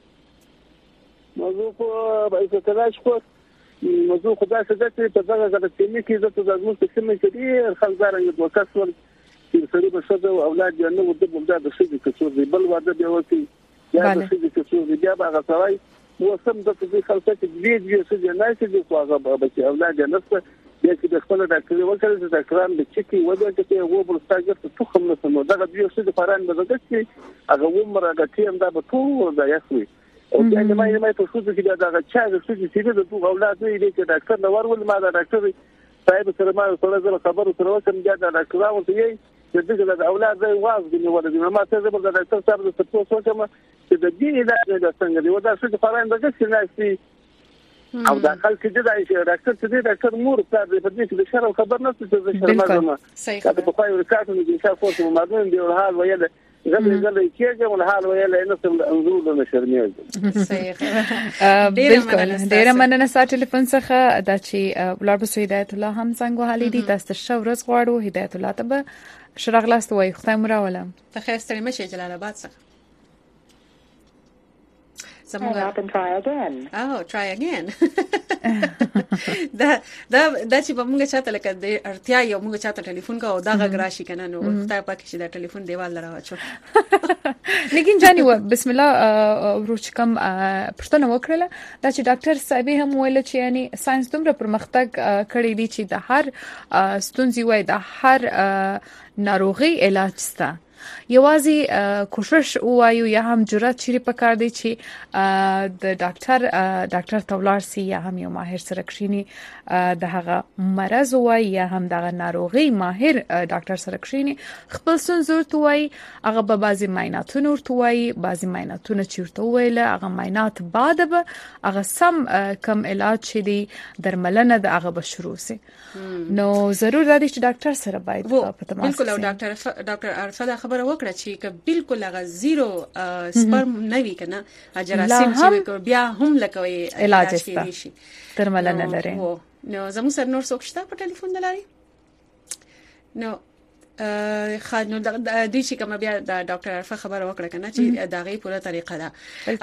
موضوع په ایستلاش کو موضوع خدای څخه چې په دغه غلط کې کې زته د موږ څخه مې چې خلګار یو وکړ چې سړي به شته او اولاد یې نو د بل د شي کې څو دی بل واده به وتی یا د شي کې څو دی بیا هغه سوای وسم د دې خلک چې دې دې څه نه چې د هغه بچي اولاد نه څه چې د خپل ډاکټر وکړي چې ډاکټران د چکی وځي چې هغه بل ستاګر ته خو نه سمو دا د دې څه د فران د دغه چې هغه عمر هغه تیم دا به ټول دا یخوي او بیا نه مې مې په څه کې دا هغه چا د څه چې د دوه اولاد نه دي چې ډاکټر نو ورول ما دا ډاکټر صاحب سره ما سره زره خبرو سره وکم دا ډاکټر راوته یي چې دغه اولاد زي واز دي ولدي ما ته زبر دا ډاکټر صاحب د څه څه کوم چې د دې علاج د څنګه دی ودا څه فران دغه څه نه او دا خلک چې دا شي ډاکټر چې دا ډاکټر مور پلار دې په دې کې د شرم خبر نه څه د شرم ما صحیح دا په خو یو کارت نه چې تاسو مادون دی او حال ویل غلې غلې کېږي ول حال ویل نه څه انزور نه شرمېږي صحیح بالکل ډیر مننه سات ټلیفون څخه دا چې ولر بسو هدایت الله هم څنګه حالې دي تاسو شو ورځ غواړو هدایت الله ته شرغلاست وای خدای مراولم ته خیر ستړي مشه جلال آباد څخه زموږ up and try again. Oh, try again. دا دا دا چې موږ چاته لکه د ارتیا یو موږ چاته ټلیفون کوو دا غږ راشي کنه نو خدای پاک چې دا ټلیفون دیوال راوچو لیکن جاني و بسم الله وروچ کم پښتنه وکړه دا چې ډاکټر صاحب هم ویل چې یعنی ساينس دومره پرمختګ کړی دی چې د هر ستونزې وای د هر ناروغي علاج ستا یوازې کوشش وایو یا هم جرأت چیرې پکار دی چې د ډاکټر ډاکټر تولار سي یا هم یو ماهر سره کښینی د هغه مرز وای یا هم د ناروغي ماهر ډاکټر سره کښینی خپل سنزور توای هغه به بعضی معایناتونه ورتوي بعضی معایناتونه چیرته ویل هغه معاینات بعد به هغه سم کم علاج شي دی درملنه د هغه به شروع سي نو ضرور دی چې ډاکټر سره باید په تماس بالکل او ډاکټر ډاکټر عرفه دا خبره وکړه چې ک بالکل هغه زیرو سپرم نه وی کنه جراثیم چې بیا هم لکوي علاج شي درملنه لري نو زموږ سره نور څوک شته په ټلیفون دلاري نو خانو د دې چې کوم بیا د ډاکټر عرفه خبره وکړه کنه چې دا غي پوره طریقه ده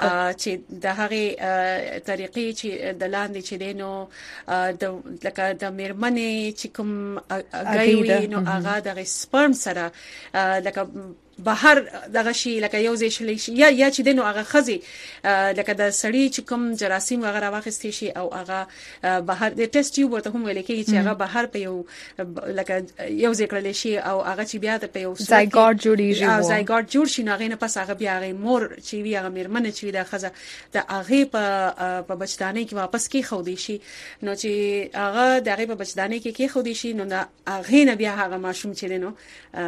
چې د هغه طریقې چې د لاندې چې دینو د لکه د میرمنې چې کوم غوي نو هغه د سپرم سره لکه بهر دغه شی لکه یو ځای شلی شي یا یا چې دنو هغه خزي لکه د سړی چې کوم جراثیم وغیرہ واخستې شي او هغه بهر د ټیسټ ټیوب ورته هم ویل کېږي چې هغه بهر په یو لکه یو ځای کړل شي او هغه چې بیا د په یو زایګارد جوړیږي او زایګارد جوړ شي نو هغه نه پس هغه بیا هغه مور چې وی هغه میرمن چې د خزه د هغه په په بچدانۍ کې واپس کې خو دی شي نو چې هغه د هغه په بچدانۍ کې کې خو دی شي نو هغه نه بیا هغه ماشوم چې دینو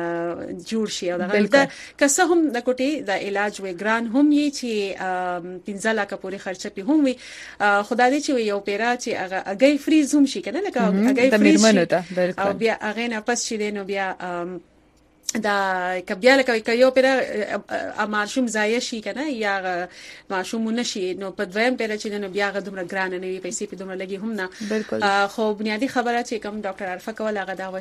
جوړ شي او دغه که څه هم د کوټې د علاج و ګران هم یي چې پنځه لکه پورې خرچه په هم وي خدای دې چې یو پیرا چې هغه اگې فریز هم شي کنه لکه اگې فریز او بیا هغه نه پس چې دینو بیا دا کبیا لکه کيو پیرا ماشوم ضایع شي کنه یا ماشوم نشي نو په دویم پیرا چې نو بیا غو دومره ګران نه وي پیسې په دومره لګي هم نه خو بنیادی خبره چې کوم ډاکټر عرفه کول هغه دا و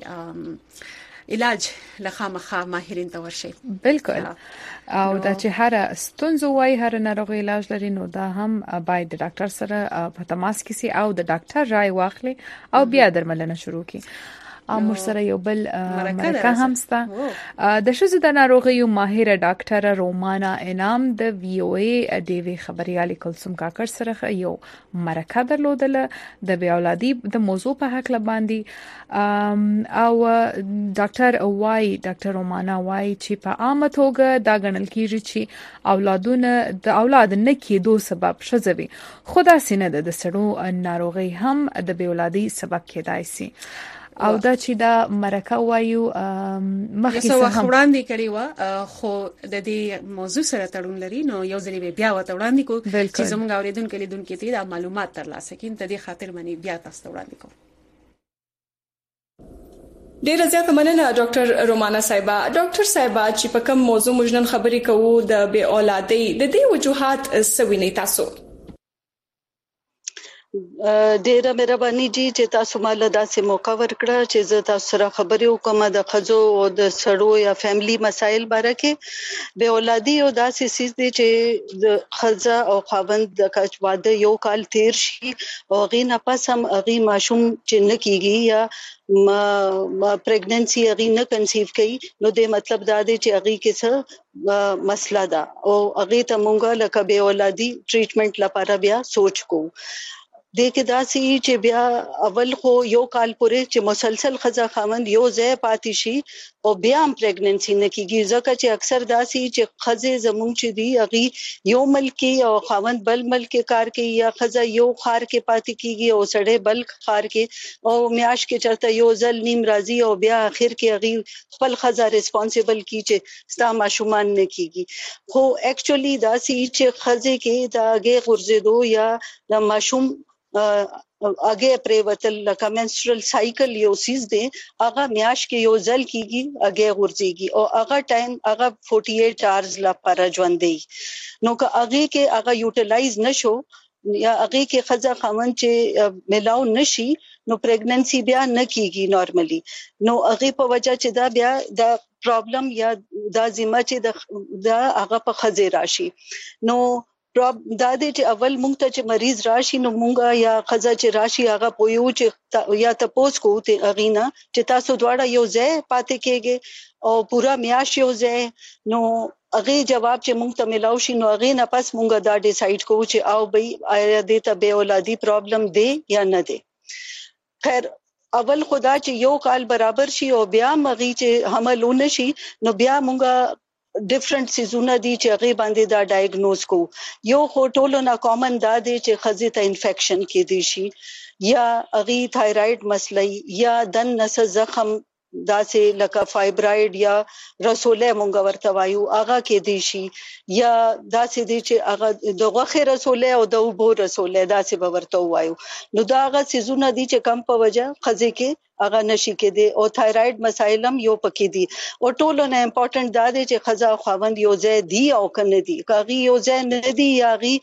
چې علاج لخامخه ماهرین ته ورشي بالکل او دا چې هر ستونزه وای هر ناروغي علاج لري نو دا هم باید د ډاکټر سره په تماس کې سي او د ډاکټر رائے واخلي او بیا درملنه شروع کړي امر سره یو بل مرکه هم ستا د شوزو د ناروغیو ماهر ډاکټر رومانا انعام د وی او ای ډیوی خبريالي کلثوم کاکړ سره یو مرکه درلودله د بیا اولادي د موضوع په حق لباندي او ډاکټر وای ډاکټر رومانا وای چې په عامه توګه دا غنل کیږي چې اولادونه د اولاد نه کېدو سبب شوزوي خدا سینه د سړو ناروغي هم د بیا اولادي سبب کېدای شي او دا چې دا مرکه وایو مخکې څه هم وړاندې کړی و خو د دې موضوع سره تړون لري نو یو ځلې بیا وته وړاندې کو چې زموږ اوریدونکو لیدونکو ته دا معلومات ترلاسه کین ته دې خاطر منی بیا تاسو وړاندې کوم ډیره زیاته مننه ډاکټر رومانا صاحبہ ډاکټر صاحبہ چې په کوم موضوع موږ نن خبرې کوو د بے اولادۍ د دې وجوهات سوي نه تاسو ډیره مهرباني جی چې تاسو مال داسې موقع ورکړه چې زه تاسو سره خبرې وکم د خزو او د سړو یا فیملی مسایل باره کې. بے اولادي او داسې سیس دي چې د خزا او خاوند د کچ واده یو کال تیر شي او غي نه پس هم غي ماشوم چې نه کیږي یا ما ما پریګننسي غي نه کنسیو کوي نو د مطلب دا دی چې غي کې څه مسله ده او غي ته مونږه لکه بے اولادي ټریټمنټ لپاره بیا سوچ کو. د کې داسي چې بیا اول خو یو کال پورې چې مسلسل خزا خاوند یو ځای پاتې شي او بیا هم پریګننسي نه کیږي ځکه چې اکثر داسي چې خزه زموږ چې دی اغي یو ملک او خاوند بل ملک کار کوي یا خزه یو خار کې پاتې کیږي او سړی بل خار کې او میاش کې چرته یو ځل نیم راضي او بیا اخر کې اغي خپل خزه ریسپانسیبل کی چې ستا ماشومان نه کیږي خو اکچولی داسي چې خزه کې دا اگې غرزیدو یا د ماشوم اگے پریوتل لکه منسټرل سایکل یو سیز دی هغه میاش کې یو ځل کیږي اگے غورځيږي او هغه ټایم هغه अड़तालीस آورز لپاره ژوند دی نو که هغه کې هغه یوټیلایز نشو یا هغه کې خزه خاوند چې ملاو نشي نو پریګننسي بیا نه کیږي نارملی نو هغه په وجه چې دا بیا د پرابلم یا دا ذمہ چې دا هغه په خزه راشي نو دا دې چې اول مونږ ته چې مریض راشي نو مونږه یا خزه چې راشي هغه پویو چې یا تاسو کو ته اغینا چې تاسو دواړه یو ځای پاتې کېږي او پورا میاش یو ځای نو هغه جواب چې مونږ ته ملاو شي نو هغه نه پس مونږه دا ډیسایډ کوو چې او بھئی آیا دې ته بے اولادي پرابلم دی یا نه دی. خیر اول خدا چې یو کال برابر شي او بیا مغي چې حملونه شي نو بیا مونږه ډیفرنٹ سيزونه دي چې هغه باندې دا ډایګنوز کو یو هوټولو نا کامن دا دي چې خزه ته انفیکشن کې دي شي یا هغه تایرايډ مسلې یا دن نس زخم داسې لکه فایبراید یا رسوله مونږ ورته وایو هغه کې دي شي یا داسې دي چې هغه د غوخه رسوله او د وبو رسوله داسې به ورته وایو نو دا هغه سيزونه دي چې کم په وجه خزه کې هغه نشي کې دي او تایرايډ مسایلم یو پکې دي او ټولو نه امپورټنت دا دی چې خزا خاوند یو ځای دی او کنه دي کاغي یو ځای نه دي یا غي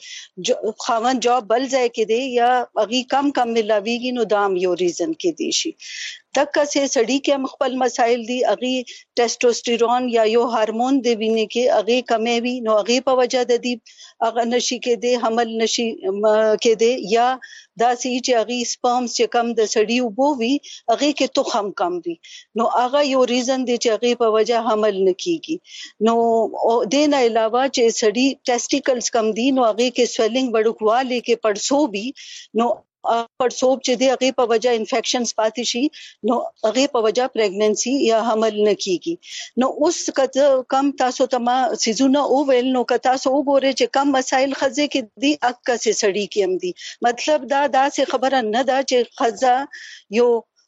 خاوند جواب بل ځای کې دي یا غي کم کم ملاويږي نو دام یو ریزن کې دي شي تک سے سړی کې مخبل مسائل دي اغي ټیسټوسټيرون یا یو هورمون دی ویني کې اغي کمې وي نو اغي په وجه د دې اغه نشي کې دي حمل نشي کې دي یا دا سي چې اغي سپرمز چې کم د سړی وبو وي اغي کې تخم کم وي نو اغه یو ریزن دی چې اغي په وجه حمل نکېږي نو د نه علاوه چې سړی ټیسټیکلز کم دي نو اغي کې سویلنګ بډکواله کې پړسو وي نو پړسوب چې دی هغه په وجه انفیکشنز پاتې شي نو هغه په وجه پریګننسي یا حمل نه کیږي نو اوس کته کم تاسو ته سيزونه او ویل نو که تاسو وګورئ چې کم مسائل خزه کې دي اکه سي سړی کې هم دي مطلب دا دا سه خبره نه ده چې خزه یو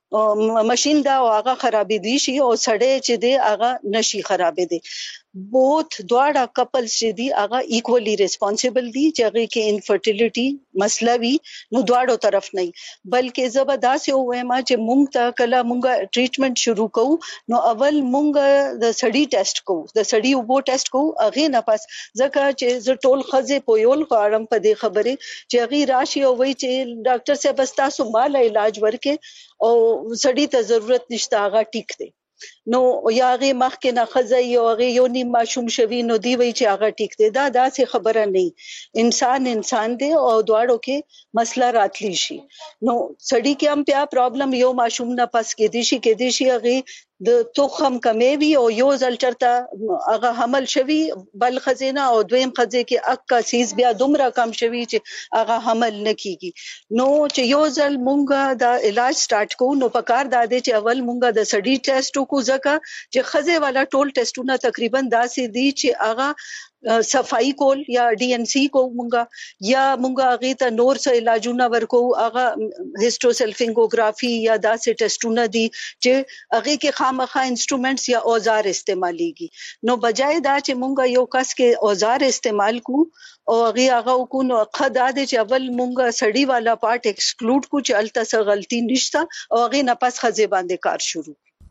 ماشين دا هغه خرابې دي شي او سړی چې دی هغه نشي خرابې دي بوت دواړه کپل چې دي هغه ایکولی ریسپانسیبل دي چې هغه کې انفرټیلیټي مسله وي نو دواړو طرف نه بلکې زبردست یو وایم چې مونږ ته کله مونږه ټریټمنټ شروع کوو نو اول مونږ د سړی ټیسټ کوو د سړی وبو ټیسټ کوو هغه نه پس ځکه چې ز ټول خزه پویول غواړم په دې خبره چې هغه راشي او وای چې ډاکټر صاحب بس تاسو مال علاج ورکې او سړی ته ضرورت نشته هغه ټیک دی نو یا هغه مخ کې نه خزای او هغه یو نیم ماشوم شوی نو دی وی چې هغه ټیک دی دا داسې خبره نه انسان انسان دی او دواړو کې مسله راتلی شي نو سړی کې هم بیا پرابلم یو ماشوم نه پس کې دي شي کې دي شي هغه د توخم کمې وی او یو ځل چرته هغه حمل شوی بل خزینه او دویم خزې کې اکا سیز بیا دومره کم شوی چې هغه حمل نه کیږي نو چې یو ځل مونږه دا علاج سٹارټ کوو نو پکار دا دی چې اول مونږه د سړی ټیسټ کو ځکه چې خزې والا ټول ټیسټونه تقریبا داسې دي چې هغه صفائی کول یا ډي ان سي کو مونږه یا مونږه هغه ته نور څه علاجونه ورکو هغه هیسټوسلفینګوګرافي یا داسې ټیسټونه دي چې هغه کې خامخا انسټرومنټس یا اوزار استعماليږي نو بجای دا چې مونږه یو کس کې اوزار استعمال کو او هغه هغه کو نو خدای دې چې اول مونږه سړی والا پارت ایکسکلود کو چې الته څه غلطي نشته او هغه نه پس خزه باندې کار شروع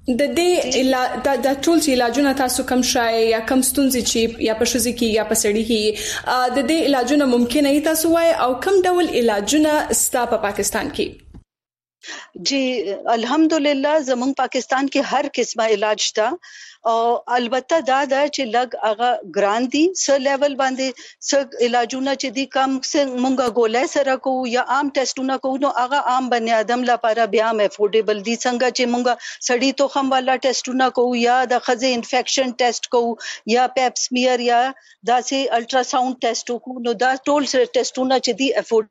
د دې د ټول چې علاجونه تاسو کم شای یا کم ستونزې چې یا په شوزي کې یا په سړی کې د دې علاجونه ممکن نه تاسو وای او کم ډول علاجونه ستا په پاکستان کې؟ جی الحمدلله زمونږ پاکستان کې هر قسمه علاج شته او البته دا دا چې لګ هغه ګران دي سر لیول باندې سر علاجونه چې دي کم مونږه ګولای سره کو یا عام ټیسټونه کو نو هغه عام بنی آدم لپاره بیا هم افورډیبل دي څنګه چې مونږه سړی توخم والا ټیسټونه کو یا د خزه انفیکشن ټیسټ کو یا پیپ سمیر یا داسې الټرا ساوند ټیسټ کو نو دا ټول ټیسټونه چې دي افورډ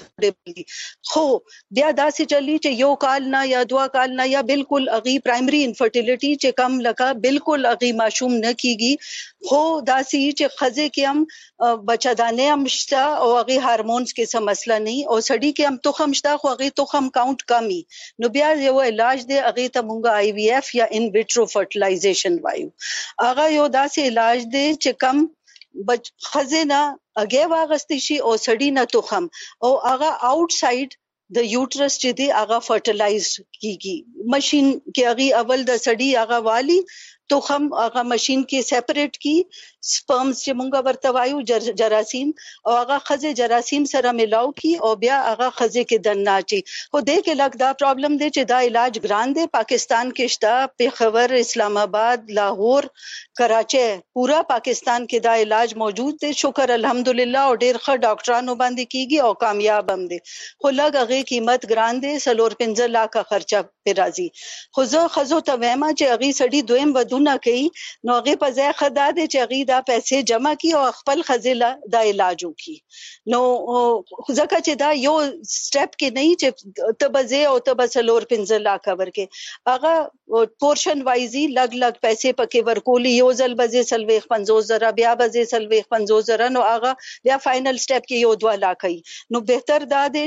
خو بیا داسې چلی چې یو کال نه یا دوا کال نه یا بالکل اغي پرایمری انفرټیلیټی چې کم لکه بالکل اغي معشوم نه کیږي خو داسې چې خزه کې هم بچدانه هم شته او اغي هارمونز کې څه مسله نه او سړی کې هم توخم شته خو اغي توخم کاونټ کمی نو بیا یو علاج دی اغي ته مونږه آی وی ایف یا ان ویټرو فرټیلایزیشن وایو هغه یو داسې علاج دی چې کم بچ خزینه اگے واغستی شي او سړی نه توخم او هغه آوټ ساید د یوټرس چې دی هغه فرټیلایز کیږي ماشين کې هغه اول د سړی هغه والی توخم هغه ماشين کې سیپریټ کی سپرمز چې مونږه ورته وایو جراثیم او هغه خزه جراثیم سره ملاو کی او بیا هغه خزه کې دنه چی خو دې کې لګ دا پرابلم دی چې دا علاج ګران دی پاکستان کې شته پیښور اسلام آباد لاهور کراچي پورا پاکستان کې دا علاج موجود دی شکر الحمدلله او ډېر ښه ډاکټرانو باندې کیږي او کامیاب هم دي خو لګ هغه قیمت ګران دی سلور پنځه لک خرچه په راځي خو زه خزو ته وایم چې هغه سړی دویم ودونه کوي نو هغه په ځای خدا دی چې هغه دا پیسې جمع کی او خپل خزله دا علاج وکي نو ځکه چې دا یو سټپ کې نه چې تبزه او تبسلور پنځه لاک ورکه هغه پورشن وایزي لګ لګ پیسې پکې ورکولي یو ځل بزې سلوي پنځوس زره بیا بزې سلوي پنځوس زره نو هغه بیا فائنل سټپ کې یو دوه لاک نو بهتر دا دی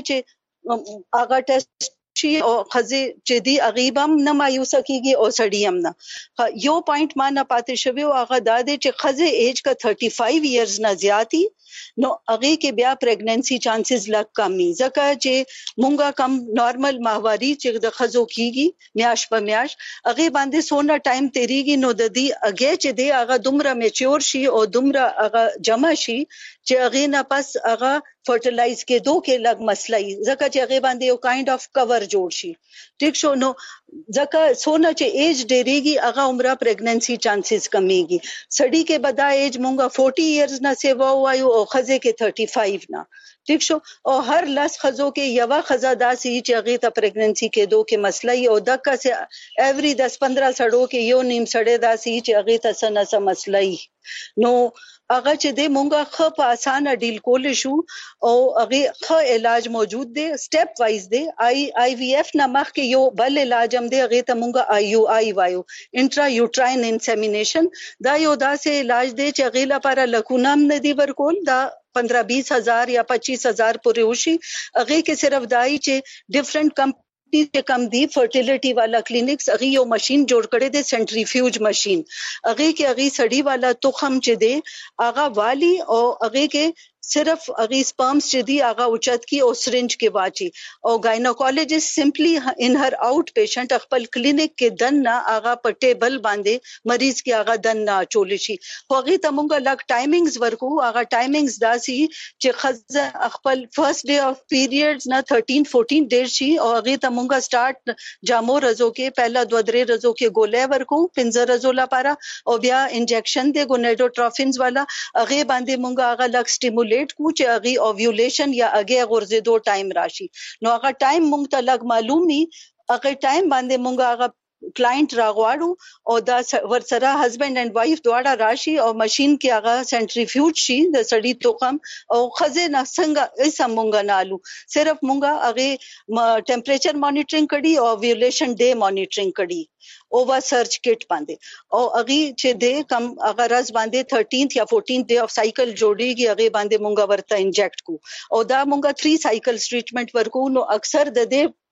چې هغه ټیسټ شي او خزه چې دی غیبم نه مایوس کیږي او سړیم نه یو پوینټ ما نه پاتې شوی او هغه دا دی چې خزه ایج کا پینتیس ایئرز نه زیاتی نو هغه کې بیا پریګننسي چانسز لږ کمی ځکه چې مونږه کم نارمل ماهواري چې د خزو کیږي میاش په میاش هغه باندې سونه ټایم تیریږي نو د دې اگې چې دی هغه دومره میچور شي او دومره هغه جمع شي چې هغه نه پس هغه فرټیلایز کې دوه کې لګ مسله ځکه چې هغه باندې یو کایند اف کور جوړ شي ٹھیک شو نو ځکه سونه چې ایج ډیریږي هغه عمره پریګننسي چانسز کمیږي سړی کې بدا ایج مونږه چالیس ایئرز نه سیوا وایو او خزه کې پینتیس نه ٹھیک شو او هر لاس خزو کې یو خزا داسي چې هغه ته پریګننسي کې دوه کې مسله او دغه سه ایوری دس پندرہ سړو کې یو نیم سړی داسي چې هغه ته سن سم مسله نو هغه چې د مونږه خو په اسانه ډیل کول شو او هغه خو علاج موجود دی سټپ وایز دی آی آی وی ایف نه مخ کې یو بل علاج هم دی هغه ته مونږه آی یو آی وایو انټرا یوټراین انسیمینیشن دا یو داسې علاج دی چې هغه لپاره لکونام نه دی ورکول دا پندرہ بیس ہزار یا پچیس ہزار پورې وشي هغه کې صرف دای چې ډیفرنٹ کم چې کم دی فرټیلیټي والا کلینکس هغه یو ماشين جوړ کړي دي سنټریفیوج ماشين هغه کې هغه سړی والا توخم چې دی هغه والی او هغه کې صرف هغه سپرمز چې دی هغه اوچت کی او سرنج کې واچي او گاینوکولوجسٹ سمپلی ان هر آؤٹ پیشنٹ خپل کلینیک کې دنه هغه په ټیبل باندې مریض کې هغه دنه چول شي هغه ته مونږه لګ ټایمینګز ورکو هغه ټایمینګز داسي چې خزه خپل فرست ډے اف پیریډز نه تھرٹین فورٹین ډیر شي او هغه ته مونږه سٹارټ جامو رزو کې پہلا دو درې رزو کې ګولې ورکو پنځه رزو لپاره او بیا انجیکشن دی ګونیډوټرافینز والا هغه باندې مونږه هغه لګ سټیمولیټ کو چې هغه اوویولیشن یا هغه غرزیدو ټایم راشي نو هغه ټایم مونږ ته لګ معلومي هغه ټایم باندې مونږ هغه کلاینټ راغواړو او دا ورسره هسبند اینڈ وایف دواړه راشي او ماشين کې هغه سنټریفیوج شي د سړی توخم او خزه نه څنګه ایسه مونږ نالو صرف مونږه هغه ټمپریچر مانیټرینګ کړي او اوویولیشن ډے مانیټرینګ کړي اوور سرچ کټ باندې او اغي چې د کم اگر راز باندې تھرٹینth یا فورٹینth ډے اف سایکل جوړیږي هغه باندې مونږه ورته انجیکټ کو او دا مونږه تھری سایکلز ټریټمنټ ورکو نو اکثر د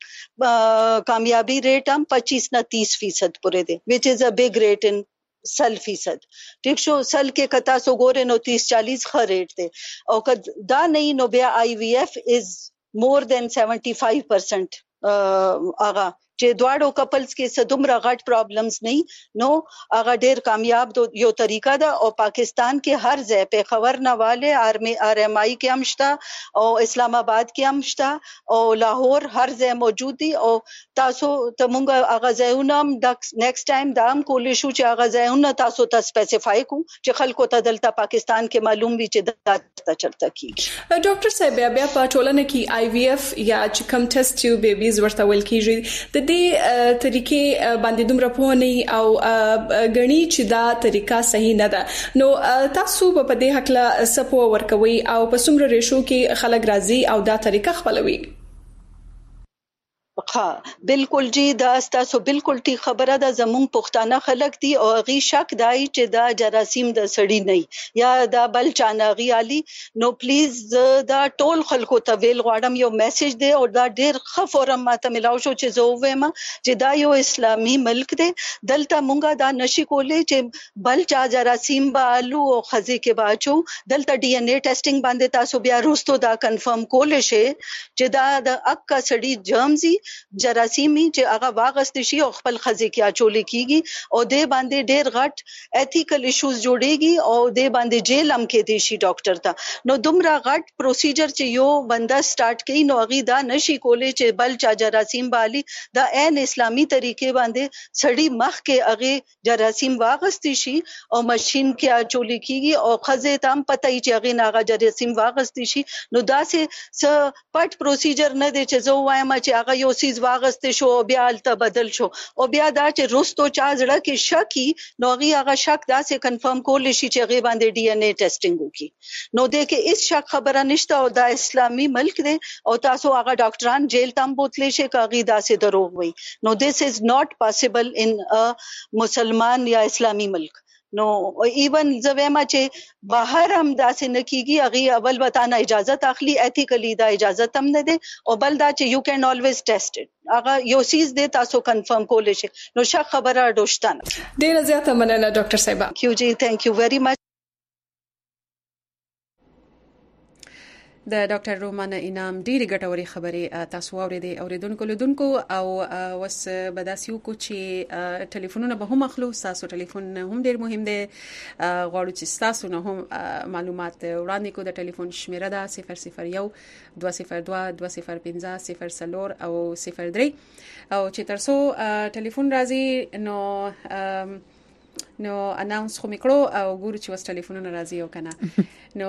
دې کامیابی ریٹ هم پچیس نه تیس فیصد پورې دی which is a big rate in سل فیصد ٹھیک شو سل کې کتا سو ګورې نو تیس چالیس خ ریٹ دی او دا نه نو بیا آی وی ایف از more than seventy-five percent آغا چې دواړو کپلز کې صدومره غټ پرابلمز نه نو هغه ډیر کامیاب یو طریقه ده او پاکستان کې هر ځای په خبر نه والے آرمی آر ایم آئی کې هم شته او اسلام آباد کې هم شته او لاهور هر ځای موجود دي او تاسو ته مونږ هغه ځایونه د نیکسټ ټایم دا هم کولای شو چې هغه ځایونه تاسو ته سپیسیفای کو چې خلکو ته دلته پاکستان کې معلوم وي چې دا چرته کیږي. ډاکټر صاحب بیا په ټولنه کې آی وی ایف یا چې کوم ټیسټ ټیوب بیبیز ورته ویل کیږي د دې طریقې باندې دومره په نه او غني چې دا طریقه صحیح نه ده نو تاسو په دې حق له سپو ورکوي او په څومره ریشو کې خلک راضي او دا طریقه خپلوي؟ ها بالکل جی دا تاسو بالکل ټیک خبره ده زموږ پښتانه خلک دي او غي شک دای چې دا جراثیم د سړی نه یا دا بل چانغي علي نو پلیز دا ټول خلکو ته ویل غواړم یو میسج دی او دا ډیر ښه فورم ماته ملاو شو چې زه وایم چې دا یو اسلامي ملک دی دلته مونږه دا نشي کولای چې بل چا جراثیم بالو او خزي کې باچو دلته ډي ان اے ټیسټینګ باندې تاسو بیا روستو دا کنفرم کولای شي چې دا د اکا سړی جرمزي جراثیمي چې هغه واغست شي او خپل خزي کې اچول کیږي او د باندې ډېر غټ ایتیکل ایشوز جوړيږي او د باندې جیل هم کې دي شي ډاکټر ته نو دومره غټ پروسیجر چې یو بندا سٹارټ کوي نو هغه دا نشي کولای چې بل چا جراثیم بالي دا عین اسلامي طریقې باندې سړی مخ کې هغه جراثیم واغست شي او ماشين کې اچول کیږي او خزه ته هم پته ای چې هغه ناغه جراثیم واغست شي نو دا سه پټ پروسیجر نه دی چې زه وایم چې هغه یو سیز واغست شو بیا الته بدل شو او بیا دا چې روستو چا زړه کې شکی نو هغه شک دا سه کنفرم کول شي چې هغه باندې ډي ان اے ټیسټینګ وکي نو د کې هیڅ شک خبره نشته او دا اسلامي ملک دی او تاسو هغه ډاکټران جیل تم بوتلی شي کاغي دا سه دروغ وي نو this is not possible in a مسلمان یا اسلامي ملک نو ایون زویما چې بهر هم داسې نکیږي هغه اول وتانه اجازه اخلي ایتیکلی دا اجازه تم نه ده او بل دا چې یو کین الویز ټیسټ اټ هغه یو سیز دې تاسو کنفرم کولای شي نو شک خبره دوشتنه ډیره زیاته مننه ډاکټر صاحب. کیو جی ثانک یو ویری مچ. د ډاکټر رومانه انعام ډیره ګټوري خبرې تاسو اوریدي اوریدونکو لیدونکو او وس بداسیو کو چې ټلیفونونه به هم اخلو تاسو ټلیفون هم ډیر مهم دی غواړو چې تاسو نه هم معلومات وړاندې کو د ټلیفون شمیره ده صفر صفر یو دوه صفر دوه دوه صفر پنځه صفر صفر او صفر درې او چې ترسو ټلیفون راځي نو نو اناونس خو میکړو او ګورو چې وس ټلیفونونه راځي او کنه نو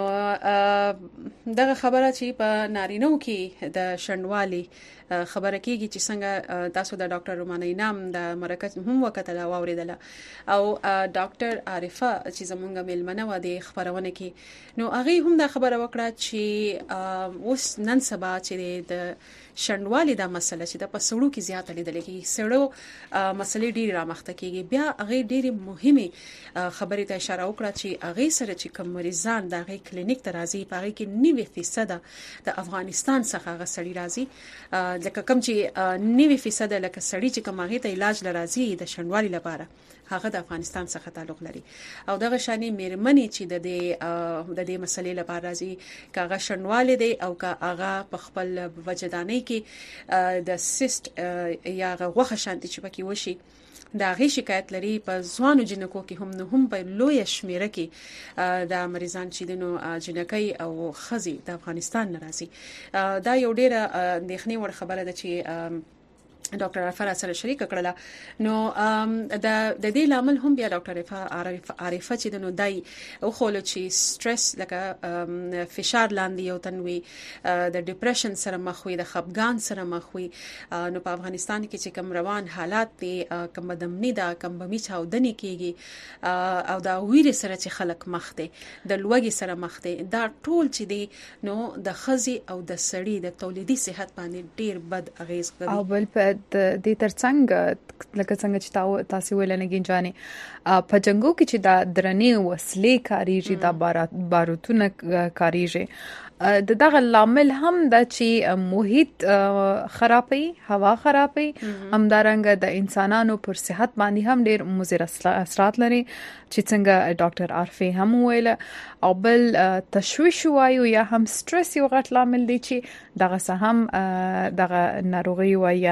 دغه خبره چې په نارینو کې د شندوالي خبره کیږي چې څنګه تاسو د ډاکټر رومانه انعام د مرکز هم وکټه واوریدله او ډاکټر عارفه چې زمونږ ملمنه و د خبرونه کې نو هغه هم د خبره وکړه چې اوس نن سبا چې د شندوالي د مسله چې د پسړو کې زیات لیدل کېږي سړو مسلې ډېر رامخته کېږي بیا هغه ډېر مهمه خبره ته اشاره وکړه چې هغه سره چې کوم مریضان د هغه کلینیک ته راځي په هغه کې نوي فیصد د افغانستان څخه هغه سړي راځي لکه کوم چې نوي فیصد لکه سړي چې کوم هغه ته علاج لرازي د شندوالي لپاره هغه د افغانستان څخه تعلق لري او دغه شانی میرمنې چې د دې د دې مسلې لپاره راځي کاغه شندوالي دی او کاغه په خپل وجداني کې د سیست یا غوخه شانتي چې پکې وشي دا غي شکایت لري په ځوانو جنکو کې هم نه هم په لوی شمیره کې د مریضان چې دنو جنکۍ او خزي د افغانستان ناراضي دا یو ډیره اندېښنې ور خبره ده چې ډاکټر عارفه سره شریک کړله نو د د دې لامل هم بیا ډاکټر عارفه چې د نو دای او خلک چې سټرس لکه فشار لاندې یو تنوي د ډیپریشن سره مخ وي د خپګان سره مخ وي نو په افغانستان کې چې کوم روان حالات دي کوم بدمنی دا کوم بمی چاودنی کیږي او دا ویره سره چې خلک مخ دي د لوګي سره مخ دي دا ټول چې دي نو د خزي او د سړی د تولیدي صحت باندې ډیر بد اغیز کوي او بل په د دې ترڅنګ لکه څنګه چې تاسو ویل نه گنجانې په جنگو کې چې دا درنې وسلې کاریږي دا باروتونه کاریږي د دغه لامل هم د چې محیط خرابي هوا خرابي همدارنګه د انسانانو پر صحت باندې هم ډېر مضر اثرات لري چې څنګه ډاکټر عارفه هم ویل او بل تشویش وایو یا هم سټرس یو غټ لامل دی چې دغه هم دغه ناروغي وایي هم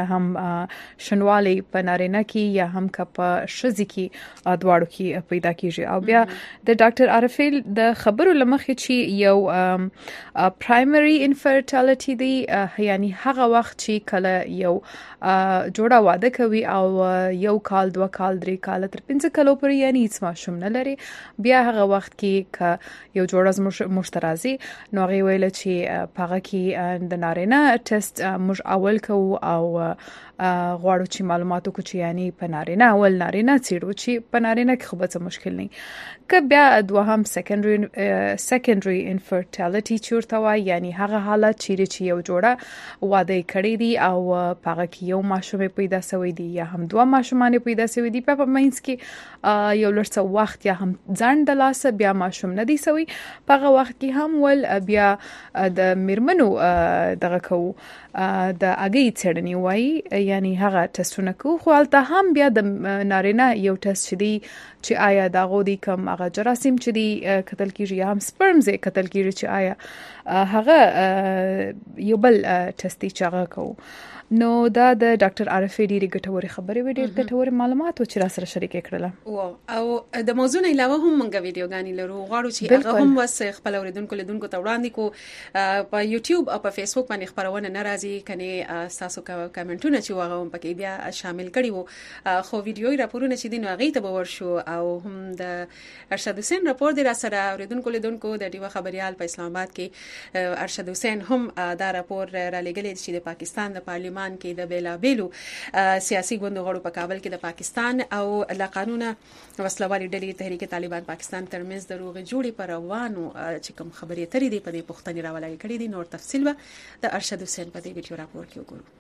شنوالي په نارینه کې یا هم کپ شزي کې دواړو کې پیدا کیږي او بیا د ډاکټر عارفیل د خبرو لمخې چې یو پرایمري انفرټیلیټي دی یعنی هغه وخت چې کله یو جوړه واده کوي او یو کال دوه کال درې کال تر پنځه کالو پورې یعنی هیڅ ماشوم نه لري بیا هغه وخت کې ک یو جوړه مشترازي نو هغه ویل چې پاغه کې د نارینه ټیسټ موږ اول کوو او غواړو چې معلوماتو کو چې یعنی په نارینه اول نارینه چیرو چې په نارینه کې خو به مشکل نه ک بیا دوهم سیکنډري سیکنډري انفرټیلیټي چورته وای یعنی هغه حالت چې یو جوړه واده کړی دی او پاغه کې یو ماشوم پیدا شوی دی یا هم دوه ماشومان پیدا شوی دی په مینس کې یو لړ وخت یا هم ځان د لاسه بیا ماشوم نه دی شوی پاغه وخت کې هم ول بیا د میرمنو دغه کو د اګي چړنی وای یعنی هغه ټیسټونه کو خو البته هم بیا د نارینه یو ټیسټ دی چې آیا دا غوډي کم هغه جراثیم چې دی قتل کیږي یا هم سپرمز قتل کیږي چې آیا هغه یو بل ټیسټ دی چې هغه کو نو دا د ډاکټر عارفی ډیری ګټوري خبرې وې ډیر ګټوري معلومات او چې را سره شریک کړل او د موضوع نه علاوه هم موږ ویډیوګانی لرو غواړو چې هغه هم وس خپل اوریدونکو لیدونکو ته وړاندې کو په یوټیوب او په فیسبوک باندې خبرونه ناراضي کني تاسو کمنټونه چې هغه هم پکې بیا شامل کړي وو خو ویډیو راپورونه چې دین هغه ته ورشو او هم د ارشد حسین راپور دی را سره اوریدونکو لیدونکو د دیو خبريال په اسلام آباد کې ارشد حسین هم دا راپور را لګلې چې د پاکستان د پارلیمان کې د بیلا بیلو سیاسي ګوندونو غړو په کابل کې د پاکستان او لا قانون وسلوالي ډلې تحریک طالبان پاکستان ترمنځ د روغ جوړې پر روانو چې کوم خبرې ترې دي په دې پښتني راولای کړي دي نور تفصیل به د ارشد حسین په دې ویډیو راپور کې وګورو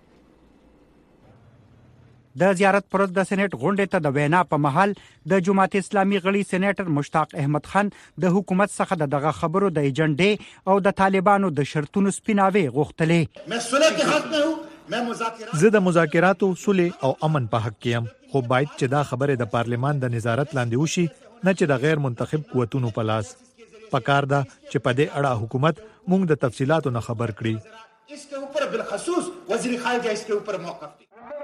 د زیارت پر د سېنات غونډې ته د وینا په محل د جماعت اسلامي غړي سېناتر مشتاق احمد خان د حکومت څخه دغه خبرو د ایجنډې او د طالبانو د شرطونو سپیناوي غوښتلې زه د مذاکراتو صلح او امن په حق کې یم خو باید چې دا خبره د پارلیمان د نظارت لاندې وشي نه چې د غیر منتخب قوتونو په لاس پکار ده چې په دې اړه حکومت موږ د تفصيلاتو نه خبر کړي اسکه اوپر بالخصوص وزیر خارجه اسکه اوپر موقف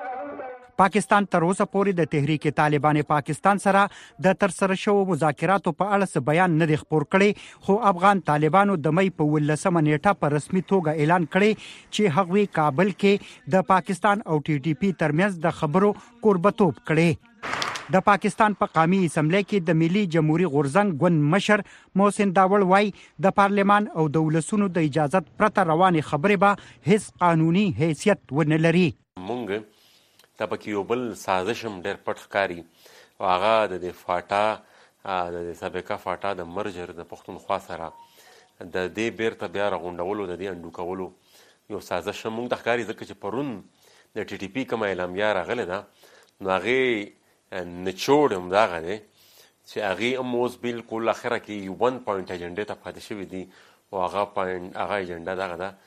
پاکستان تر اوسه پورې د تحریک طالبان پاکستان سره د تر سره شو مذاکراتو په اړه څه بیان نه دی خبر کړي خو افغان طالبانو د مې په ولسمه نیټه په رسمي توګه اعلان کړي چې هغوی کابل کې د پاکستان او ټي ټي پی ترمنځ د خبرو قربتوب کړي د پاکستان په قومي اسمبلی کې د ملي جمهوریت غورزنګ ګوند مشر محسن داوړ وای د پارلیمان او د ولسونو د اجازت پرته روانه خبره به هیڅ قانوني حیثیت ونه لري مونږ دا پکې یو بل سازش هم ډېر پټ ښکاري او هغه د دې فاټا د سابقه فاټا د مرجر د پښتونخوا سره د دې بیرته بیا راغونډولو د دې انډو کولو یو سازش هم موږ د ښکاري ځکه چې پرون د ټي ټي پی کومه اعلامیه راغله ده نو هغې نچوړ هم دغه دی چې هغې هم اوس بالکل اخره کې ون پوینټ ایجنډې ته پاتې شوي دي او هغه پوینټ هغه ایجنډا دغه ده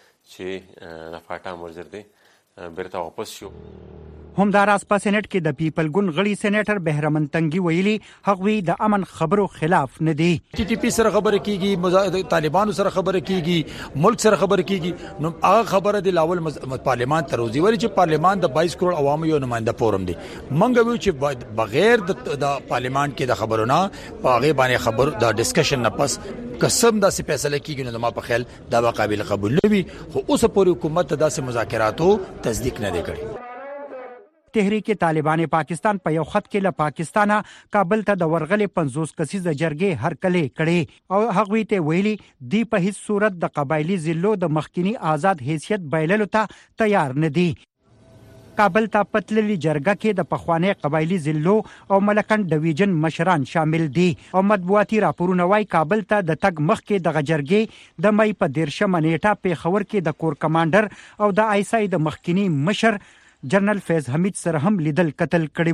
چې د فاټا مرجر دی بیرته واپس شو همداراز په سېنات کې د پیپل ګوند غړي سېناتر بهرمن تنګي ویلي هغوی د امن خبرو خلاف نه دي ټي ټي پی سره خبره کیږي طالبانو سره خبره کیږي ملک سره خبره کیږي نو هغه خبره د لاول پارلیمان ته روزي ولی چې پارلیمان د باییس کروڑ عوامو یو نماینده فورم دی منګ وی چې بغیر د پارلیمان کې د خبرونه پاغه باندې خبر د ډسکشن نه پس قسم دا سي فیصله کیږي نو ما په خیال دا قابل قبول نه وي خو اوس پورې حکومت دا سي مذاکراتو تصدیق نه دی کړی تحریک طالبان پاکستان په یو خط کې له پاکستانه کابل ته د ورغلې پنځوس کسیزه جرګې هرکلې کړي او هغوی ته ویلي دی په هیڅ صورت د قبایلی ضلعو د مخکینی آزاد حیثیت بایللو ته تیار نه دي کابل ته پتللی جرګه کې د پخوانی قبایلی ضلعو او ملکن ډیویژن مشران شامل دي او مطبوعاتي راپورونه وايي کابل ته د تګ مخ کې د جرګې د مې په دیرشمه نیټه په خبر کې د کور کمانډر او د آیسای د مخکینی مشر جنرال فیض حمید سره هم لیدل قتل کړي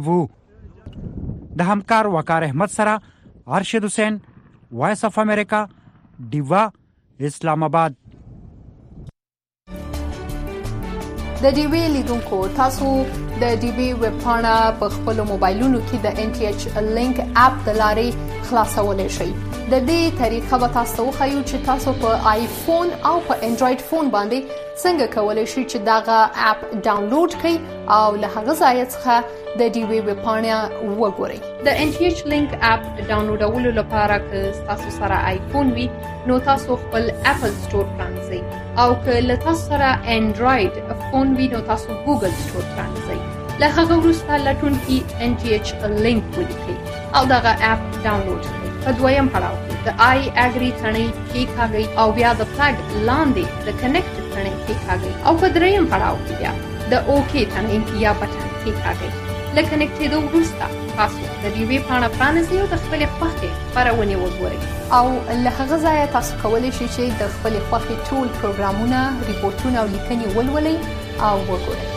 وو د همکار وقار احمد سره ارشد حسین وایس اف امریکا دیوا اسلام آباد د ډي وی لیدونکو تاسو د ډي وی ویب پاڼه په خپل موبایلونو کې د ان ټي ایچ لینک اپ د لارې خلاصولای شئ. د دې طریقه به تاسو وښیو چې تاسو په آیفون او په انډراید فون باندې څنګه کولای شئ چې داغه اپ ډاونلوډ کړئ او له هغه ځای څخه د ډي وی ویب پاڼه وګورئ. د ان ټي ایچ لینک اپ ډاونلوډولو لپاره که تاسو سره آیفون وي نو تاسو خپل اپل سٹور پرانځئ او که له تاسو سره انډراید فون وي نو تاسو ګوګل سٹور پرانځئ. له هغه وروسته لټون کې ان ټي ایچ لینک ولیکئ او دغه اپ ډاونلوډ کړئ. په دویم پړاو کې د آی اګری ثنې کېکاږئ او بیا د فلګ لاندې د کنیکټ ثنې کېکاږئ او په دریم پړاو کې بیا د اوکې ثنې یا بټن کېکاږئ. له کنیکټېدو وروسته تاسو د ډي وی پاڼه پرانیزئ او د خپلې خوښې خپرونې وګورئ او له هغه ځایه تاسو کولی شئ چې د خپلې خوښې ټول پروګرامونه، ریپورټونه او لیکنې ولولئ او وګورئ.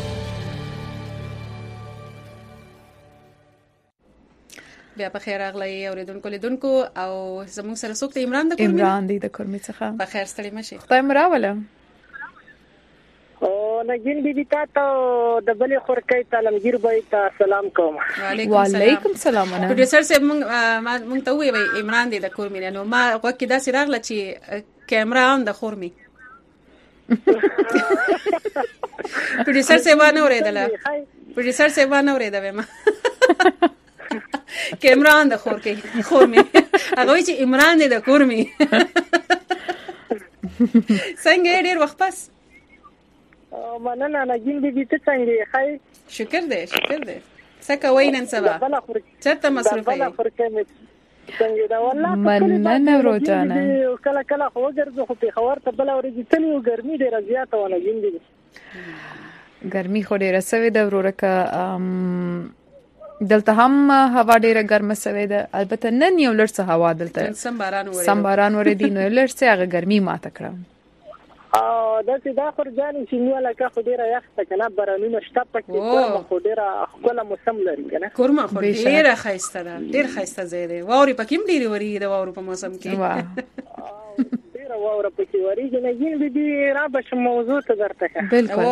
بیا په خیر راغلی اوریدونکو لیدونکو او زموږ سره څوک ته عمران د کورمي عمران دی د کورمي څخه په خیر ستړي مشي خدای مراوله او نګین بیبي تاسو د بلې خورکې تعلمگیر به تاسو سلام کوم. وعلیکم السلام. پروډوسر صاحب مونږ مونږ ته وی عمران دی د کورمي نو ما وکه دا سره راغله چې کیمرا اون د کورمي پروډوسر صاحب نه اوریدله پروډوسر صاحب نه اوریدله ما کیمران د خور کې خورمي هغه چې عمران دی د کورمي څنګه ډیر وخت پس مننه نګین بیبي ته څنګه ښه شکر دې شکر دې څنګه وینن سبا چرته مصروفه یې څنګه دا والله مننه روزانه کله کله خو ګرځو خو په خبر ته بل اورېږي تلو ګرمي ډیره زیاته ونه نګین بیبي ګرمي خو ډیره سوي د ورورکه دلته هم هوا ډیره ګرمه سوي ده البته نن یو لړ څه هوا دلته سم باران وره سم باران وره دي نو لړ څه هغه ګرمي ماته کړم او دا چې دا خور جانې چې نو لکه خو ډیره یخته کنه بارانونه شته پکې کومه خو ډیره خپل موسم لري کنه کورما خو ډیره خایسته ده ډیر خایسته ځای دی واوري پکې ډیره وری د واورو په موسم کې ډیره واوره پکې وری نه ګین به را به موضوع ته درته بالکل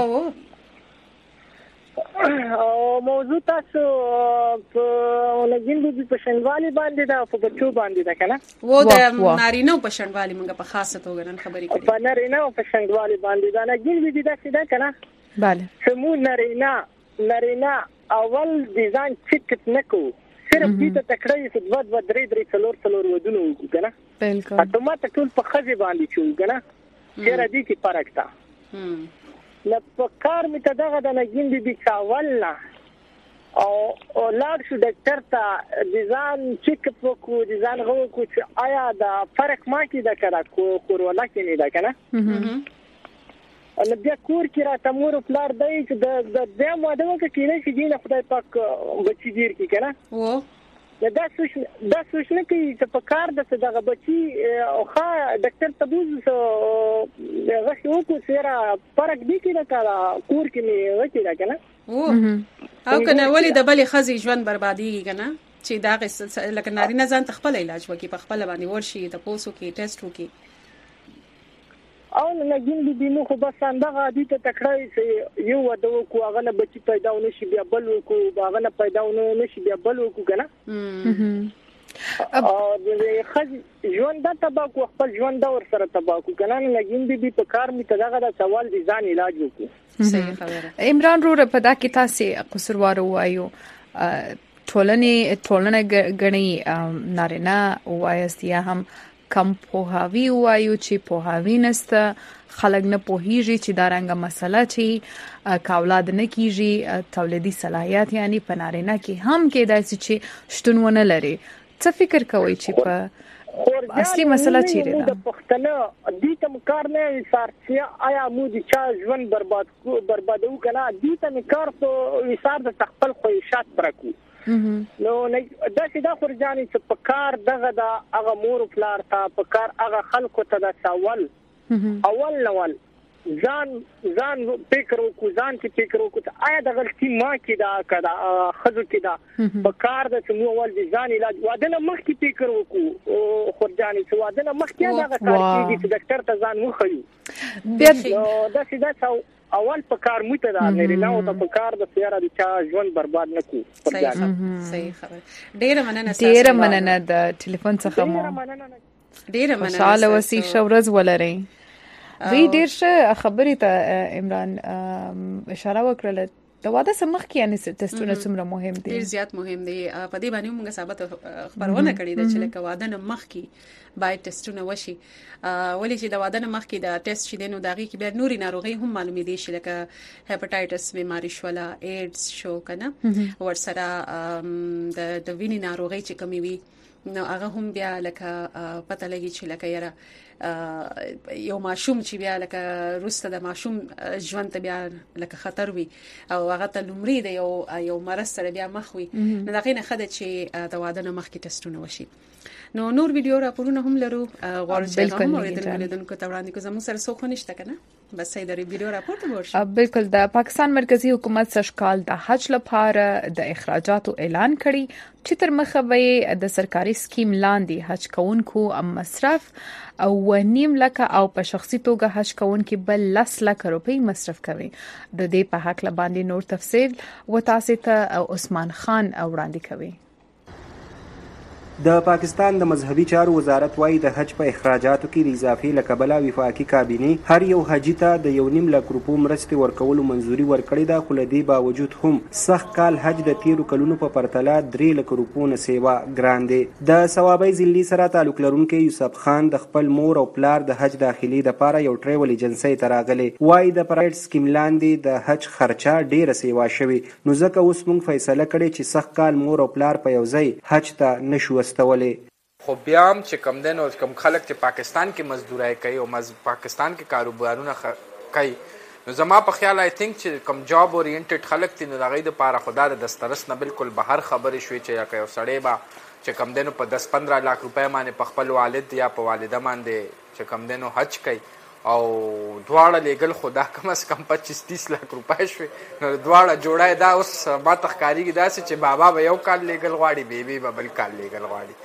او موضوع تاسو په لګین دي په شنوالي باندې دا په بچو باندې دا کنه و د نارینه په شنوالي موږ په خاصه توګه نن خبرې کړې په نارینه په شنوالي باندې دا لګین دي دا څه ده کنه bale سمو نارینه نارینه اول ډیزاین چیک نکو صرف دې ته تکړه چې د ود ود درې درې څلور څلور ودونه کنه بالکل اتومات ټول په خزي باندې شو کنه چیرې دې کې فرق تا نه په کار می ته دغه د نګین دي څاولنا او لاړ شو ډاکټر ته ډیزاین چیک کو ډیزاین غو کو چې آیا دا فرق ما کې دا کړه کو کورونا کې نه دا کنه ان بیا کور کې را تمور پلار دی چې د د دې ماده کې کینې چې دینه خدای پاک بچی دیر کې کنه و دا سوچ دا سوچ نه کوي چې په کار د دغه بچي او ښه ډاکټر تبوز هغه شو کو سره فرق دی کې دا کور کې نه وتی دا کنه او او کنه ولې د بلې خزي ژوند بربادي کنه چې دا لکه نارینه ځان تخپل علاج وکي په خپل باندې ورشي د پوسو کې ټیسټ وکي او نګین دي نو خو بس اندغه دي ته تکړه چې یو ودو کو هغه نه بچي پیدا ونه شي بیا بل کو هغه نه پیدا ونه شي بیا بل کو کنه او د خځ ژوند د تباکو خپل ژوند د ور سره تباکو کنه نګین دي په کار می تداغه د سوال دي ځان علاج وکړي صحیح خبره عمران رو په دا کې تاسو قصوروار وایو ټولنې ټولنه غني نارینه وایست یا هم کم پوهاوی وایو چې پوهاوی نسته خلک نه پوهیږي چې دا رنګه مسله چې کاولاد نه کیږي تولیدي صلاحیت یعنی په نارینه کې هم کېدای شي چې شتونونه لري څه فکر کوئ چې په اصلي مسله چیرې ده د پښتنه دې تم کار نه وسارتیا آیا مو دي چا ژوند برباد بربادو کنه دې تم کار ته وسار د خپل خواهشات پرکو نو دا چې دا فرجاني چې په کار دغه د هغه مور پلار ته په کار هغه خلکو ته د سوال اول اول ځان ځان فکر وکړو ځان چې فکر وکړو آیا د غلطي ما کې دا کدا خزو کې دا په کار د سمو اول د ځان علاج واده نه مخ کې فکر وکړو فرجاني چې واده نه مخ کې دا کار کې چې ډاکټر ته ځان وخیو بیا دا چې دا اول په کار مو ته دا نارینه او په کار د سیاره د چا ژوند برباد نکو. صحیح صحیح خبر. ډیره مننه ډیره مننه د ټلیفون څخه مو ډیره مننه. خوشاله وسی شورز ولرئ. وی ډیر ښه خبرې ته عمران اشاره وکړه. د واده سمخ کې یعنی ټیسټونه څومره مهم دي؟ ډیر زیات مهم دي. په دې باندې موږ ثابت خبرونه کړې ده چې لکه واده نه مخ کې باید ټیسټونه وشي. ولې چې د واده نه مخ کې د ټیسټ چې دینو داغي کې بیا نوري ناروغي هم معلومې دي چې لکه هپاتایټس بیماری شولا، ایډز شو کنه، ورسره د د وینې ناروغي چې کمی وي نو هغه هم بیا لکه پته لګي چې لکه یاره یو ماشوم چې بیا لکه روسته د ماشوم ژوند ته بیا لکه خطر وي او هغه ته لومړی د یو یو مرض سره بیا مخ وي نو دغه نه خده چې د واده نه مخکې ټیسټونه وشي. نو نور ویډیو راپورونه هم لرو غواړم چې هم اوریدونکو ته وړاندې کوم. زموږ سره څوک نشته کنه بس صحیح د ویډیو راپور ته ورشي. بالکل د پاکستان مرکزی حکومت سشکال د حج لپاره د اخراجاتو اعلان کړي چې تر مخه به د سرکاري سکیم لاندې حج کوونکو مصرف او ونیم لکه او په شخصي توګه حج کوونکو بل لس لک روپۍ مصرف کوي. د دې په حق لباندې نور تفصیل و تاسو ته عثمان خان وړاندې کوي. د پاکستان د مذهبي چارو وزارت وايي د حج په اخراجاتو کې د اضافي لکبله وفاقي کابینه هر یو حجي ته د یو نیم لک روپو مرستې ورکولو منځوري ورکړې ده، خو له دې باوجود هم سخت کال حج د تیرو کلونو په پرتله درې لک روپو نه سیوا ګران دی. د ثوابي ضلع سره تعلق لرونکي یوسف خان د خپل مور او پلار د حج داخلي د لپاره یو ټریول ایجنسی ته راغلي. وايي د پرایویټ سکیم لاندې د حج خرچه ډیره سیوا شوی نو ځکه اوس موږ فیصله کړې چې سخت کال مور او پلار په یو ځای حج ته نشو استولې. خو بیا هم چې کم دین او کم خلک چې پاکستان کې مزدورای کوي او مز پاکستان کې کاروبارونه کوي نو زما په خیال آی تھنک چې کم جاب اورینټډ خلک دي نو هغه د پاره خدا د دسترس نه بالکل بهر خبرې شوي چې یا کوي سړی با چې کم دین په دس پندرہ لاکھ روپے باندې په خپل والد یا په والده باندې چې کم دین حج کوي او دواړه لګل خدا کم از کم پچیس تیس لاکھ روپے شوي نو دواړه جوړای دا اوس ما تخکاریږي دا چې بابا به یو کال لګل غواړي بیبي به بل کال لګل غواړي.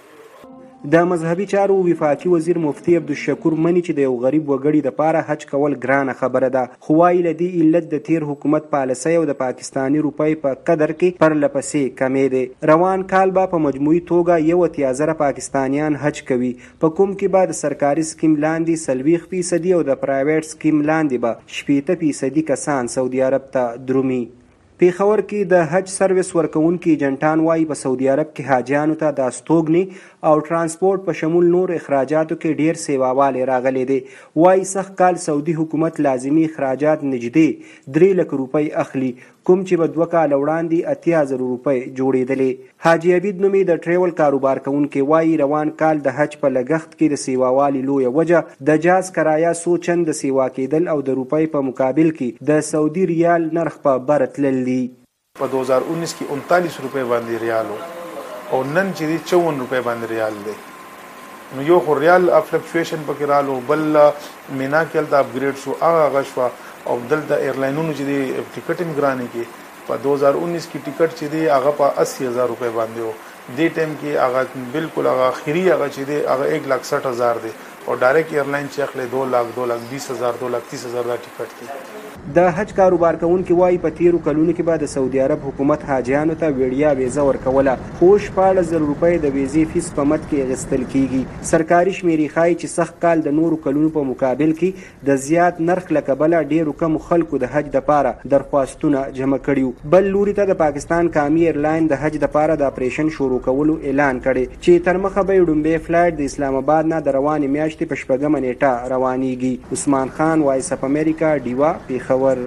د مذهبي چارو وفاقي وزیر مفتی عبدالشکور منی چې د یو غریب وګړي د پاره حج کول ګرانه خبره ده، خو وايي لدی علت د تیر حکومت پالیسي او د پاکستانی روپۍ په قدر کې پر لپسې کمې دي. روان کال به په مجموعي توګه یو اتیا زره پاکستانیان حج کوي، په کوم کې به د سرکاري سکیم لاندې سلويخ فیصدي او د پرایویټ سکیم لاندې به شپېته فیصدي کسان سعودي عرب ته درومي. پیښور کې د حج سرویس ورکوونکي ایجنټان وايي په سعودي عرب کې حاجیانو ته د استوګنې او ترانسپورت په شمول نور اخراجاتو کې ډیر سیواوالی راغلی دی. وايي سخت کال سعودي حکومت لازمي اخراجات نږدې درې لک روپۍ اخلي، کوم چې په دوه کال وړاندې اتیا زره روپۍ جوړېدلې. حاجی عبید نومي د ټریول کاروبار کوونکي وايي روان کال د حج په لګښت کې د سیواوالي لویه وجه د جاز کرایه څو چند سیوا کېدل او د روپۍ په مقابل کې د سعودي ریال نرخ په بر تلل دي. په دو هزار انیس کې انتالیس روپے باندې ریال او نن چې دی چون روپے باندې ریال دی. نو یو خو ریال فلکچویشن پکې رالو بل مینا کې د اپګریډ شو هغه غشوا او دلته ایرلاینونو چې دی ټیکټ امګرانی کې په دو هزار انیس کې ټیکټ چې دی هغه په اسی هزار روپے باندې وو. دې ټیم کې هغه بالکل هغه اخیری هغه چې دی هغه ایک لاکھ ساٹھ هزار دی او ډایرکټ ایرلاین چې اخلي دو لاکھ دو لاکھ بیس هزار دو لاکھ تیس هزار دا ټیکټ دی. د حج کاروبار کوونکي وايي په تیرو کلونو کې به د سعودي عرب حکومت حاجیانو ته ویډیا ویزه ورکوله، خو شپاړس زره روپۍ د ویزې فیس په مد کې اخیستل کیږي. سرکاري شمیرې ښایي چې سخت کال د نورو کلونو په مقابل کې د زیات نرخ له کبله ډیرو کمو خلکو د حج دپاره درخواستونه جمع کړي. بل لوري ته د پاکستان قامي ایرلاین د حج دپاره د اپریشن شروع کولو اعلان کړي چې تر مخه به ډومبې فلایټ د اسلام آباد نه د روانې میاشتې په شپږمه نیټه روانیږي. عثمان خان، وایس اف امریکا، ډیوا، پیښور.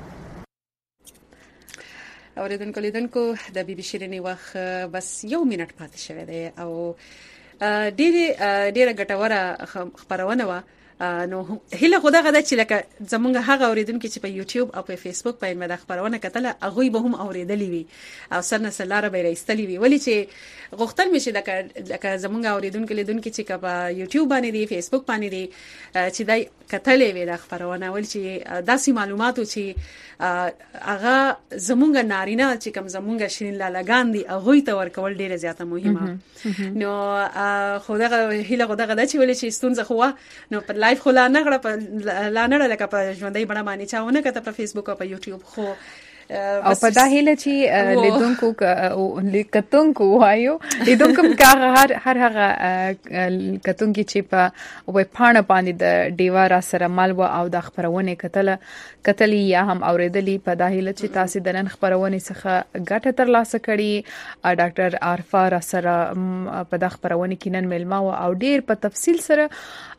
اوریدونکو لیدونکو د بي بي شيرینې وخت بس یو منټ پاتې شوی دی او ډېر ډېر ګټوره خبرونه و. نو هله خدا غدا چې لکه زمونږ هغه اوریدونکو چې په یوټیوب او په فیسبوک په مده خبرونه کتله هغه به هم اوریدلې وي او سرنه سلاره به راستلې وي، ولی چې غوښتل مې چې لکه لکه زمونږ اوریدونکو لیدونکو چې په یوټیوب باندې دی فیسبوک باندې دی چې دای کتلې وي د خبرونه، ولی چې داسې معلوماتو چې هغه زمونږ نارینه چې کوم زمونږ شین لالاګان دي هغه ته ورکول ډیره زیاته مهمه. نو خدای هله خدا غدا چې ولې چې ستونزه خو نو پر لایف خو لا نه غړ لا نه لکه په ژوندۍ بڼه باندې چاونه کته په فیسبوک او په یوټیوب خو او په دا هیله چې لیدونکو او لیکتونکو وایو لیدونکو کا هر هر هغه کتونکو چې په وې پاڼه باندې د دیوار سره مالو او د خبرونه کتله کتلی یا هم اوریدلی په دا هیله چې تاسو د نن خبرونه څخه ګټه ترلاسه کړي. ډاکټر عارفه را سره په د خبرونه کې نن ملما او ډیر په تفصیل سره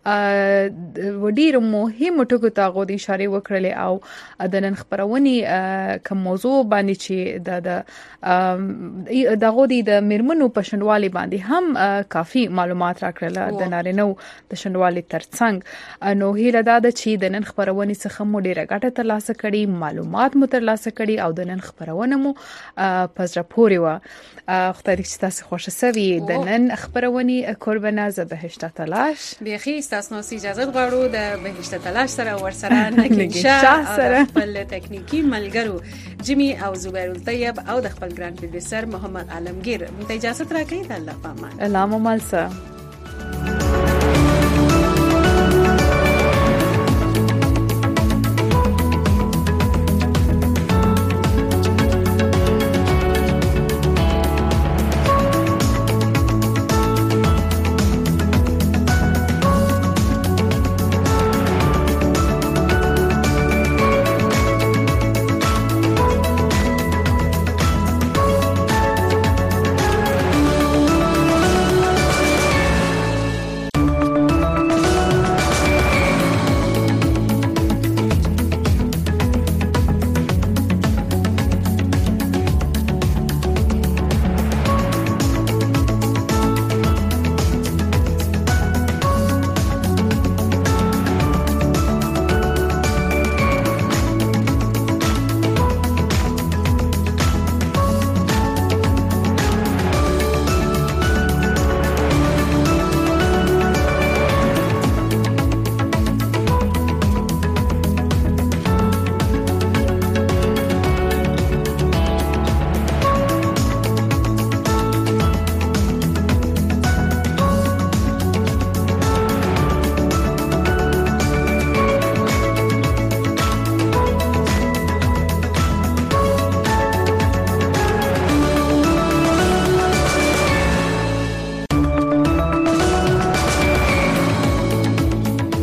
وډیر مهم ټکو ته غو د اشاره وکړلې او د نن خبرونه کوم موضوع باندې چې د دغه د مرمنو په شنوالي باندې هم کافي معلومات راکړل د نارینو د شنوالي ترڅنګ نو هیله دا ده چې د نن خبرونه څخه مو ډیره ګټه ترلاسه کړي معلومات مو ترلاسه کړي او د نن خبرونه مو پزره پوري و خدای دې تاسو خوشاله سوي د نن خبرونه قربانه ز بهشت تلاش بيخي تاسو نو اجازه غواړو د بهشت تلاش سره ورسره نګین سره خپل تکنیکی ملګرو جیمی او زبیر الطیب او د خپل ګران پروډوسر محمد عالمگیر مته اجازه راکړئ د الله پامان الله مو مالسه.